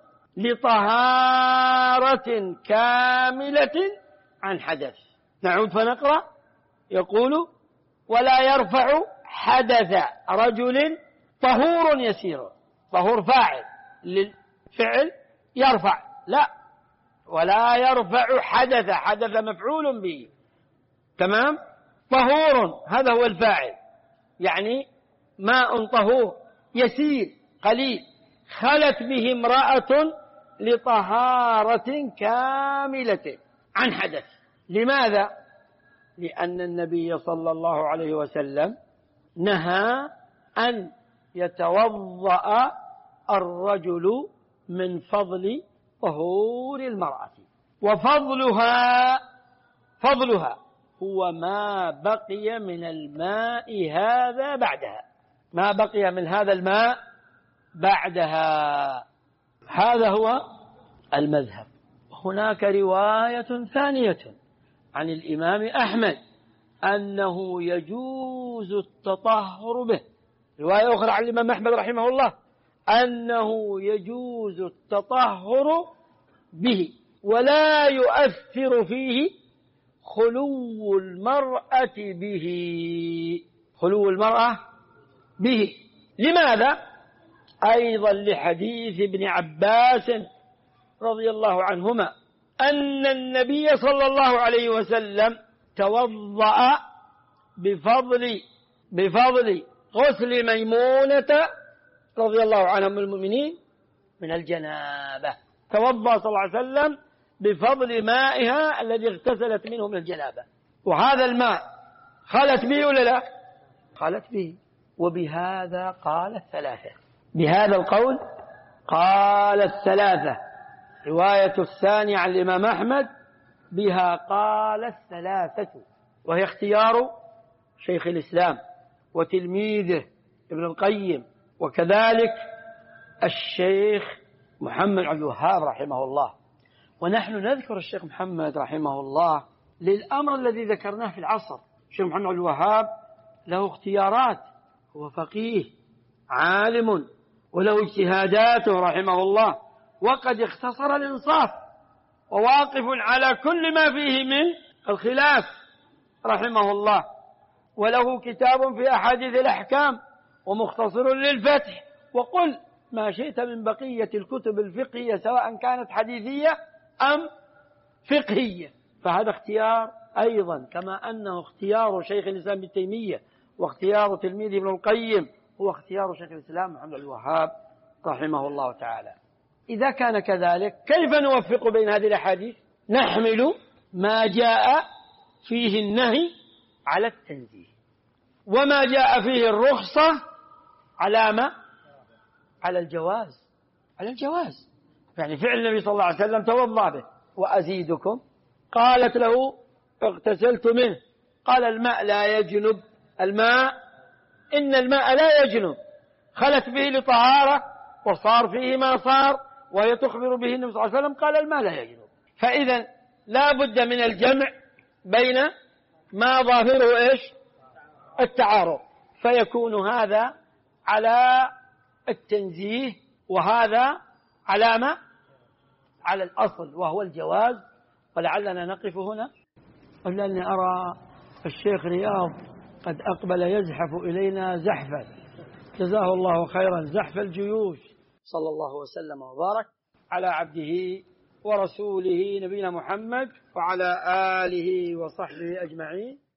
لطهارة كاملة عن حدث. نعود فنقرأ. يقول: ولا يرفع حدث رجل طهور يسير، طهور فاعل للفعل يرفع، لا، ولا يرفع حدث، حدث مفعول به. تمام؟ طهور هذا هو الفاعل، يعني ماء طهور يسير قليل خلت به امرأة لطهارة كاملة عن حدث. لماذا؟ لأن النبي صلى الله عليه وسلم نهى أن يتوضأ الرجل من فضل طهور المرأة، فضلها هو ما بقي من الماء هذا بعدها، ما بقي من هذا الماء بعدها، هذا هو المذهب. هناك رواية ثانية عن الإمام أحمد أنه يجوز التطهر به، رواية أخرى عن الإمام أحمد رحمه الله أنه يجوز التطهر به ولا يؤثر فيه خلو المرأة به، خلو المرأة به. لماذا؟ أيضا لحديث ابن عباس رضي الله عنهما أن النبي صلى الله عليه وسلم توضأ بفضل غسل ميمونة رضي الله عنها من المؤمنين من الجنابة، توضأ صلى الله عليه وسلم بفضل مائها الذي اغتسلت منه من الجنابة، وهذا الماء خلت به ولا لا؟ خلت به. وبهذا قال الثلاثة، بهذا القول قال الثلاثة. رواية الثانية عن الإمام أحمد بها قال الثلاثة، وهي اختيار شيخ الإسلام وتلميذه ابن القيم، وكذلك الشيخ محمد عبد الوهاب رحمه الله. ونحن نذكر الشيخ محمد رحمه الله للأمر الذي ذكرناه في العصر. الشيخ محمد عبد الوهاب له اختيارات، هو فقيه عالم وله اجتهاداته رحمه الله، وقد اختصر الإنصاف وواقف على كل ما فيه من الخلاف رحمه الله، وله كتاب في أحاديث الأحكام ومختصر للفتح، وقل ما شئت من بقية الكتب الفقهية سواء كانت حديثية أم فقهية. فهذا اختيار أيضا، كما أنه اختيار شيخ الإسلام ابن تيمية واختيار تلميذه ابن القيم هو اختيار شيخ الإسلام محمد بن الوهاب رحمه الله تعالى. إذا كان كذلك كيف نوفق بين هذه الأحاديث؟ نحمل ما جاء فيه النهي على التنزيه، وما جاء فيه الرخصة على ما؟ على الجواز، على الجواز. يعني فعل النبي صلى الله عليه وسلم توضأ به. وأزيدكم، قالت له اغتسلت منه، قال الماء لا يجنب الماء إن الماء لا يجنب، خلت به لطهارة وصار فيه ما صار، وهي تخبر به النبي صلى الله عليه وسلم قال الماء لا يجنب. فإذا لا بد من الجمع بين ما ظاهره إيش؟ التعارض، فيكون هذا على التنزيه وهذا علامة على الأصل وهو الجواز. ولعلنا نقف هنا، لأني أرى الشيخ رياض قد أقبل يزحف إلينا زحفا، جزاه الله خيرا، زحف الجيوش. صلى الله وسلم وبارك على عبده ورسوله نبينا محمد وعلى آله وصحبه أجمعين.